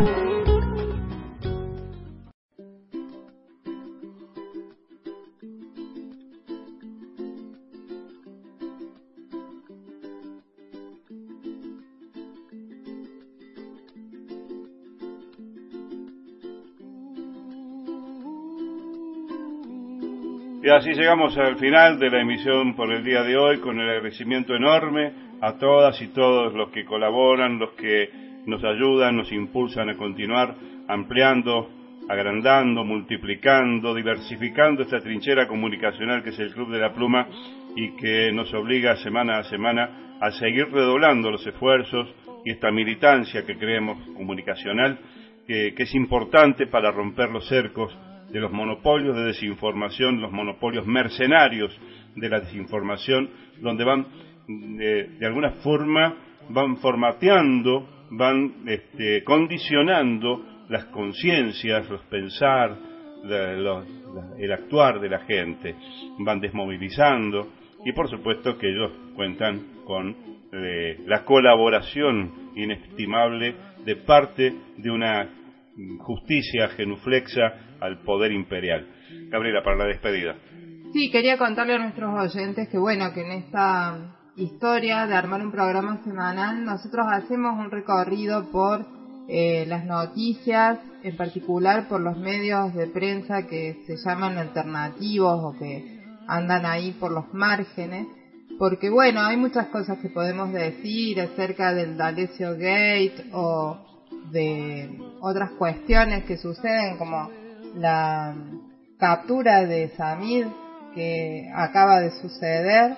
Y así llegamos al final de la emisión por el día de hoy, con el agradecimiento enorme a todas y todos los que colaboran, los que nos ayudan, nos impulsan a continuar ampliando, agrandando, multiplicando, diversificando esta trinchera comunicacional que es el Club de la Pluma y que nos obliga semana a semana a seguir redoblando los esfuerzos y esta militancia que creemos comunicacional, que, que es importante para romper los cercos de los monopolios de desinformación, los monopolios mercenarios de la desinformación, donde van de, de alguna forma van formateando, van este, condicionando las conciencias, los pensar, la, los, la, el actuar de la gente, van desmovilizando y por supuesto que ellos cuentan con eh, la colaboración inestimable de parte de una justicia genuflexa al poder imperial. Gabriela, para la despedida. Sí, quería contarle a nuestros oyentes que bueno, que en esta historia de armar un programa semanal nosotros hacemos un recorrido por eh, las noticias, en particular por los medios de prensa que se llaman alternativos o que andan ahí por los márgenes, porque bueno, hay muchas cosas que podemos decir acerca del D'Alessio Gate o de otras cuestiones que suceden, como la captura de Samir que acaba de suceder,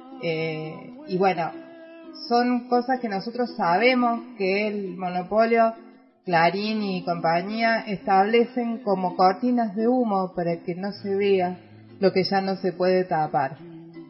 eh, y bueno, son cosas que nosotros sabemos que el monopolio Clarín y compañía establecen como cortinas de humo para que no se vea lo que ya no se puede tapar.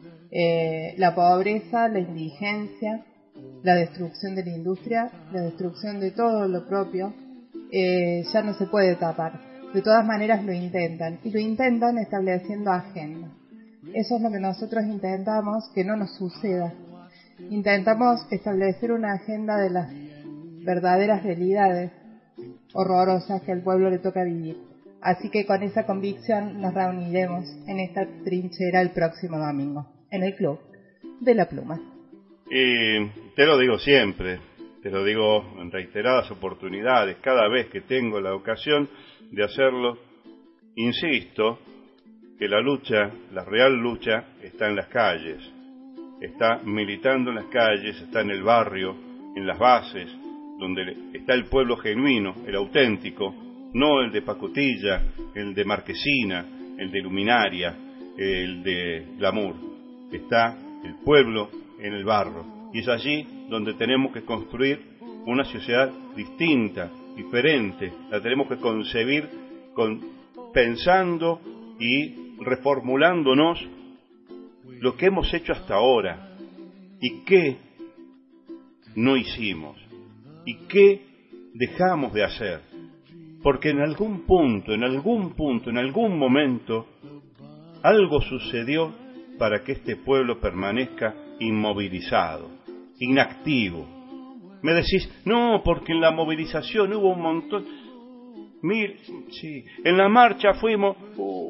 Eh, la pobreza, la indigencia, la destrucción de la industria, la destrucción de todo lo propio, eh, ya no se puede tapar. De todas maneras lo intentan, y lo intentan estableciendo agenda. Eso es lo que nosotros intentamos que no nos suceda. Intentamos establecer una agenda de las verdaderas realidades horrorosas que al pueblo le toca vivir. Así que con esa convicción nos reuniremos en esta trinchera el próximo domingo, en el Club de la Pluma. Y te lo digo siempre, te lo digo en reiteradas oportunidades, cada vez que tengo la ocasión de hacerlo, insisto que la lucha, la real lucha, está en las calles, está militando en las calles, está en el barrio, en las bases, donde está el pueblo genuino, el auténtico, no el de pacotilla, el de marquesina, el de luminaria, el de glamour. Está el pueblo en el barro, y es allí donde tenemos que construir una sociedad distinta, diferente, la tenemos que concebir con, pensando y reformulándonos lo que hemos hecho hasta ahora y qué no hicimos y qué dejamos de hacer, porque en algún punto, en algún punto, en algún momento algo sucedió para que este pueblo permanezca inmovilizado, inactivo. Me decís, no, porque en la movilización hubo un montón. Mire, sí, en la marcha fuimos, oh,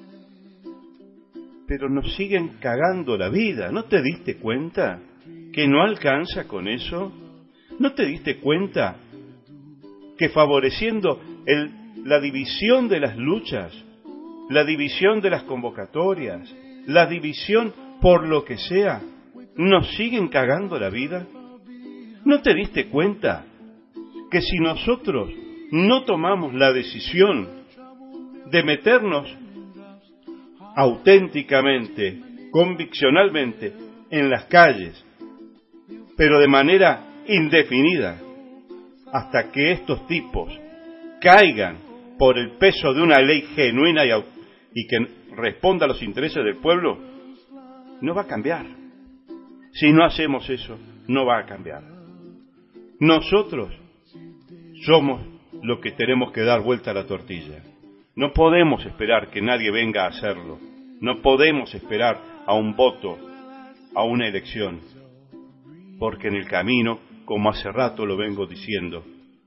pero nos siguen cagando la vida. ¿No te diste cuenta que no alcanza con eso? ¿No te diste cuenta que favoreciendo el, la división de las luchas, la división de las convocatorias, la división por lo que sea, nos siguen cagando la vida? ¿No te diste cuenta que si nosotros no tomamos la decisión de meternos auténticamente, conviccionalmente en las calles, pero de manera indefinida, hasta que estos tipos caigan por el peso de una ley genuina y, y que responda a los intereses del pueblo, no va a cambiar? Si no hacemos eso, no va a cambiar. Nosotros somos los que tenemos que dar vuelta a la tortilla. No podemos esperar que nadie venga a hacerlo. No podemos esperar a un voto, a una elección. Porque en el camino, como hace rato lo vengo diciendo,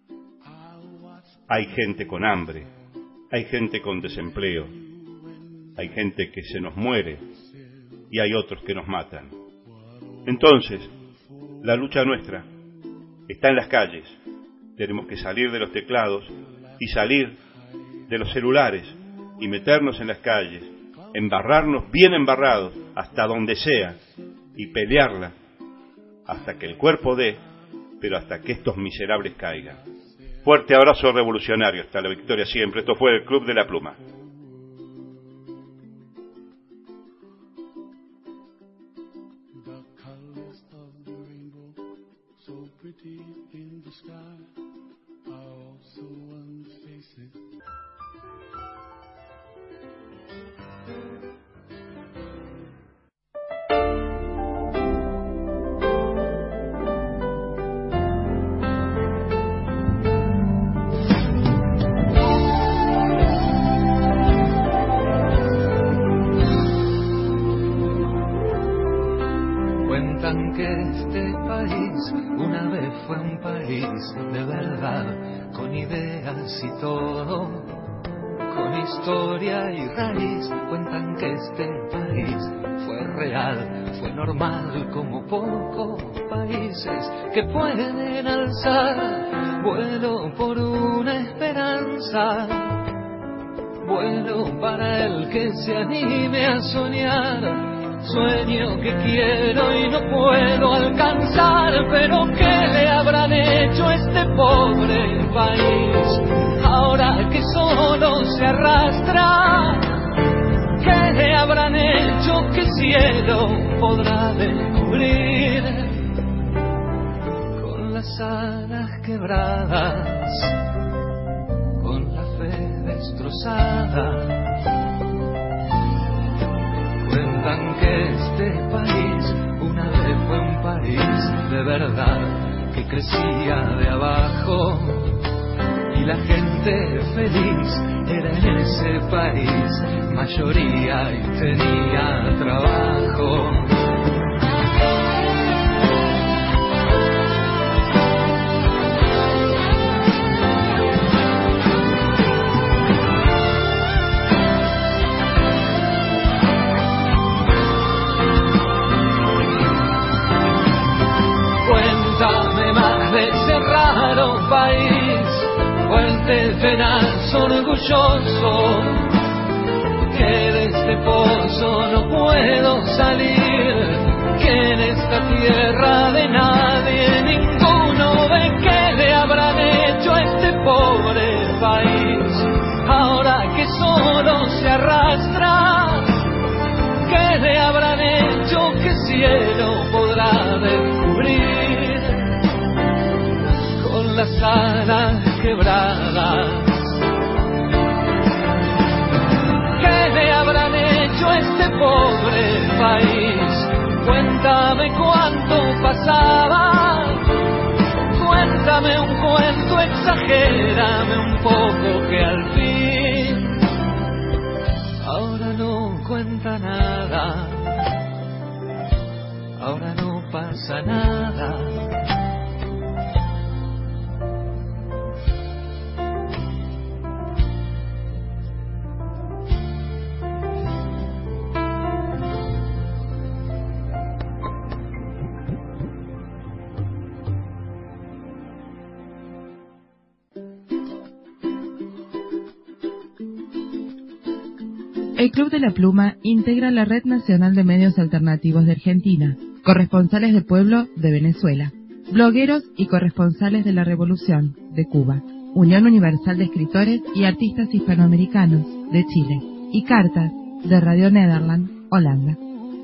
hay gente con hambre, hay gente con desempleo, hay gente que se nos muere y hay otros que nos matan. Entonces, la lucha nuestra está en las calles. Tenemos que salir de los teclados y salir de los celulares y meternos en las calles, embarrarnos bien embarrados hasta donde sea y pelearla hasta que el cuerpo dé, pero hasta que estos miserables caigan. Fuerte abrazo revolucionario, hasta la victoria siempre. Esto fue el Club de la Pluma. Cuentan que este país una vez fue un país de verdad, con ideas y todo, con historia y raíz. Cuentan que este país fue real, fue normal, como pocos países que pueden alzar vuelo por una esperanza, vuelo para el que se anime a soñar. Sueño que quiero y no puedo alcanzar, pero ¿qué le habrán hecho a este pobre país? Ahora que solo se arrastra, ¿qué le habrán hecho que cielo podrá descubrir? Con las alas quebradas, con la fe destrozada. Cuentan que este país una vez fue un país de verdad, que crecía de abajo y la gente feliz era en ese país mayoría y tenía trabajo. Cuéntame más de apenas orgulloso, que de este pozo no puedo salir, que en esta tierra de nadie ninguno ve que le habrán hecho a este pobre país, ahora que solo se arrastra, que le habrán hecho, que cielo podrá descubrir con las alas quebradas. ¿Qué le habrán hecho a este pobre país? Cuéntame cuánto pasaba, cuéntame un cuento, exagérame un poco que al fin ahora no cuenta nada, ahora no pasa nada. El Club de la Pluma integra la Red Nacional de Medios Alternativos de Argentina, corresponsales de pueblo de Venezuela, blogueros y corresponsales de la Revolución de Cuba, Unión Universal de Escritores y Artistas Hispanoamericanos de Chile y Cartas de Radio Nederland, Holanda.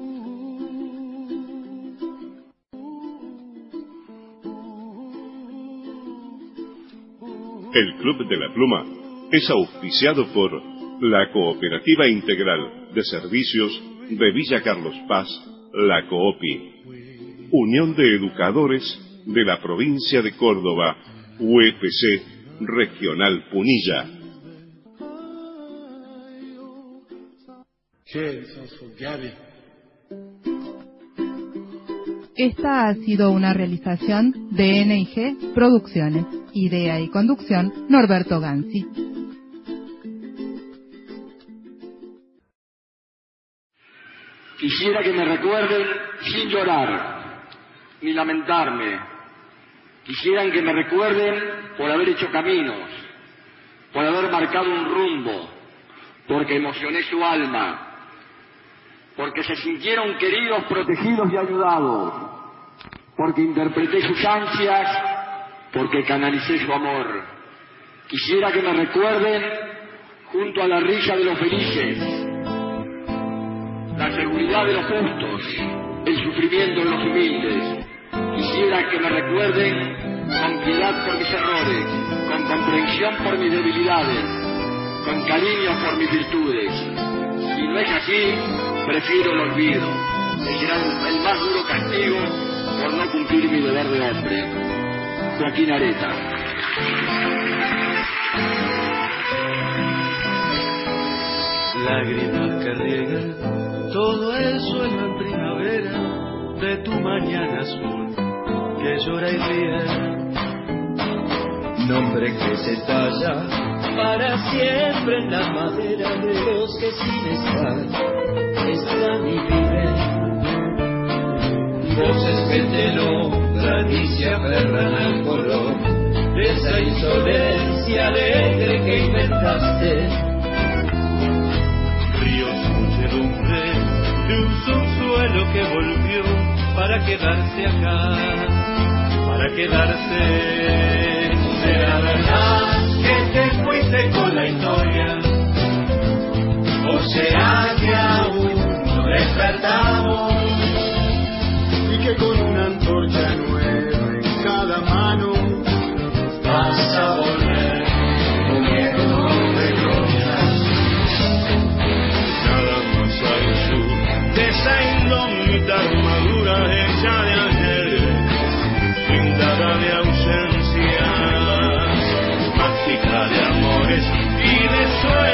El Club de la Pluma es auspiciado por la Cooperativa Integral de Servicios de Villa Carlos Paz, la COOPI, Unión de Educadores de la Provincia de Córdoba, U E P C Regional Punilla. Esta ha sido una realización de N I G Producciones. Idea y conducción, Norberto Ganzi. Quisiera que me recuerden sin llorar, ni lamentarme. Quisieran que me recuerden por haber hecho caminos, por haber marcado un rumbo, porque emocioné su alma, porque se sintieron queridos, protegidos y ayudados, porque interpreté sus ansias, porque canalicé su amor. Quisiera que me recuerden junto a la risa de los felices, la seguridad de los justos, el sufrimiento de los humildes. Quisiera que me recuerden con piedad por mis errores, con comprensión por mis debilidades, con cariño por mis virtudes. Si no es así, prefiero el olvido, que será el más duro castigo por no cumplir mi deber de hombre. Joaquín Areta. Lágrimas que riegan todo el suelo en primavera de tu mañana azul que llora y ríe. Nombre que se talla para siempre en la madera de los que sin estar están y viven. Voces que te logran y se aferran al color de esa insolencia alegre que inventaste. De un subsuelo que volvió para quedarse acá, para quedarse. ¿Será verdad que te fuiste con la historia? ¿O será que aún no despertamos? Y que con una antorcha nueva en cada mano vas a volver con miedo de gloria. Nada más al sur de esa indómita armadura hecha de ayer, pintada de ausencias, mágica de amores y de sueños.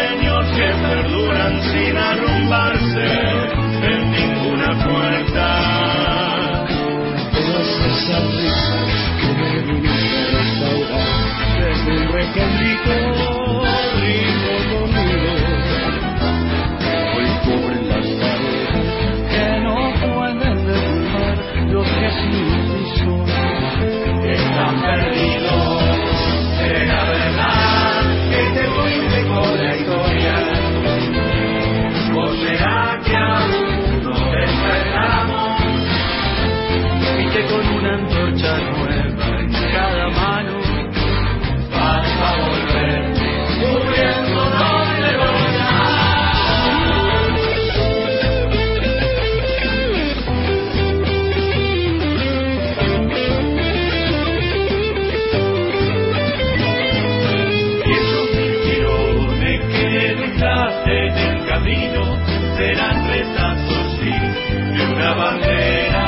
camino serán retazos, sí, de una bandera.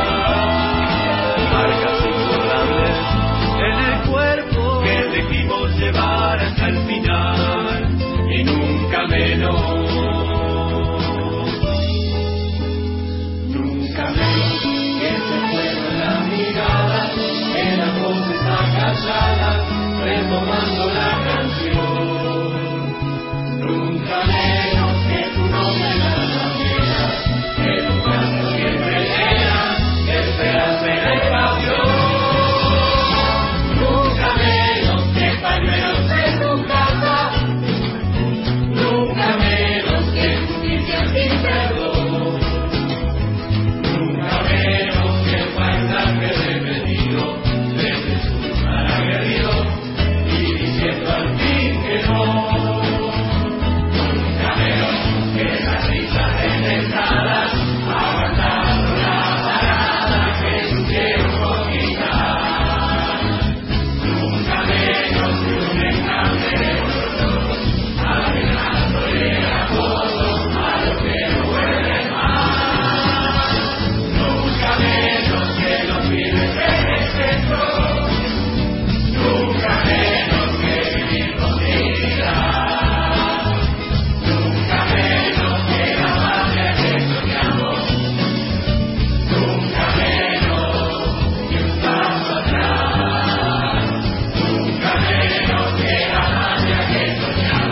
Marcas imborrables en el cuerpo que elegimos llevar hasta el final y nunca menos. Nunca menos que se fuera la mirada, que la voz está callada, retomando la canción. Nunca menos que tu nombre la bandera, que tu canto siempre llena de esperanza y de pasión. Nunca menos que pañuelos en tu casa, nunca menos que justicia sin perdón. Nunca menos que el paisaje repetido desde su lugar aguerrido y diciendo al fin que no. Nunca menos que las risas desdentadas aguantando la parada que supieron conquistar. Nunca menos que un enjambre de nosotros alejándole la foto a los que no vuelven más. Nunca menos que los pibes en el centro, nunca menos que vivir con dignidad, nunca menos que la patria que soñamos, nunca menos que un paso atrás, nunca menos que la patria que soñamos.